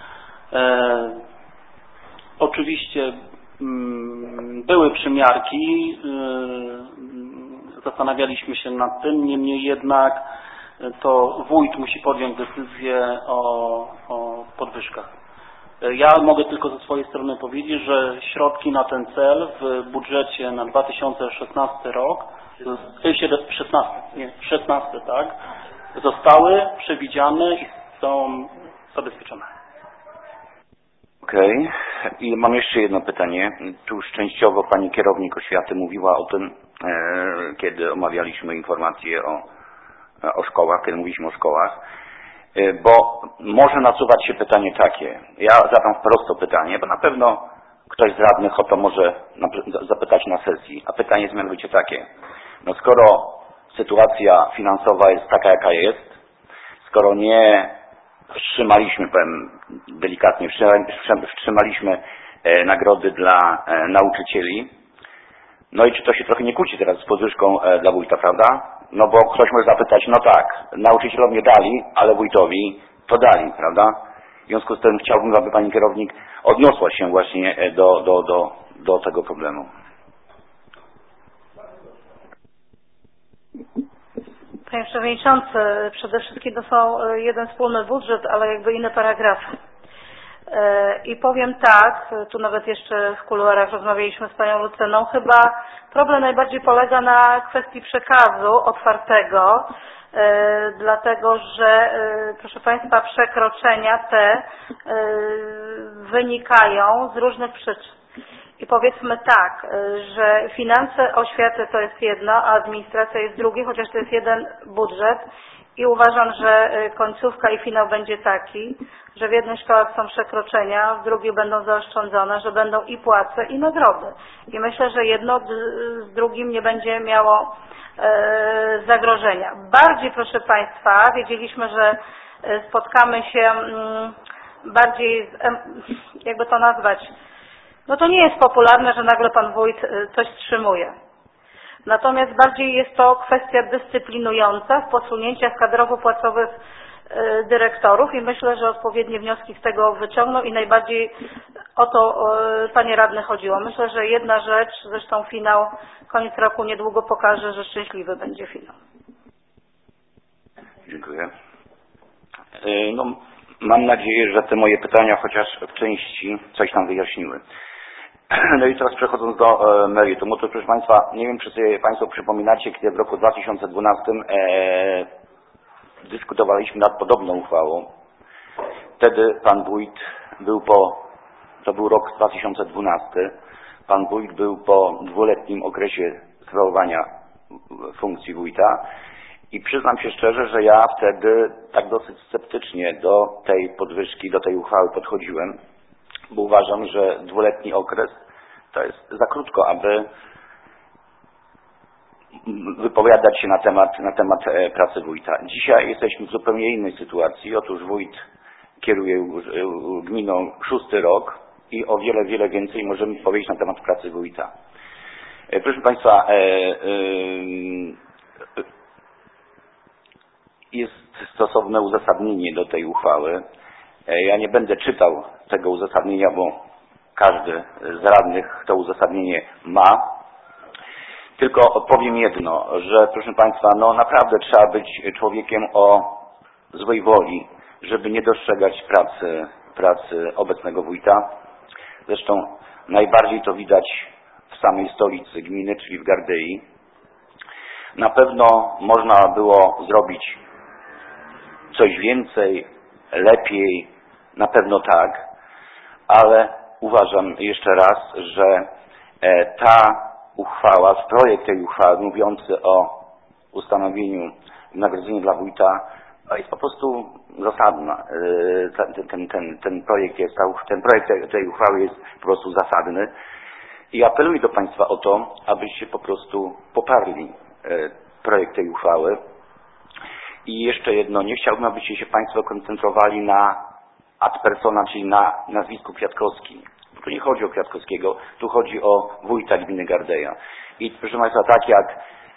Oczywiście były przymiarki, zastanawialiśmy się nad tym, niemniej jednak to wójt musi podjąć decyzję o podwyżkach. Ja mogę tylko ze swojej strony powiedzieć, że środki na ten cel w budżecie na 2016 rok, 16, tak, zostały przewidziane i są zabezpieczone. Okej. I mam jeszcze jedno pytanie. Tu już częściowo pani kierownik oświaty mówiła o tym, kiedy omawialiśmy informacje o szkołach, kiedy mówiliśmy o szkołach. Bo może nasuwać się pytanie takie. Ja zadam wprost to pytanie, bo na pewno ktoś z radnych o to może zapytać na sesji. A pytanie jest mianowicie takie. No skoro sytuacja finansowa jest taka, jaka jest, skoro nie wstrzymaliśmy, powiem delikatnie, wstrzymaliśmy nagrody dla nauczycieli, no i czy to się trochę nie kłóci teraz z podwyżką dla wójta, prawda? No bo ktoś może zapytać, no tak, nauczycielom nie dali, ale wójtowi to dali, prawda? W związku z tym chciałbym, aby pani kierownik odniosła się właśnie do tego problemu. Panie Przewodniczący, przede wszystkim to są jeden wspólny budżet, ale jakby inne paragrafy. I powiem tak, tu nawet jeszcze w kuluarach rozmawialiśmy z panią Lucyną, chyba problem najbardziej polega na kwestii przekazu otwartego, dlatego że, proszę państwa, przekroczenia te wynikają z różnych przyczyn. I powiedzmy tak, że finanse oświaty to jest jedno, a administracja jest drugie, chociaż to jest jeden budżet. I uważam, że końcówka i finał będzie taki, że w jednych szkołach są przekroczenia, w drugich będą zaoszczędzone, że będą i płace, i nagrody. I myślę, że jedno z drugim nie będzie miało zagrożenia. Bardziej, proszę państwa, wiedzieliśmy, że spotkamy się bardziej, jakby to nazwać, no to nie jest popularne, że nagle pan wójt coś wstrzymuje. Natomiast bardziej jest to kwestia dyscyplinująca w posunięciach kadrowo-płacowych dyrektorów i myślę, że odpowiednie wnioski z tego wyciągną i najbardziej o to, panie radny, chodziło. Myślę, że jedna rzecz, zresztą finał, koniec roku niedługo pokaże, że szczęśliwy będzie finał. Dziękuję. No, mam nadzieję, że te moje pytania chociaż w części coś tam wyjaśniły. No i teraz przechodząc do meritum, to proszę państwa, nie wiem, czy sobie państwo przypominacie, kiedy w roku 2012 dyskutowaliśmy nad podobną uchwałą. Wtedy pan wójt był to był rok 2012, pan wójt był po dwuletnim okresie sprawowania funkcji wójta i przyznam się szczerze, że ja wtedy tak dosyć sceptycznie do tej podwyżki, do tej uchwały podchodziłem, bo uważam, że dwuletni okres to jest za krótko, aby wypowiadać się na temat pracy wójta. Dzisiaj jesteśmy w zupełnie innej sytuacji. Otóż wójt kieruje gminą 6. rok i o wiele, wiele więcej możemy powiedzieć na temat pracy wójta. Proszę państwa, jest stosowne uzasadnienie do tej uchwały. Ja nie będę czytał tego uzasadnienia, bo każdy z radnych to uzasadnienie ma. Tylko powiem jedno, że proszę państwa, no naprawdę trzeba być człowiekiem o złej woli, żeby nie dostrzegać pracy obecnego wójta. Zresztą najbardziej to widać w samej stolicy gminy, czyli w Gardei. Na pewno można było zrobić coś więcej, lepiej, na pewno tak, ale uważam jeszcze raz, że ta uchwała, projekt tej uchwały mówiący o ustanowieniu wynagrodzenia dla wójta jest po prostu zasadna. Ten projekt tej uchwały jest po prostu zasadny i apeluję do państwa o to, abyście po prostu poparli projekt tej uchwały. I jeszcze jedno, nie chciałbym, abyście się państwo koncentrowali na ad persona, czyli na nazwisku Kwiatkowski. Tu nie chodzi o Kwiatkowskiego, tu chodzi o wójta gminy Gardeja. I proszę państwa, tak jak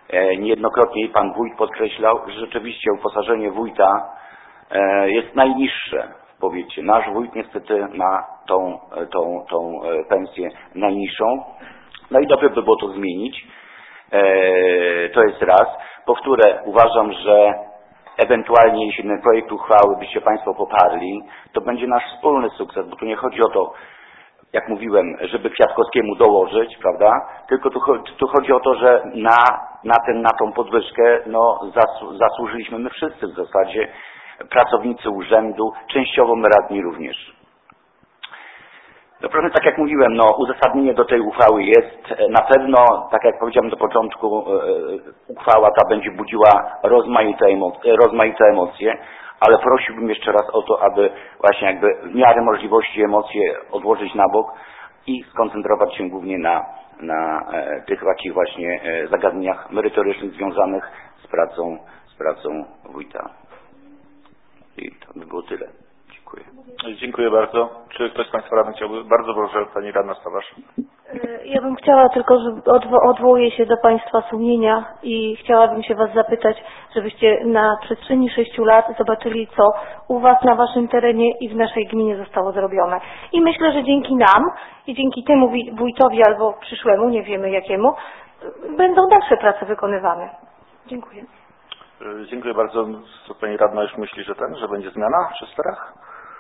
Niejednokrotnie pan wójt podkreślał, że rzeczywiście uposażenie wójta jest najniższe w powiecie. Nasz wójt niestety ma tą pensję najniższą. No i dobrze by było to zmienić. To jest raz. Po wtóre, uważam, że ewentualnie jeśli ten projekt uchwały byście państwo poparli, to będzie nasz wspólny sukces, bo tu nie chodzi o to, jak mówiłem, żeby Kwiatkowskiemu dołożyć, prawda? Tylko tu chodzi o to, że na tą podwyżkę zasłużyliśmy my wszyscy w zasadzie, pracownicy urzędu, częściowo my radni również. No proszę, tak jak mówiłem, uzasadnienie do tej uchwały jest. Na pewno, tak jak powiedziałem do początku, uchwała ta będzie budziła rozmaite emocje, ale prosiłbym jeszcze raz o to, aby właśnie jakby w miarę możliwości emocje odłożyć na bok i skoncentrować się głównie na tych takich właśnie zagadnieniach merytorycznych związanych z pracą wójta. I to by było tyle. Dziękuję. Dziękuję bardzo. Czy ktoś z państwa radnych chciałby? Bardzo proszę, pani radna Stawarz. Ja bym chciała tylko, że odwołuję się do państwa sumienia i chciałabym się was zapytać, żebyście na przestrzeni 6 lat zobaczyli, co u was na waszym terenie i w naszej gminie zostało zrobione. I myślę, że dzięki nam i dzięki temu wójtowi albo przyszłemu, nie wiemy jakiemu, będą dalsze prace wykonywane. Dziękuję. Dziękuję bardzo. Co pani radna już myśli, że będzie zmiana przy sterach?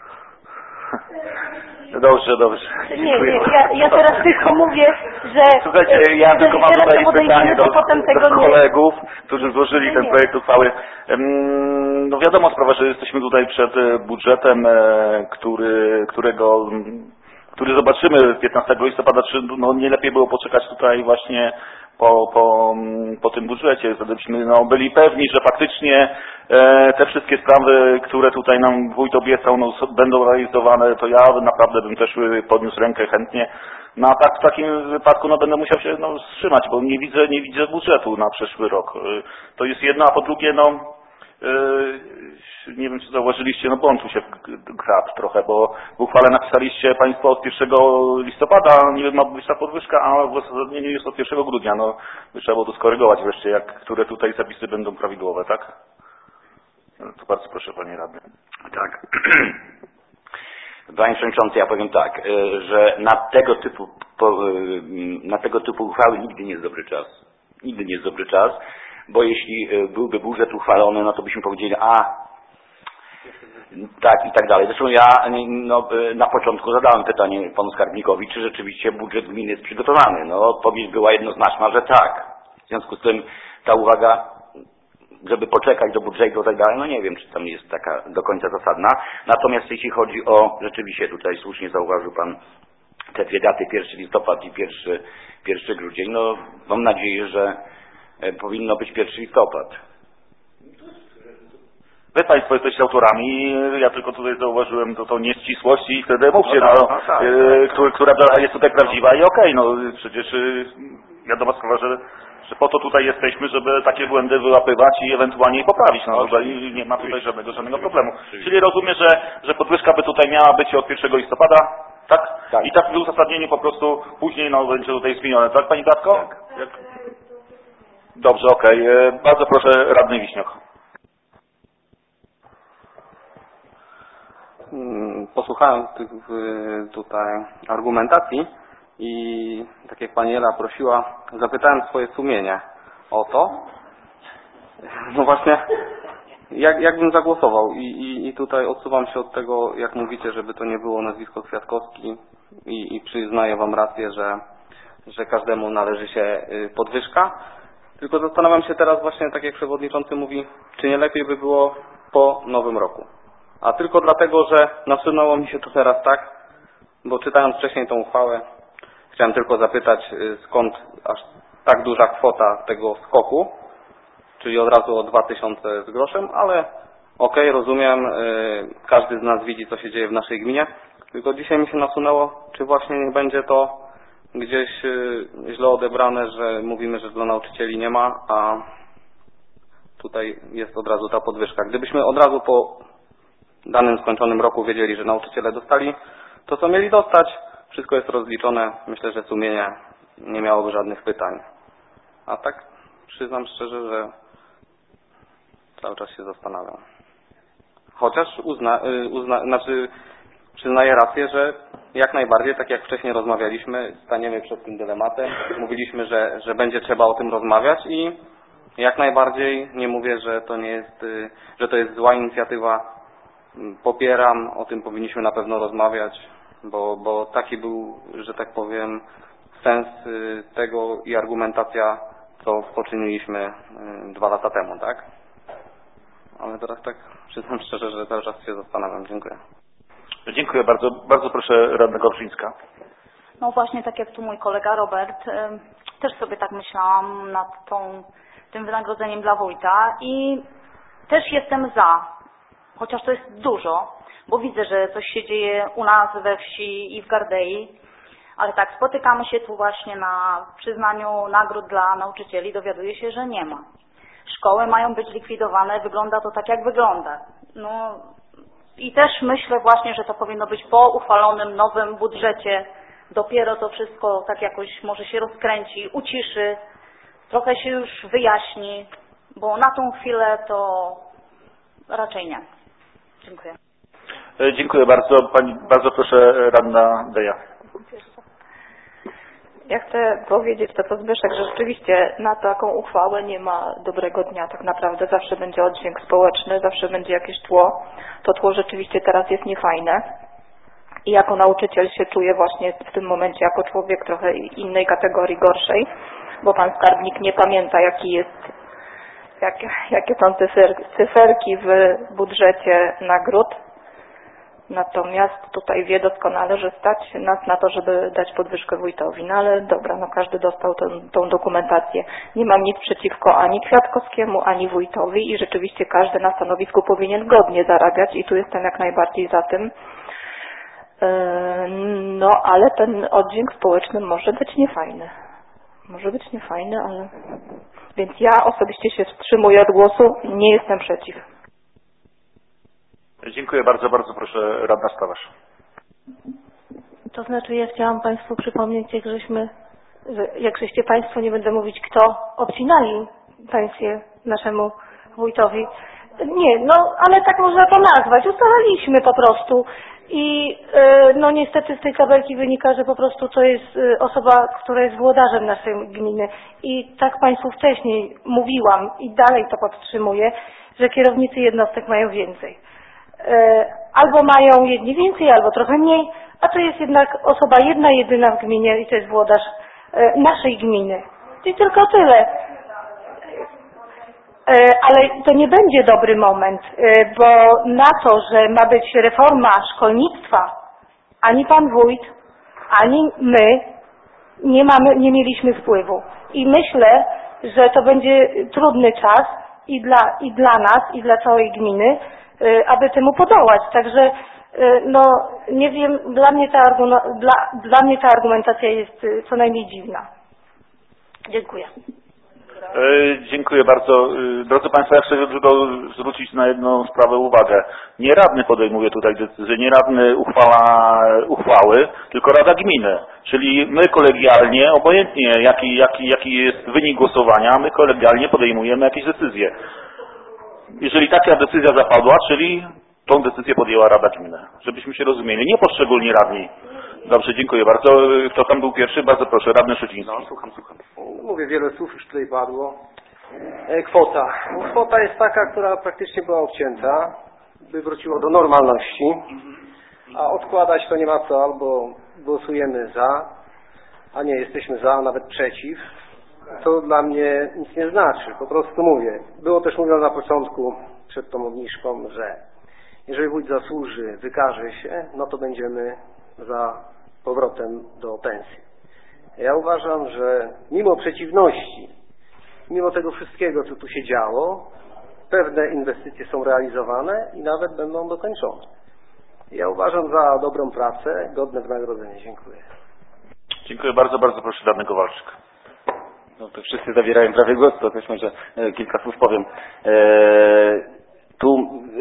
Dobrze. Nie, ja teraz tylko mówię, że... Słuchajcie, ja tylko mam tutaj pytanie do kolegów, którzy złożyli ten projekt uchwały. No wiadomo sprawa, że jesteśmy tutaj przed budżetem, który zobaczymy 15 listopada, czy nie lepiej było poczekać tutaj właśnie po tym budżecie, żebyśmy byli pewni, że faktycznie te wszystkie sprawy, które tutaj nam wójt obiecał, będą realizowane, to ja naprawdę bym też podniósł rękę chętnie. No a tak w takim wypadku będę musiał się wstrzymać, bo nie widzę budżetu na przyszły rok. To jest jedno, a po drugie nie wiem, czy zauważyliście, błąd tu się kradł trochę, bo w uchwale napisaliście państwo od 1 listopada, nie wiem, ma być ta podwyżka, a w uzasadnieniu jest od 1 grudnia. By trzeba było to skorygować wreszcie, które tutaj zapisy będą prawidłowe, tak? To bardzo proszę, panie radny. Tak. Panie przewodniczący, ja powiem tak, że na tego typu uchwały nigdy nie jest dobry czas. Nigdy nie jest dobry czas, bo jeśli byłby budżet uchwalony, to byśmy powiedzieli, tak i tak dalej. Zresztą ja na początku zadałem pytanie panu skarbnikowi, czy rzeczywiście budżet gminy jest przygotowany. Odpowiedź była jednoznaczna, że tak. W związku z tym ta uwaga, żeby poczekać do budżetu i tak dalej, nie wiem, czy tam jest taka do końca zasadna. Natomiast jeśli chodzi o, rzeczywiście tutaj słusznie zauważył pan te dwie daty, 1 listopad i 1 grudzień, mam nadzieję, że powinno być 1 listopad. Wy państwo jesteście autorami, ja tylko tutaj zauważyłem tą nieścisłość i wtedy mówcie, która jest tutaj prawdziwa i okej, przecież wiadomo sprawa, że po to tutaj jesteśmy, żeby takie błędy wyłapywać i ewentualnie je poprawić. I nie ma tutaj żadnego problemu. Czyli rozumiem, że podwyżka by tutaj miała być od 1 listopada, tak? I tak w uzasadnieniu po prostu później będzie tutaj zmienione, tak pani Gatko? Tak. Dobrze, okej. Bardzo proszę, radny Wiśniok. Posłuchałem tych tutaj argumentacji i tak jak pani Ela prosiła, zapytałem swoje sumienie o to. Właśnie, jak bym zagłosował i tutaj odsuwam się od tego, jak mówicie, żeby to nie było nazwisko Kwiatkowski i przyznaję wam rację, że każdemu należy się podwyżka. Tylko zastanawiam się teraz właśnie, tak jak przewodniczący mówi, czy nie lepiej by było po nowym roku. A tylko dlatego, że nasunęło mi się to teraz tak, bo czytając wcześniej tą uchwałę, chciałem tylko zapytać, skąd aż tak duża kwota tego skoku, czyli od razu o 2000 z groszem, ale okej, rozumiem, każdy z nas widzi, co się dzieje w naszej gminie, tylko dzisiaj mi się nasunęło, czy właśnie nie będzie to gdzieś źle odebrane, że mówimy, że dla nauczycieli nie ma, a tutaj jest od razu ta podwyżka. Gdybyśmy od razu po danym skończonym roku wiedzieli, że nauczyciele dostali to, co mieli dostać, wszystko jest rozliczone, myślę, że sumienie nie miałoby żadnych pytań. A tak przyznam szczerze, że cały czas się zastanawiam. Chociaż przyznaję rację, że jak najbardziej, tak jak wcześniej rozmawialiśmy, staniemy przed tym dylematem. Mówiliśmy, że będzie trzeba o tym rozmawiać i jak najbardziej nie mówię, że to nie jest, że to jest zła inicjatywa. Popieram, o tym powinniśmy na pewno rozmawiać, bo taki był, że tak powiem, sens tego i argumentacja, co poczyniliśmy 2 lata temu, tak? Ale teraz tak przyznam szczerze, że cały czas się zastanawiam. Dziękuję. Dziękuję bardzo. Bardzo proszę radnego Brzyńska. No właśnie, tak jak tu mój kolega Robert, też sobie tak myślałam nad tym wynagrodzeniem dla wójta i też jestem za, chociaż to jest dużo, bo widzę, że coś się dzieje u nas we wsi i w Gardei, ale tak, spotykamy się tu właśnie na przyznaniu nagród dla nauczycieli, dowiaduję się, że nie ma. Szkoły mają być likwidowane, wygląda to tak, jak wygląda. No i też myślę właśnie, że to powinno być po uchwalonym nowym budżecie. Dopiero to wszystko tak jakoś może się rozkręci, uciszy, trochę się już wyjaśni, bo na tą chwilę to raczej nie. Dziękuję. Dziękuję bardzo. Bardzo proszę radna Deja. Ja chcę powiedzieć to, co Zbyszek, że rzeczywiście na taką uchwałę nie ma dobrego dnia. Tak naprawdę zawsze będzie oddźwięk społeczny, zawsze będzie jakieś tło. To tło rzeczywiście teraz jest niefajne. I jako nauczyciel się czuję właśnie w tym momencie jako człowiek trochę innej kategorii, gorszej, bo pan skarbnik nie pamięta, jakie są cyferki w budżecie nagród. Natomiast tutaj wie doskonale, że stać nas na to, żeby dać podwyżkę wójtowi. No ale dobra, no każdy dostał tą dokumentację. Nie mam nic przeciwko ani Kwiatkowskiemu, ani wójtowi i rzeczywiście każdy na stanowisku powinien godnie zarabiać i tu jestem jak najbardziej za tym. No ale ten oddźwięk społeczny może być niefajny. Może być niefajny, ale... Więc ja osobiście się wstrzymuję od głosu, nie jestem przeciw. Dziękuję bardzo. Bardzo proszę radna Stawarz. To znaczy ja chciałam Państwu przypomnieć, jak żeście Państwo, nie będę mówić kto, obcinali pensję naszemu wójtowi. Nie, no ale tak można to nazwać. Ustalaliśmy po prostu i no niestety z tej tabelki wynika, że po prostu to jest osoba, która jest włodarzem naszej gminy. I tak Państwu wcześniej mówiłam i dalej to podtrzymuję, że kierownicy jednostek mają więcej. Albo mają jedni więcej, albo trochę mniej, a to jest jednak osoba jedna, jedyna w gminie i to jest włodarz naszej gminy. I tylko tyle. Ale to nie będzie dobry moment, bo na to, że ma być reforma szkolnictwa, ani pan wójt, ani my nie mieliśmy wpływu. I myślę, że to będzie trudny czas i dla nas, i dla całej gminy, aby temu podołać. Także no nie wiem, dla mnie ta argumentacja jest co najmniej dziwna. Dziękuję. Dziękuję bardzo. Drodzy Państwo, ja chcę tylko zwrócić na jedną sprawę uwagę. Nie radny podejmuje tutaj decyzję, nie radny uchwala uchwały, tylko Rada Gminy. Czyli my kolegialnie, obojętnie jaki jest wynik głosowania, my kolegialnie podejmujemy jakieś decyzje. Jeżeli taka decyzja zapadła, czyli tą decyzję podjęła Rada Gminy. Żebyśmy się rozumieli, nie poszczególni radni. Dobrze, dziękuję bardzo. Kto tam był pierwszy? Bardzo proszę, radny Szyciński. No, słucham. Mówię, wiele słów już tutaj padło. Kwota. Kwota jest taka, która praktycznie była obcięta, by wróciło do normalności, a odkładać to nie ma co, albo głosujemy za, a nie jesteśmy za, a nawet przeciw. To dla mnie nic nie znaczy, po prostu mówię. Było też mówione na początku, przed tą obniżką, że jeżeli wójt zasłuży, wykaże się, no to będziemy za powrotem do pensji. Ja uważam, że mimo przeciwności, mimo tego wszystkiego, co tu się działo, pewne inwestycje są realizowane i nawet będą dokończone. Ja uważam za dobrą pracę, godne wynagrodzenie. Dziękuję. Dziękuję bardzo. Bardzo proszę, radny Kowalczyk. No to wszyscy zabierają prawie głos, to też może kilka słów powiem. Tu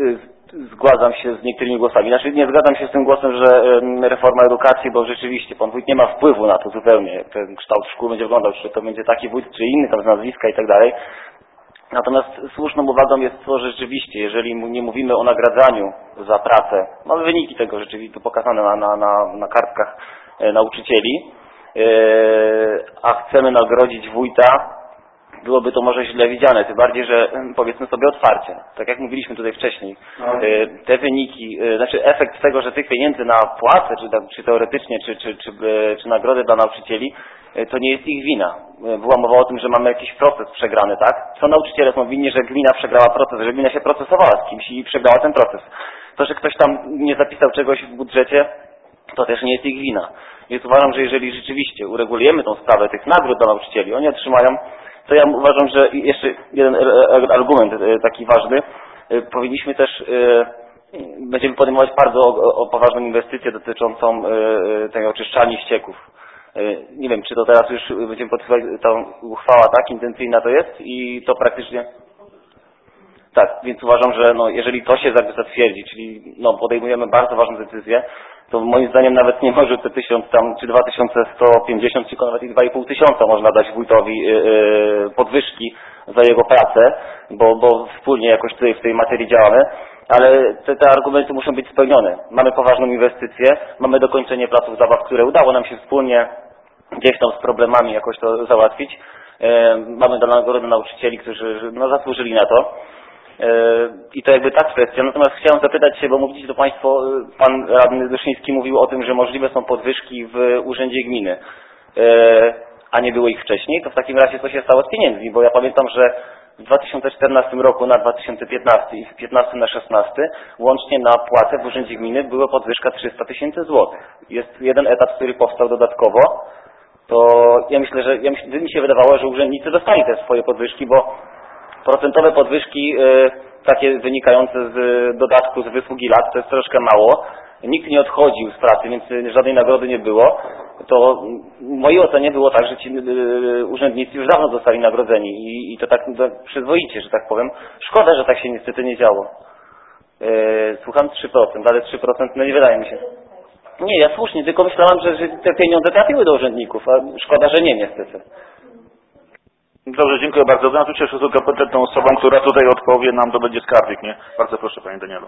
zgadzam się z niektórymi głosami. Znaczy nie zgadzam się z tym głosem, że reforma edukacji, bo rzeczywiście pan wójt nie ma wpływu na to zupełnie, jak ten kształt szkół będzie wyglądał, czy to będzie taki wójt, czy inny, tam z nazwiska i tak dalej. Natomiast słuszną uwagą jest to, że rzeczywiście, jeżeli nie mówimy o nagradzaniu za pracę, mamy wyniki tego rzeczywiście tu pokazane na kartkach nauczycieli, a chcemy nagrodzić wójta, byłoby to może źle widziane, tym bardziej, że powiedzmy sobie otwarcie, tak jak mówiliśmy tutaj wcześniej, te wyniki, znaczy efekt tego, że tych pieniędzy na płacę, czy teoretycznie, czy nagrody dla nauczycieli, to nie jest ich wina. Była mowa o tym, że mamy jakiś proces przegrany, tak? Co nauczyciele są winni, że gmina przegrała proces, że gmina się procesowała z kimś i przegrała ten proces. To, że ktoś tam nie zapisał czegoś w budżecie, to też nie jest ich wina. Więc uważam, że jeżeli rzeczywiście uregulujemy tą sprawę tych nagród dla nauczycieli, oni otrzymają, to ja uważam, że jeszcze jeden argument taki ważny, powinniśmy też, będziemy podejmować bardzo poważną inwestycję dotyczącą tej oczyszczalni ścieków. Nie wiem, czy to teraz już będziemy podpisywać, ta uchwała tak intencyjna to jest i to praktycznie... Tak, więc uważam, że no, jeżeli to się zatwierdzi, czyli no, podejmujemy bardzo ważną decyzję, to moim zdaniem nawet nie może te 1000 tam, czy 2150, czy nawet i 2500 można dać wójtowi podwyżki za jego pracę, bo wspólnie jakoś tutaj w tej materii działamy, ale te argumenty muszą być spełnione. Mamy poważną inwestycję, mamy dokończenie placów zabaw, które udało nam się wspólnie gdzieś tam z problemami jakoś to załatwić. Mamy do nagrody nauczycieli, którzy no, zasłużyli na to. I to jakby tak kwestia. Natomiast chciałem zapytać się, bo mówicie to Państwo, Pan Radny Dyszyński mówił o tym, że możliwe są podwyżki w Urzędzie Gminy, a nie było ich wcześniej. To w takim razie co się stało z pieniędzmi? Bo ja pamiętam, że w 2014 roku na 2015 i w 2015 na 2016 łącznie na płacę w Urzędzie Gminy była podwyżka 300 000 złotych. Jest jeden etat, który powstał dodatkowo. To ja myślę, że mi się wydawało, że urzędnicy dostali te swoje podwyżki, bo procentowe podwyżki takie wynikające z dodatku z wysługi lat to jest troszkę mało. Nikt nie odchodził z pracy, więc żadnej nagrody nie było. To w mojej ocenie było tak, że ci urzędnicy już dawno zostali nagrodzeni i to tak przyzwoicie, że tak powiem. Szkoda, że tak się niestety nie działo. Słucham 3%, ale 3% no nie wydaje mi się. Nie, ja słusznie, tylko myślałam, że te pieniądze trafiły do urzędników, a szkoda, że nie niestety. Dobrze, dziękuję bardzo. Ja tu cieszę się kompetentną osobą, która tutaj odpowie nam, to będzie skarbnik, nie? Bardzo proszę, Panie Danielu.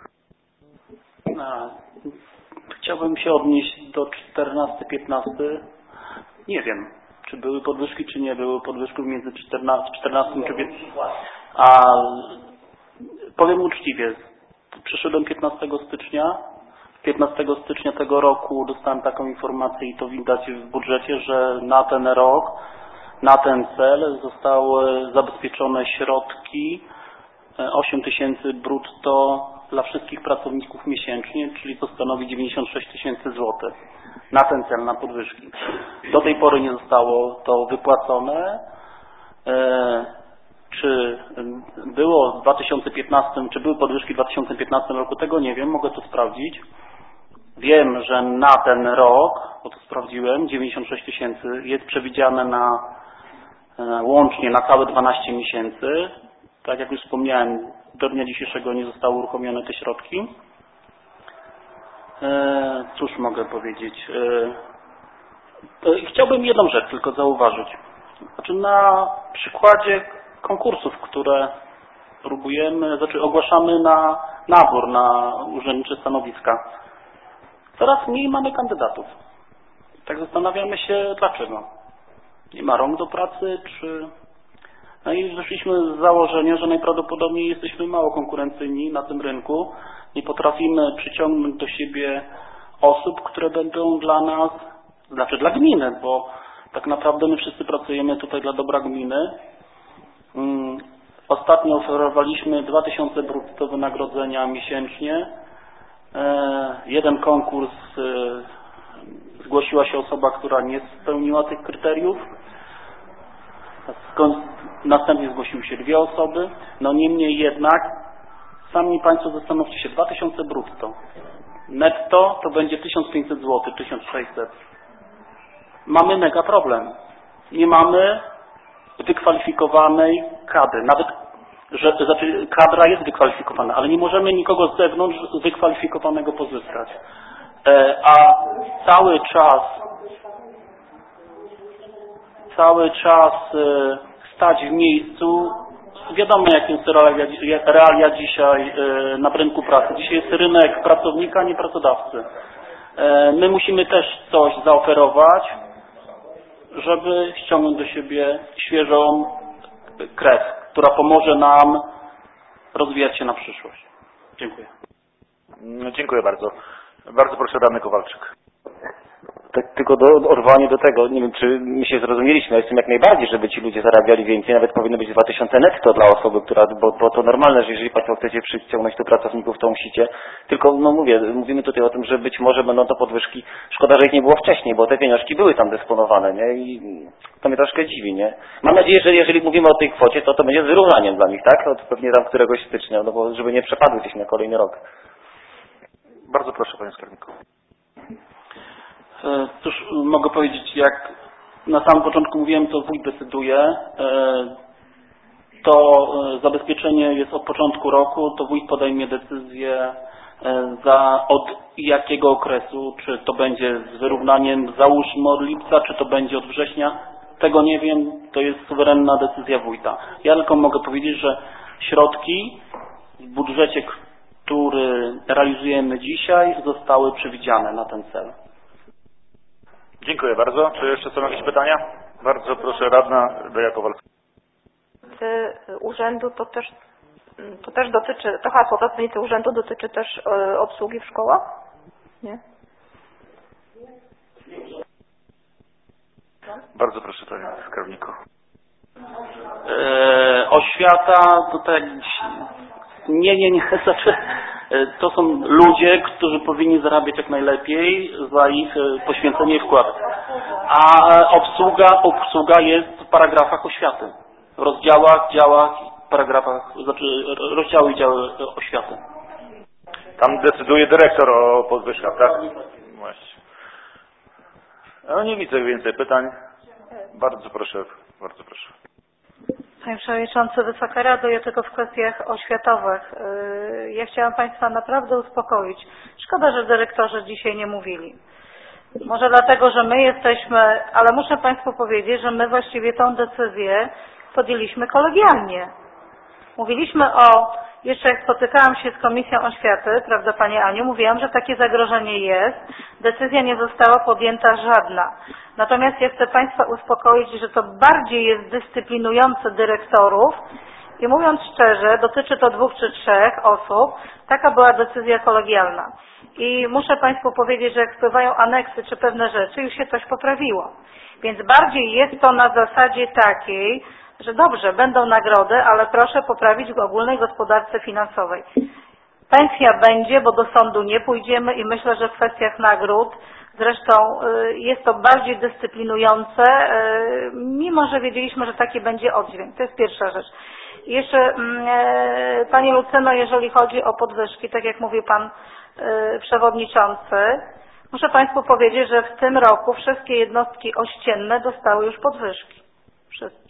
Chciałbym się odnieść do 14-15. Nie wiem, czy były podwyżki, czy nie były podwyżki między 14 czy 15. A powiem uczciwie, przyszedłem 15 stycznia. 15 stycznia tego roku dostałem taką informację i to widać w budżecie, że na ten rok, na ten cel zostały zabezpieczone środki 8 000 brutto dla wszystkich pracowników miesięcznie, czyli to stanowi 96 000 złotych na ten cel, na podwyżki. Do tej pory nie zostało to wypłacone. Czy było w 2015, czy były podwyżki w 2015 roku, tego nie wiem, mogę to sprawdzić. Wiem, że na ten rok, bo to sprawdziłem, 96 000 jest przewidziane na łącznie na całe 12 miesięcy. Tak jak już wspomniałem, do dnia dzisiejszego nie zostały uruchomione te środki. Cóż mogę powiedzieć? Chciałbym jedną rzecz tylko zauważyć. Znaczy na przykładzie konkursów, które próbujemy, ogłaszamy na nabór na urzędnicze stanowiska. Coraz mniej mamy kandydatów. Tak zastanawiamy się dlaczego. Nie ma rąk do pracy, czy... No i wyszliśmy z założenia, że najprawdopodobniej jesteśmy mało konkurencyjni na tym rynku. Nie potrafimy przyciągnąć do siebie osób, które będą dla nas, znaczy dla gminy, bo tak naprawdę my wszyscy pracujemy tutaj dla dobra gminy. Ostatnio oferowaliśmy 2000 brutto wynagrodzenia miesięcznie. Jeden konkurs zgłosiła się osoba, która nie spełniła tych kryteriów. Następnie zgłosiły się 2 osoby. No niemniej jednak, sami Państwo zastanówcie się, 2000 brutto. Netto to będzie 1500 zł, 1600. Mamy mega problem. Nie mamy wykwalifikowanej kadry. Nawet znaczy kadra jest wykwalifikowana, ale nie możemy nikogo z zewnątrz wykwalifikowanego pozyskać. A cały czas stać w miejscu, wiadomo jakie są realia dzisiaj na rynku pracy. Dzisiaj jest rynek pracownika, a nie pracodawcy. My musimy też coś zaoferować, żeby ściągnąć do siebie świeżą krew, która pomoże nam rozwijać się na przyszłość. Dziękuję. Dziękuję bardzo. Bardzo proszę, radny Kowalczyk. Tak, tylko odwołanie do tego, nie wiem, czy my się zrozumieliśmy, ja jestem jak najbardziej, żeby ci ludzie zarabiali więcej, nawet powinno być 2000 netto dla osoby, bo to normalne, że jeżeli Państwo chcecie przyciągnąć tu pracowników, to musicie, tylko no mówimy tutaj o tym, że być może będą to podwyżki, szkoda, że ich nie było wcześniej, bo te pieniążki były tam dysponowane, nie, i to mnie troszkę dziwi, nie. Mam nadzieję, że jeżeli mówimy o tej kwocie, to będzie z wyrównaniem dla nich, tak, od pewnie tam któregoś stycznia, no bo żeby nie przepadły gdzieś na kolejny rok. Bardzo proszę, panie skarbniku. Cóż, mogę powiedzieć, jak na samym początku mówiłem, to wójt decyduje. To zabezpieczenie jest od początku roku, to wójt podejmie decyzję od jakiego okresu, czy to będzie z wyrównaniem załóżmy od lipca, czy to będzie od września. Tego nie wiem, to jest suwerenna decyzja wójta. Ja tylko mogę powiedzieć, że środki w budżecie, który realizujemy dzisiaj, zostały przewidziane na ten cel. Dziękuję bardzo. Czy jeszcze są jakieś pytania? Bardzo proszę, radna Daja Kowalska. Urzędu to też dotyczy, to hasło pracownicy urzędu dotyczy też obsługi w szkołach? Nie? Bardzo proszę, panie skarbniku. Oświata tutaj nie, znaczy to są ludzie, którzy powinni zarabiać jak najlepiej za ich poświęcenie i wkład. A obsługa jest w paragrafach oświaty. W rozdziałach, działach, paragrafach, znaczy rozdziały i działy oświaty. Tam decyduje dyrektor o podwyżkach, tak? Właśnie. No nie widzę więcej pytań. Bardzo proszę, bardzo proszę. Panie Przewodniczący, Wysoka Rado, ja tylko w kwestiach oświatowych. Ja chciałam Państwa naprawdę uspokoić. Szkoda, że dyrektorzy dzisiaj nie mówili. Może dlatego, że my jesteśmy, ale muszę Państwu powiedzieć, że my właściwie tą decyzję podjęliśmy kolegialnie. Mówiliśmy jeszcze jak spotykałam się z Komisją Oświaty, prawda Pani Aniu, mówiłam, że takie zagrożenie jest. Decyzja nie została podjęta żadna. Natomiast ja chcę Państwa uspokoić, że to bardziej jest dyscyplinujące dyrektorów i mówiąc szczerze, dotyczy to 2 czy 3 osób, taka była decyzja kolegialna. I muszę Państwu powiedzieć, że jak wpływają aneksy czy pewne rzeczy, już się coś poprawiło. Więc bardziej jest to na zasadzie takiej, że dobrze, będą nagrody, ale proszę poprawić w ogólnej gospodarce finansowej. Pensja będzie, bo do sądu nie pójdziemy i myślę, że w kwestiach nagród zresztą jest to bardziej dyscyplinujące, mimo że wiedzieliśmy, że taki będzie oddźwięk. To jest pierwsza rzecz. I jeszcze Pani Lucyno, jeżeli chodzi o podwyżki, tak jak mówił Pan Przewodniczący, muszę Państwu powiedzieć, że w tym roku wszystkie jednostki ościenne dostały już podwyżki. Wszystkie.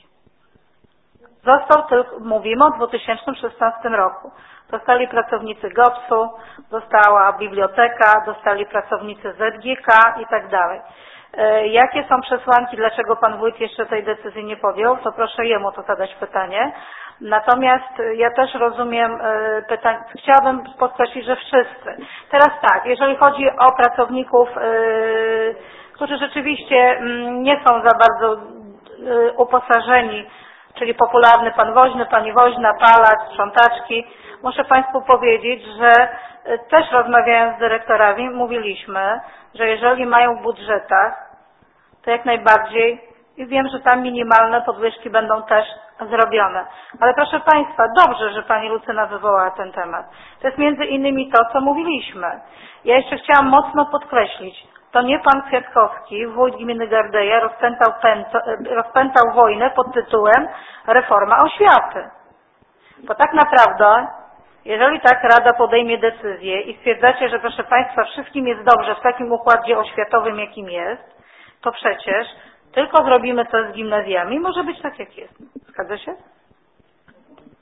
Mówimy o 2016 roku. Dostali pracownicy GOPS-u, dostała biblioteka, dostali pracownicy ZGK i tak dalej. Jakie są przesłanki, dlaczego Pan Wójt jeszcze tej decyzji nie podjął, to proszę jemu to zadać pytanie. Natomiast ja też rozumiem pytanie, chciałabym podkreślić, że wszyscy. Teraz tak, jeżeli chodzi o pracowników, którzy rzeczywiście nie są za bardzo uposażeni, czyli popularny Pan Woźny, Pani Woźna, Palak, sprzątaczki, muszę Państwu powiedzieć, że też rozmawiając z dyrektorami mówiliśmy, że jeżeli mają w budżetach, to jak najbardziej i wiem, że tam minimalne podwyżki będą też zrobione. Ale proszę Państwa, dobrze, że Pani Lucyna wywołała ten temat. To jest między innymi to, co mówiliśmy. Ja jeszcze chciałam mocno podkreślić, to nie Pan Kwiatkowski, wójt gminy Gardeja, rozpętał wojnę pod tytułem reforma oświaty. Bo tak naprawdę, jeżeli tak Rada podejmie decyzję i stwierdzacie, że proszę Państwa, wszystkim jest dobrze w takim układzie oświatowym, jakim jest, to przecież tylko zrobimy coś z gimnazjami, może być tak, jak jest. Zgadza się?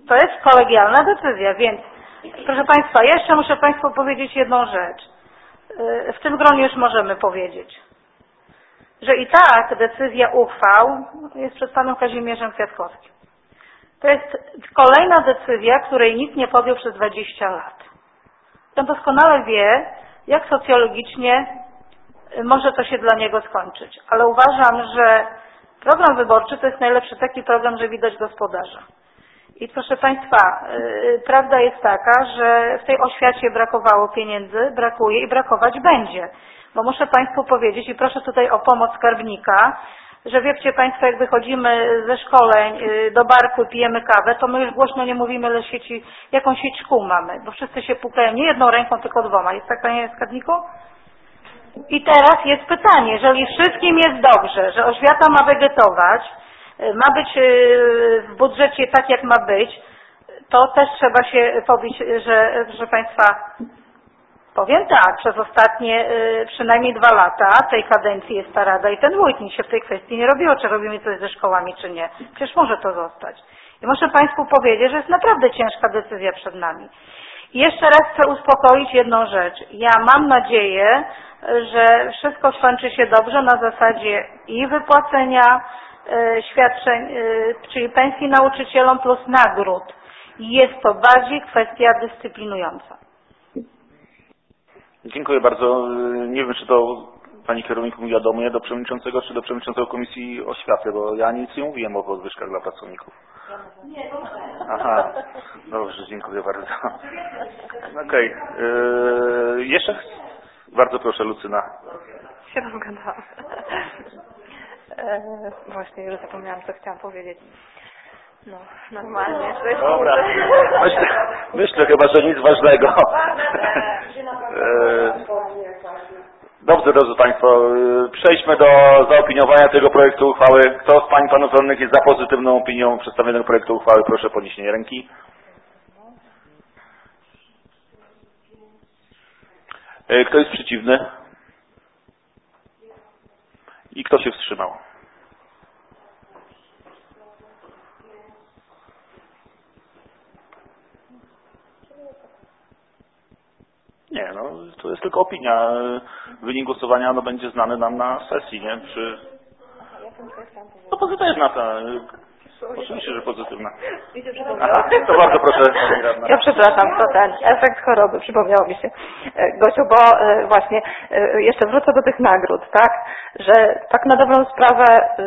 To jest kolegialna decyzja, więc proszę Państwa, jeszcze muszę Państwu powiedzieć jedną rzecz. W tym gronie już możemy powiedzieć, że i tak decyzja uchwał jest przed Panem Kazimierzem Kwiatkowskim. To jest kolejna decyzja, której nikt nie podjął przez 20 lat. On doskonale wie, jak socjologicznie może to się dla niego skończyć. Ale uważam, że program wyborczy to jest najlepszy taki program, że widać gospodarza. I proszę Państwa, prawda jest taka, że w tej oświacie brakowało pieniędzy, brakuje i brakować będzie. Bo muszę Państwu powiedzieć i proszę tutaj o pomoc skarbnika, że wiecie Państwo, jak wychodzimy ze szkoleń do barku i pijemy kawę, to my już głośno nie mówimy, jaką sieć szkół mamy, bo wszyscy się pukają nie jedną ręką, tylko dwoma. Jest tak, Panie Skarbniku? I teraz jest pytanie, jeżeli wszystkim jest dobrze, że oświata ma wegetować, ma być w budżecie tak, jak ma być, to też trzeba się pobić, że proszę Państwa, powiem tak, przez ostatnie przynajmniej 2 lata tej kadencji jest ta Rada i ten wójt, nic się w tej kwestii nie robiło, czy robimy coś ze szkołami, czy nie. Przecież może to zostać. I muszę Państwu powiedzieć, że jest naprawdę ciężka decyzja przed nami. I jeszcze raz chcę uspokoić jedną rzecz. Ja mam nadzieję, że wszystko skończy się dobrze na zasadzie i wypłacenia świadczeń, czyli pensji nauczycielom plus nagród. Jest to bardziej kwestia dyscyplinująca. Dziękuję bardzo. Nie wiem, czy to Pani kierownik mówi do mnie, do przewodniczącego, czy do przewodniczącego Komisji Oświaty, bo ja nic nie mówiłem o podwyżkach dla pracowników. Aha, dobrze, dziękuję bardzo. Okej. Jeszcze? Bardzo proszę, Lucyna. Się rozgadałam. Właśnie już zapomniałam, co chciałam powiedzieć. No, normalnie. Dobra. Myślę chyba, że nic ważnego. Dobrze, drodzy Państwo, przejdźmy do zaopiniowania tego projektu uchwały. Kto z Pań i Panów Radnych jest za pozytywną opinią przedstawionego projektu uchwały? Proszę o podniesienie ręki. Kto jest przeciwny? I kto się wstrzymał? Nie, no to jest tylko opinia. Wynik głosowania będzie znany nam na sesji, nie? No pozytywna ta. Oczywiście, że pozytywna. Aha, to bardzo proszę. Ja przepraszam, to ten efekt choroby, przypomniało mi się. Gosiu, bo właśnie jeszcze wrócę do tych nagród, tak? Że tak na dobrą sprawę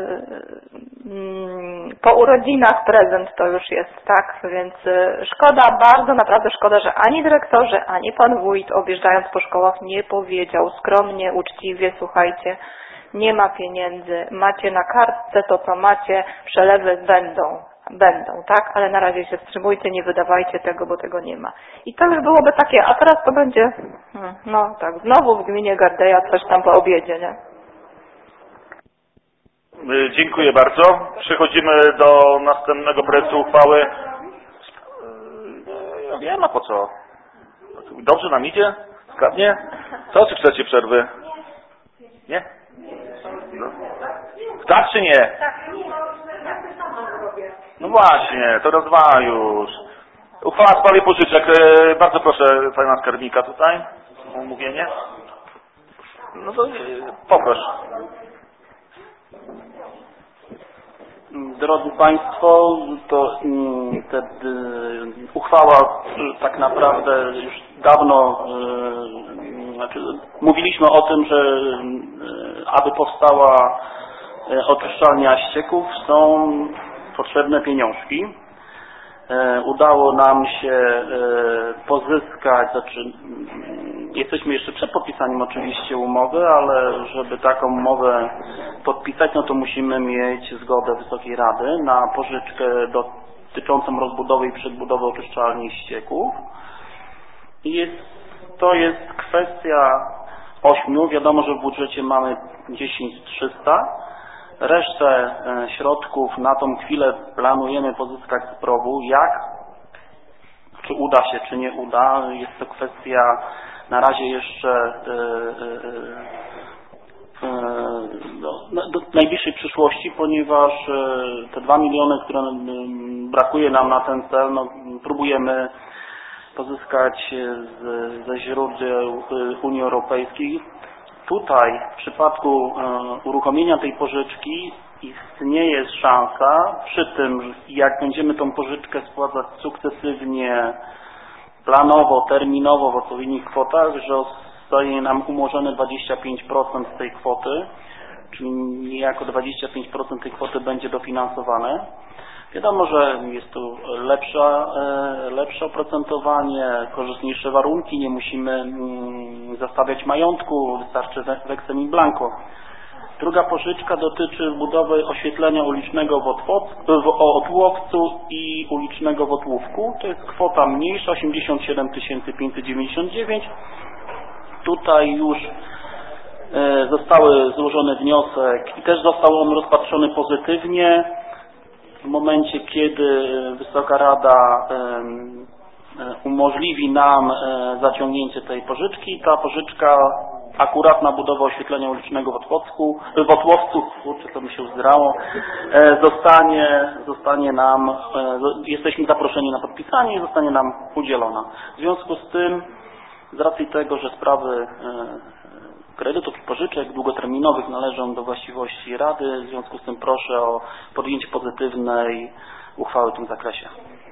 po urodzinach prezent to już jest, tak? Więc szkoda, bardzo naprawdę szkoda, że ani dyrektorzy, ani pan wójt objeżdżając po szkołach nie powiedział skromnie, uczciwie, słuchajcie, nie ma pieniędzy, macie na kartce to, co macie, przelewy będą, tak? Ale na razie się wstrzymujcie, nie wydawajcie tego, bo tego nie ma. I to już byłoby takie, a teraz to będzie, no tak, znowu w gminie Gardeja coś tam po obiedzie, nie? Dziękuję bardzo. Przechodzimy do następnego projektu uchwały. Ja wiem, a po co? Dobrze nam idzie? Skradnie? Co, czy chcecie przerwy? Nie? No. Tak czy nie? No właśnie, to raz 2 już. Uchwała w sprawie pożyczek. Bardzo proszę Pana Skarbnika tutaj o omówienie. No to poproszę. Drodzy Państwo, to uchwała tak naprawdę już dawno, mówiliśmy o tym, że aby powstała oczyszczalnia ścieków są potrzebne pieniążki. Udało nam się pozyskać, jesteśmy jeszcze przed podpisaniem oczywiście umowy, ale żeby taką umowę podpisać, no to musimy mieć zgodę Wysokiej Rady na pożyczkę dotyczącą rozbudowy i przedbudowy oczyszczalni ścieków. To jest kwestia 8, wiadomo, że w budżecie mamy 10,300. Resztę środków na tą chwilę planujemy pozyskać z PROW-u. Czy uda się, czy nie uda, jest to kwestia na razie jeszcze do najbliższej przyszłości, ponieważ te 2 miliony, które brakuje nam na ten cel, no, próbujemy pozyskać ze źródeł Unii Europejskiej. Tutaj w przypadku uruchomienia tej pożyczki istnieje szansa, przy tym jak będziemy tą pożyczkę spłacać sukcesywnie, planowo, terminowo w odpowiednich kwotach, że zostaje nam umorzone 25% tej kwoty, czyli niejako 25% tej kwoty będzie dofinansowane. Wiadomo, że jest tu lepsze oprocentowanie, korzystniejsze warunki, nie musimy zastawiać majątku, wystarczy weksel in blanco. Druga pożyczka dotyczy budowy oświetlenia ulicznego w Otłowcu i ulicznego w Otłówku. To jest kwota mniejsza, 87 599. Tutaj już zostały złożony wniosek i też został on rozpatrzony pozytywnie. W momencie, kiedy Wysoka Rada umożliwi nam zaciągnięcie tej pożyczki, ta pożyczka akurat na budowę oświetlenia ulicznego w Otłowcu, kurczę, to mi się uzdrało, zostanie nam, jesteśmy zaproszeni na podpisanie i zostanie nam udzielona. W związku z tym, z racji tego, że sprawy kredytów i pożyczek długoterminowych należą do właściwości Rady, w związku z tym proszę o podjęcie pozytywnej uchwały w tym zakresie.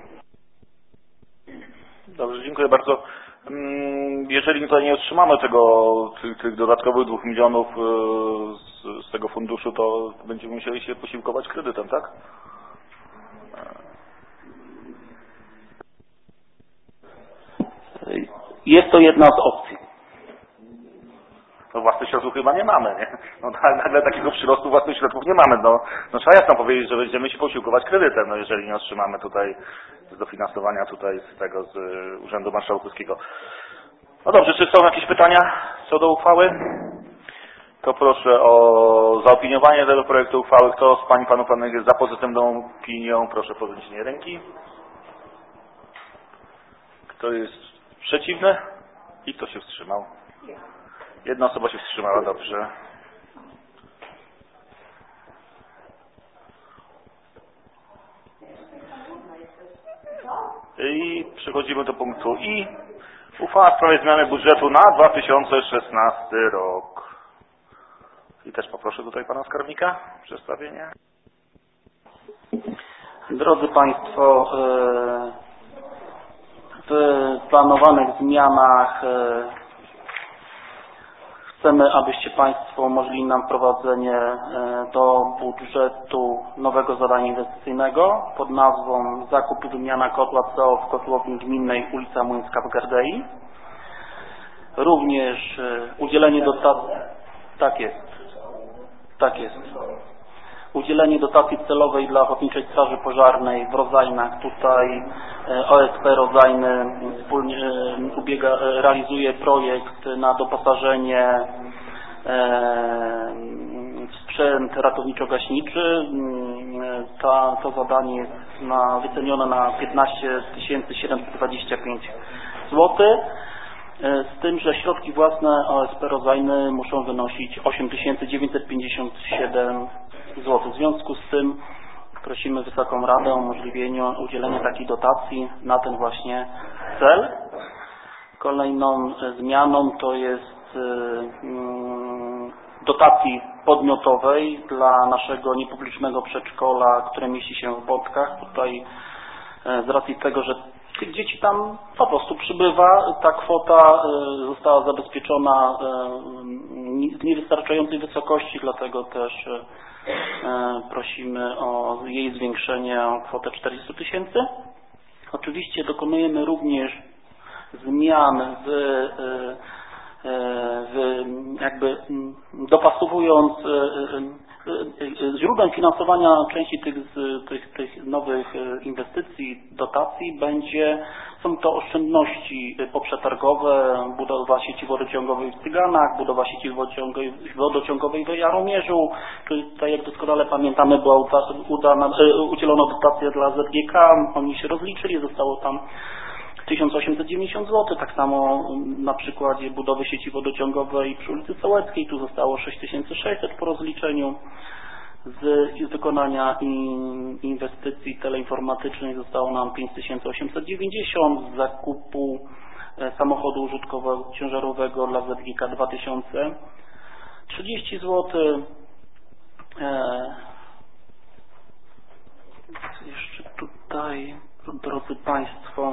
Dobrze, dziękuję bardzo. Jeżeli tutaj nie otrzymamy tych dodatkowych 2 milionów z tego funduszu, to będziemy musieli się posiłkować kredytem, tak? Jest to jedna z opcji. No własnych środków chyba nie mamy, nie? No nagle takiego przyrostu własnych środków nie mamy. No trzeba jasno powiedzieć, że będziemy się posiłkować kredytem, no jeżeli nie otrzymamy tutaj z dofinansowania z Urzędu Marszałkowskiego. No dobrze, czy są jakieś pytania co do uchwały? To proszę o zaopiniowanie tego projektu uchwały. Kto z pań i panów radnych jest za pozytywną opinią, proszę o podniesienie ręki. Kto jest przeciwny i kto się wstrzymał? Jedna osoba się wstrzymała, dobrze. I przechodzimy do punktu I. Uchwała w sprawie zmiany budżetu na 2016 rok. I też poproszę tutaj pana skarbnika o przedstawienie. Drodzy Państwo, w planowanych zmianach chcemy, abyście Państwo umożliwili nam wprowadzenie do budżetu nowego zadania inwestycyjnego pod nazwą Zakup i wymiana kotła CO w kotłowni gminnej ulica Młyńska w Gardei. Również udzielenie dotacji... Tak jest. Udzielenie dotacji celowej dla Ochotniczej Straży Pożarnej w Rodzajnach. Tutaj OSP Rodzajny wspólnie realizuje projekt na doposażenie w sprzęt ratowniczo-gaśniczy. To zadanie jest wycenione na 15 725 zł. Z tym, że środki własne OSP Rodzajny muszą wynosić 8 957 zł. W związku z tym prosimy Wysoką Radę o udzielenie takiej dotacji na ten właśnie cel. Kolejną zmianą to jest dotacji podmiotowej dla naszego niepublicznego przedszkola, które mieści się w Botkach. Tutaj z racji tego, że tych dzieci tam po prostu przybywa, ta kwota została zabezpieczona w niewystarczającej wysokości, dlatego też prosimy o jej zwiększenie o kwotę 400 000. Oczywiście dokonujemy również zmian jakby dopasowując źródłem finansowania części tych nowych inwestycji, dotacji są to oszczędności poprzetargowe, budowa sieci wodociągowej w Cyganach, budowa sieci wodociągowej w Jaromierzu. Tutaj, jak doskonale pamiętamy, była udzielona dotacja dla ZGK, oni się rozliczyli, zostało tam 1890 zł, tak samo na przykładzie budowy sieci wodociągowej przy ulicy Sołeckiej, tu zostało 6600 po rozliczeniu. Z wykonania inwestycji teleinformatycznych zostało nam 5890, z zakupu samochodu użytkowego ciężarowego dla ZGK 2000, 30 zł. Jeszcze tutaj, drodzy Państwo,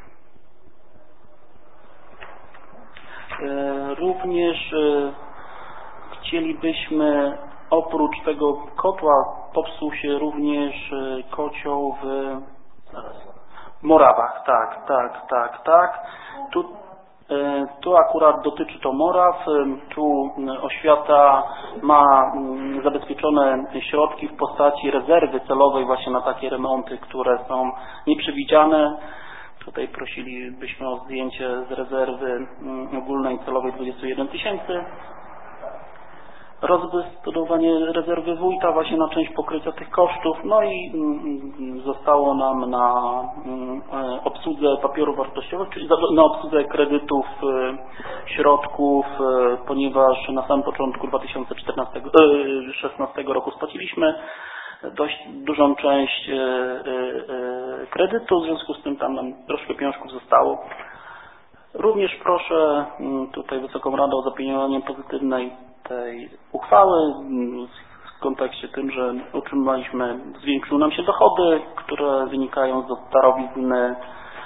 również chcielibyśmy, oprócz tego kotła, popsuł się również kocioł w Morawach. Tak. Tu akurat dotyczy to Moraw. Tu oświata ma zabezpieczone środki w postaci rezerwy celowej właśnie na takie remonty, które są nieprzewidziane. Tutaj prosilibyśmy o zdjęcie z rezerwy ogólnej celowej 21 000. Rozbudowanie rezerwy wójta właśnie na część pokrycia tych kosztów, no i zostało nam na obsłudze papierów wartościowych, czyli na obsłudze kredytów, środków, ponieważ na samym początku 2016 roku spłaciliśmy dość dużą część kredytu, w związku z tym tam nam troszkę pieniążków zostało. Również proszę tutaj Wysoką Radę o zaopiniowanie pozytywnej tej uchwały w kontekście tym, że otrzymaliśmy, zwiększyły nam się dochody, które wynikają z darowizny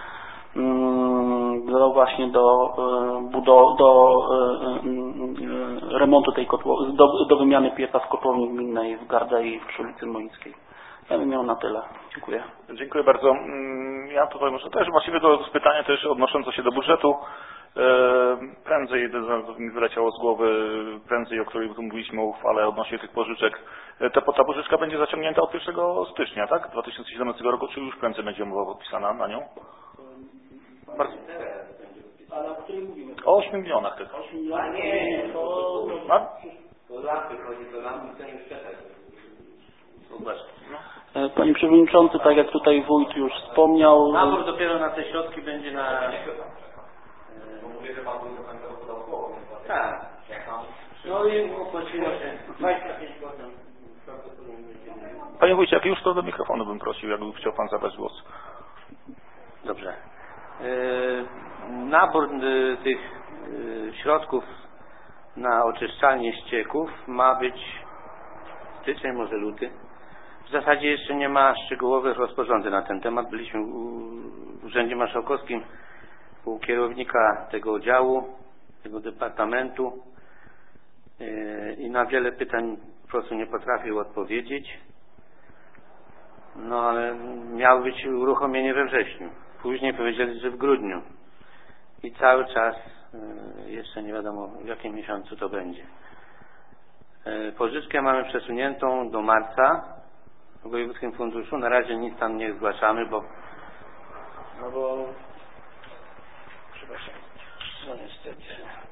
właśnie do remontu tej do wymiany pieca w kotłowni gminnej w Gardei przy ulicy Młyńskiej. Ja bym miał na tyle. Dziękuję. Dziękuję bardzo. Ja tutaj może też właściwie to pytanie też odnoszące się do budżetu. Prędzej, mi wyleciało z głowy, o której mówiliśmy o uchwale odnośnie tych pożyczek. Ta pożyczka będzie zaciągnięta od 1 stycznia, tak? 2017 roku, czy już prędzej będzie umowa podpisana na nią? Bardzo. Ale o której mówimy? O 8 milionach tylko. 8 milionów? Nie, to lampy chodzi, to lampy chcę już czekać. Panie Przewodniczący, tak jak tutaj wójt już wspomniał... Nabór dopiero na te środki będzie na... Mówię, że Pan wójt do końca podał słowo. Tak. No i opłaciło się 25%. Panie wójcie, jak już to do mikrofonu bym prosił, jakby chciał Pan zabrać głos. Dobrze. Nabór tych środków na oczyszczalnię ścieków ma być styczeń, może luty. W zasadzie jeszcze nie ma szczegółowych rozporządzeń na ten temat. Byliśmy w Urzędzie Marszałkowskim u kierownika tego działu, tego departamentu i na wiele pytań po prostu nie potrafił odpowiedzieć. No ale miało być uruchomienie we wrześniu. Później powiedzieli, że w grudniu. I cały czas jeszcze nie wiadomo, w jakim miesiącu to będzie. Pożyczkę mamy przesuniętą do marca w Wojewódzkim Funduszu. Na razie nic tam nie zgłaszamy, bo przepraszam, no niestety.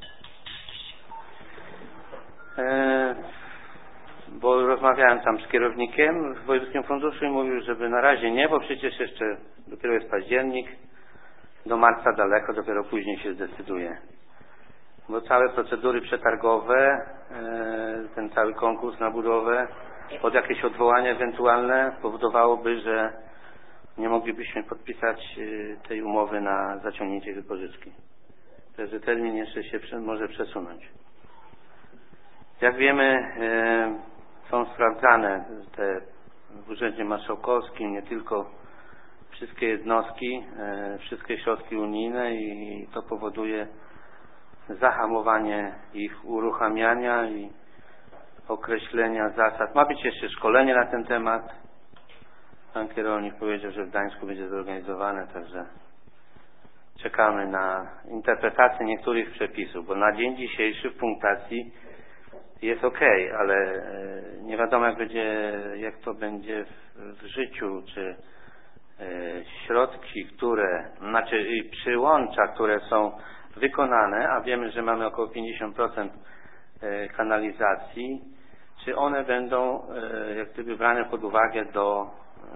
Bo rozmawiałem tam z kierownikiem w Wojewódzkim Funduszu i mówił, żeby na razie nie, bo przecież jeszcze dopiero jest październik, do marca daleko, dopiero później się zdecyduje. Bo całe procedury przetargowe, ten cały konkurs na budowę, pod jakieś odwołania ewentualne powodowałoby, że nie moglibyśmy podpisać tej umowy na zaciągnięcie wypożyczki. Także termin jeszcze się może przesunąć. Jak wiemy, są sprawdzane te w Urzędzie Marszałkowskim nie tylko wszystkie jednostki, wszystkie środki unijne i to powoduje zahamowanie ich uruchamiania i określenia zasad. Ma być jeszcze szkolenie na ten temat. Pan kierownik powiedział, że w Gdańsku będzie zorganizowane, także czekamy na interpretację niektórych przepisów, bo na dzień dzisiejszy w punktacji jest ok, ale nie wiadomo jak to będzie w życiu, czy środki, znaczy przyłącza, które są wykonane, a wiemy, że mamy około 50% kanalizacji, czy one będą jak gdyby brane pod uwagę do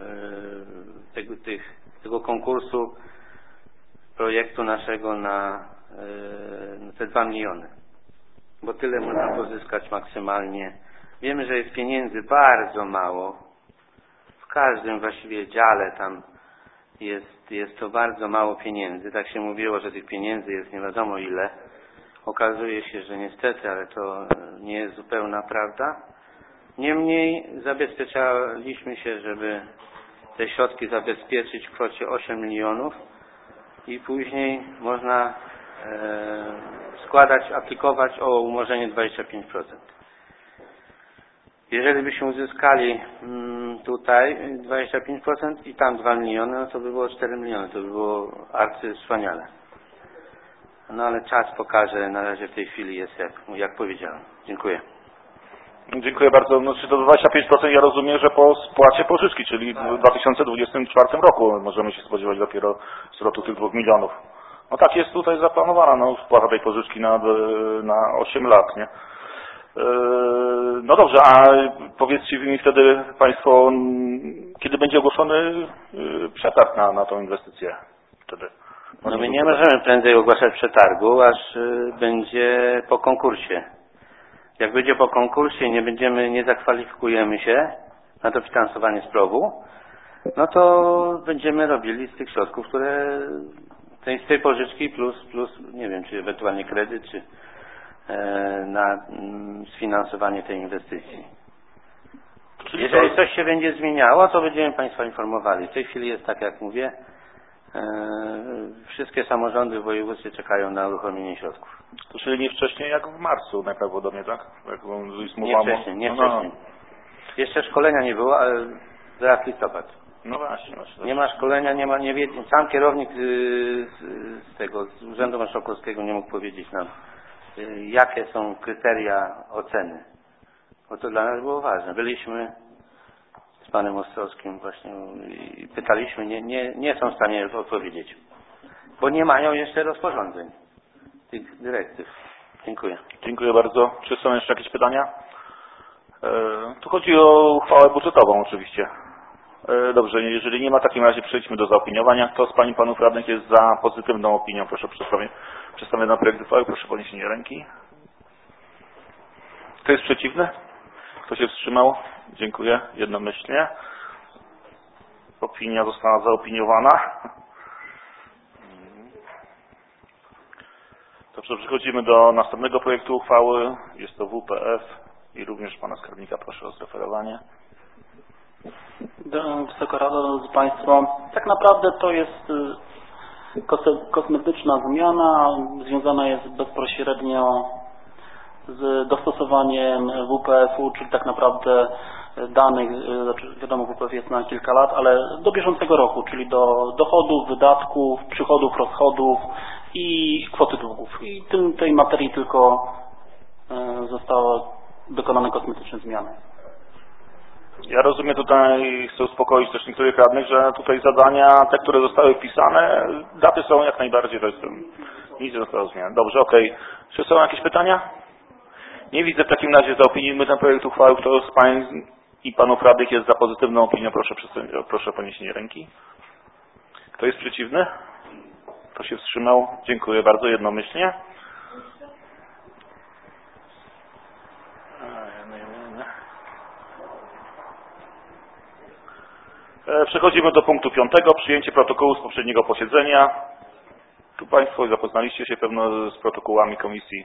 tego konkursu projektu naszego na te 2 miliony. Bo tyle można pozyskać maksymalnie Wiemy, że jest pieniędzy bardzo mało. W każdym właściwie dziale tam jest to bardzo mało pieniędzy. Tak się mówiło, że tych pieniędzy jest nie wiadomo ile. Okazuje się, że niestety, ale to nie jest zupełna prawda. Niemniej zabezpieczaliśmy się, żeby te środki zabezpieczyć w kwocie 8 milionów i później można aplikować o umorzenie 25%. Jeżeli byśmy uzyskali tutaj 25% i tam 2 miliony, no to by było 4 miliony, to by było arcywspaniale. No ale czas pokaże, na razie w tej chwili jest jak powiedziałem. Dziękuję. Dziękuję bardzo. No, czy to 25% ja rozumiem, że po spłacie pożyczki, czyli w 2024 roku możemy się spodziewać dopiero zwrotu tych 2 milionów. No tak jest tutaj zaplanowana spłata tej pożyczki na 8 lat, nie? No dobrze, a powiedzcie mi wtedy Państwo, kiedy będzie ogłoszony przetarg na tą inwestycję wtedy? No my nie możemy prędzej ogłaszać przetargu, aż będzie po konkursie. Jak będzie po konkursie i nie zakwalifikujemy się na to finansowanie z PROW-u, no to będziemy robili z tych środków, które z tej pożyczki plus nie wiem, czy ewentualnie kredyt, czy na sfinansowanie tej inwestycji. Jeżeli coś się będzie zmieniało, to będziemy Państwa informowali. W tej chwili jest tak, jak mówię, wszystkie samorządy w województwie czekają na uruchomienie środków. To czyli nie wcześniej jak w marcu najprawdopodobniej, tak? Nie wcześniej. Jeszcze szkolenia nie było, ale zaraz listopad. No właśnie. Nie ma szkolenia, sam kierownik z Urzędu Marszałkowskiego nie mógł powiedzieć nam, jakie są kryteria oceny. Bo to dla nas było ważne. Byliśmy z panem Ostrowskim właśnie i pytaliśmy, nie są w stanie odpowiedzieć. Bo nie mają jeszcze rozporządzeń tych dyrektyw. Dziękuję. Dziękuję bardzo. Czy są jeszcze jakieś pytania? Tu chodzi o uchwałę budżetową oczywiście. Dobrze, jeżeli nie ma, w takim razie przejdźmy do zaopiniowania. Kto z Pań i Panów Radnych jest za pozytywną opinią? Proszę przedstawię na projekt uchwały. Proszę o podniesienie ręki. Kto jest przeciwny? Kto się wstrzymał? Dziękuję. Jednomyślnie. Opinia została zaopiniowana. Dobrze, przechodzimy do następnego projektu uchwały. Jest to WPF i również Pana Skarbnika proszę o zreferowanie. Wysoka Rado, drodzy Państwo, tak naprawdę to jest kosmetyczna zmiana, związana jest bezpośrednio z dostosowaniem WPF-u, czyli tak naprawdę danych, wiadomo, WPF jest na kilka lat, ale do bieżącego roku, czyli do dochodów, wydatków, przychodów, rozchodów i kwoty długów. I tej materii tylko zostały dokonane kosmetyczne zmiany. Ja rozumiem, tutaj chcę uspokoić też niektórych radnych, że tutaj zadania, te, które zostały wpisane, daty są jak najbardziej, to jest nic nie zostało zmienione. Dobrze, okej. Czy są jakieś pytania? Nie widzę, w takim razie zaopiniujmy ten projekt uchwały. Kto z Pań i Panów Radnych jest za pozytywną opinią, proszę o podniesienie ręki. Kto jest przeciwny? Kto się wstrzymał? Dziękuję bardzo, jednomyślnie. Przechodzimy do punktu 5. Przyjęcie protokołu z poprzedniego posiedzenia. Tu Państwo zapoznaliście się pewno z protokołami komisji.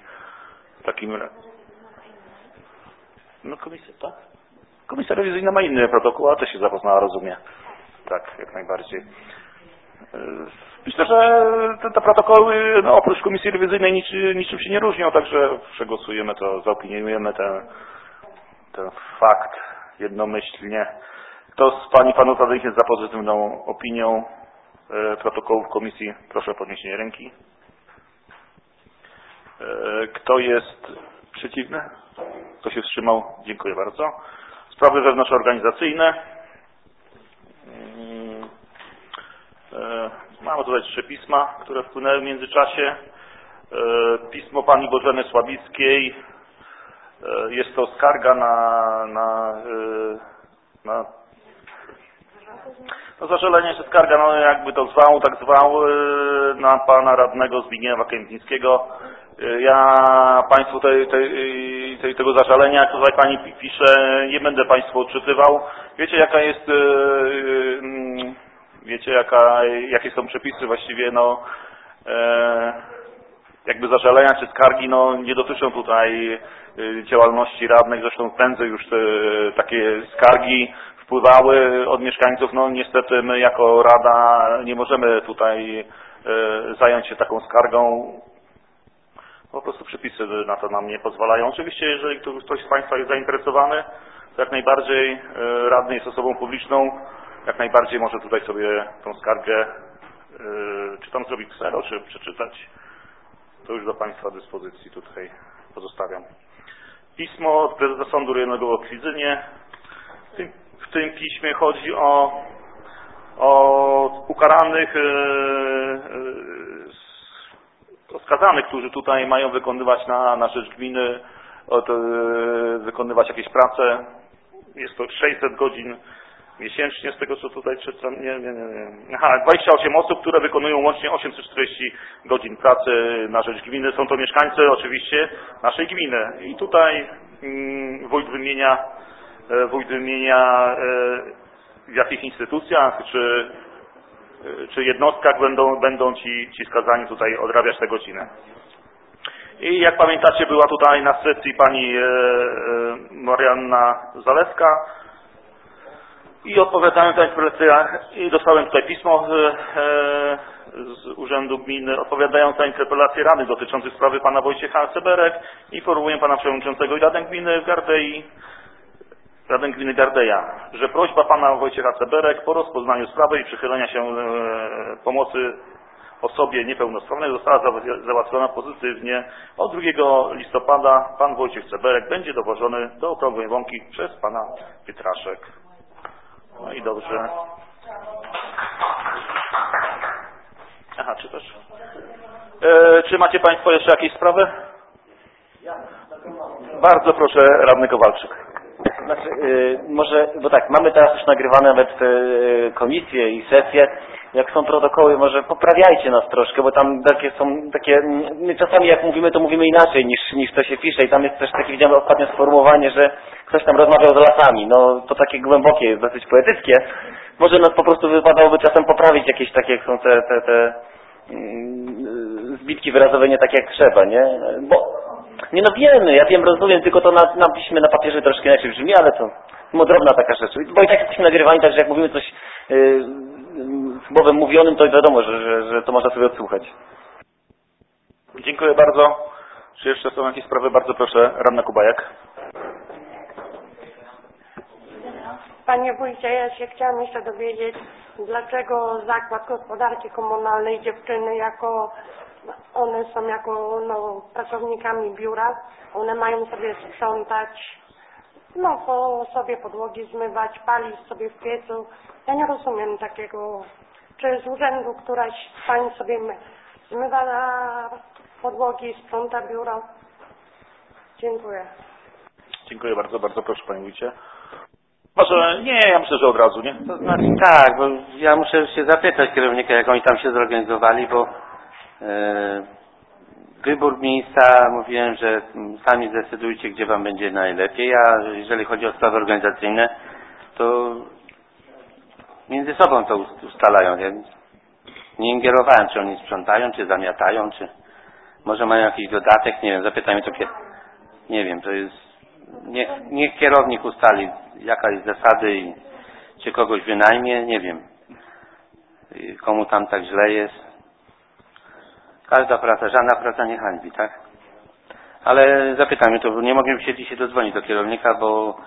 No komisja, tak? Komisja rewizyjna ma inny protokół, a też się zapoznała, rozumie. Tak, jak najbardziej. Myślę, że te protokoły, oprócz komisji rewizyjnej niczym się nie różnią, także przegłosujemy to, zaopiniujemy ten fakt jednomyślnie. Kto z Pań i Panów Radnych jest za pozytywną opinią protokołów komisji? Proszę o podniesienie ręki. Kto jest przeciwny? Kto się wstrzymał? Dziękuję bardzo. Sprawy wewnątrzorganizacyjne. Mamy tutaj 3 pisma, które wpłynęły w międzyczasie. Pismo pani Bożeny Sławickiej. Jest to skarga na zażalenie, że skarga, jakby to zwał, tak zwał, na pana radnego Zbigniewa Kępińskiego Ja Państwu tego zażalenia, jak tutaj Pani pisze, nie będę Państwu odczytywał. Wiecie, jaka jest, jakie są przepisy właściwie, no, jakby zażalenia czy skargi, no, nie dotyczą tutaj działalności radnych, zresztą prędzej już takie skargi wpływały od mieszkańców, no niestety my jako Rada nie możemy tutaj zająć się taką skargą. Po prostu przepisy na to nam nie pozwalają. Oczywiście, jeżeli ktoś z Państwa jest zainteresowany, to jak najbardziej radny jest osobą publiczną, jak najbardziej może tutaj sobie tą skargę czy tam zrobić ksero, czy przeczytać. To już do Państwa dyspozycji tutaj pozostawiam. Pismo od prezesa Sądu Rejonowego w Kwidzynie. W tym piśmie chodzi o ukaranych skazanych, którzy tutaj mają wykonywać na rzecz gminy, wykonywać jakieś prace. Jest to 600 godzin miesięcznie, z tego co tutaj czytam. Nie. 28 osób, które wykonują łącznie 840 godzin pracy na rzecz gminy. Są to mieszkańcy oczywiście naszej gminy. I tutaj wójt wymienia w jakich instytucjach czy jednostkach będą ci skazani tutaj odrabiać te godziny. I jak pamiętacie, była tutaj na sesji pani Marianna Zalewska i odpowiadając na interpelację, i dostałem tutaj pismo z Urzędu Gminy, odpowiadając na interpelację Rady dotyczących sprawy pana Wojciecha Ceberek, informuję pana przewodniczącego i Radę Gminy Gardeja, że prośba pana Wojciecha Ceberek po rozpoznaniu sprawy i przychylenia się pomocy osobie niepełnosprawnej została załatwiona pozytywnie. Od 2 listopada pan Wojciech Ceberek będzie dowożony do Okrągłej Łąki przez pana Pietraszek. No i dobrze. Aha, czy też? Czy macie Państwo jeszcze jakieś sprawy? Bardzo proszę, radny Kowalczyk. Znaczy, może, bo tak, mamy teraz już nagrywane nawet komisje i sesje. Jak są protokoły, może poprawiajcie nas troszkę, bo tam takie, my czasami jak mówimy, to mówimy inaczej niż to się pisze i tam jest też takie, widziałem ostatnio sformułowanie, że ktoś tam rozmawiał z lasami. No to takie głębokie jest, dosyć poetyckie. Może nas po prostu wypadałoby czasem poprawić jakieś takie, jak są te zbitki wyrazowe nie tak jak trzeba, nie? Bo nie no wiemy, ja wiem, rozumiem, tylko to na piśmie, na papierze troszkę inaczej brzmi, ale to drobna taka rzecz. Bo i tak jesteśmy nagrywani, także jak mówimy coś słowem mówionym, to wiadomo, że to można sobie odsłuchać. Dziękuję bardzo. Czy jeszcze są jakieś sprawy? Bardzo proszę, radna Kubajek. Panie wójcie, ja się chciałam jeszcze dowiedzieć, dlaczego Zakład Gospodarki Komunalnej dziewczyny one są jako pracownikami biura, one mają sobie sprzątać, sobie podłogi zmywać, palić sobie w piecu. Ja nie rozumiem takiego, czy z urzędu któraś pani sobie zmywa na podłogi, sprząta biuro. Dziękuję. Dziękuję bardzo, bardzo proszę panie wójcie. Może nie, ja myślę, że od razu, nie? To znaczy tak, bo ja muszę się zapytać kierownika, jak oni tam się zorganizowali, bo wybór miejsca, mówiłem, że sami zdecydujcie, gdzie wam będzie najlepiej, a jeżeli chodzi o sprawy organizacyjne, to między sobą to ustalają. Ja nie ingerowałem, czy oni sprzątają, czy zamiatają, czy może mają jakiś dodatek, nie wiem, zapytajmy to, nie wiem, to jest, niech kierownik ustali, jaka jest zasady i czy kogoś wynajmie, nie wiem, komu tam tak źle jest. Każda praca, żadna praca nie hańbi, tak? Ale zapytajmy to, bo nie mogłem się dzisiaj dodzwonić do kierownika, bo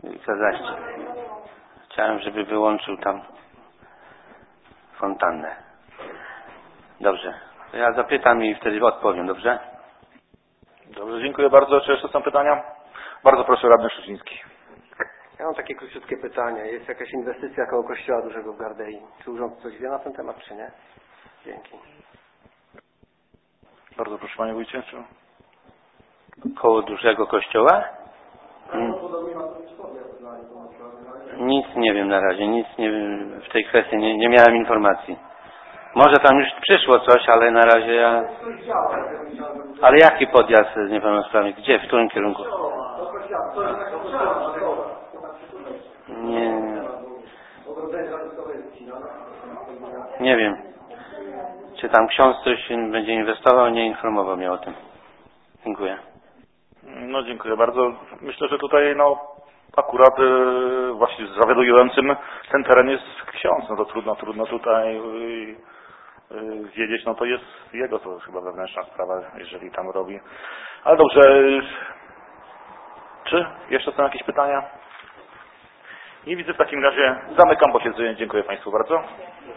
chciałem, żeby wyłączył tam fontannę. Dobrze. To ja zapytam i wtedy odpowiem, dobrze? Dobrze, dziękuję bardzo. Czy jeszcze są pytania? Bardzo proszę, radny Szczeciński. Ja mam takie króciutkie pytanie. Jest jakaś inwestycja koło kościoła dużego w Gardei. Czy urząd coś wie na ten temat, czy nie? Dzięki. Bardzo proszę panie wójcie. Czy... Koło dużego kościoła? Nic nie wiem na razie, nic nie wiem, w tej kwestii nie miałem informacji. Może tam już przyszło coś, ale na razie ja... Ale jaki podjazd z niepełnosprawnych? Gdzie? W którym kierunku? Nie wiem. Czy tam ksiądz coś będzie inwestował? Nie informował mnie o tym. Dziękuję. No dziękuję bardzo. Myślę, że tutaj akurat właśnie zawiadującym ten teren jest ksiądz. No to trudno tutaj wiedzieć, no to jest jego, to chyba wewnętrzna sprawa, jeżeli tam robi. Ale dobrze. Czy jeszcze są jakieś pytania? Nie widzę, w takim razie zamykam posiedzenie. Dziękuję Państwu bardzo.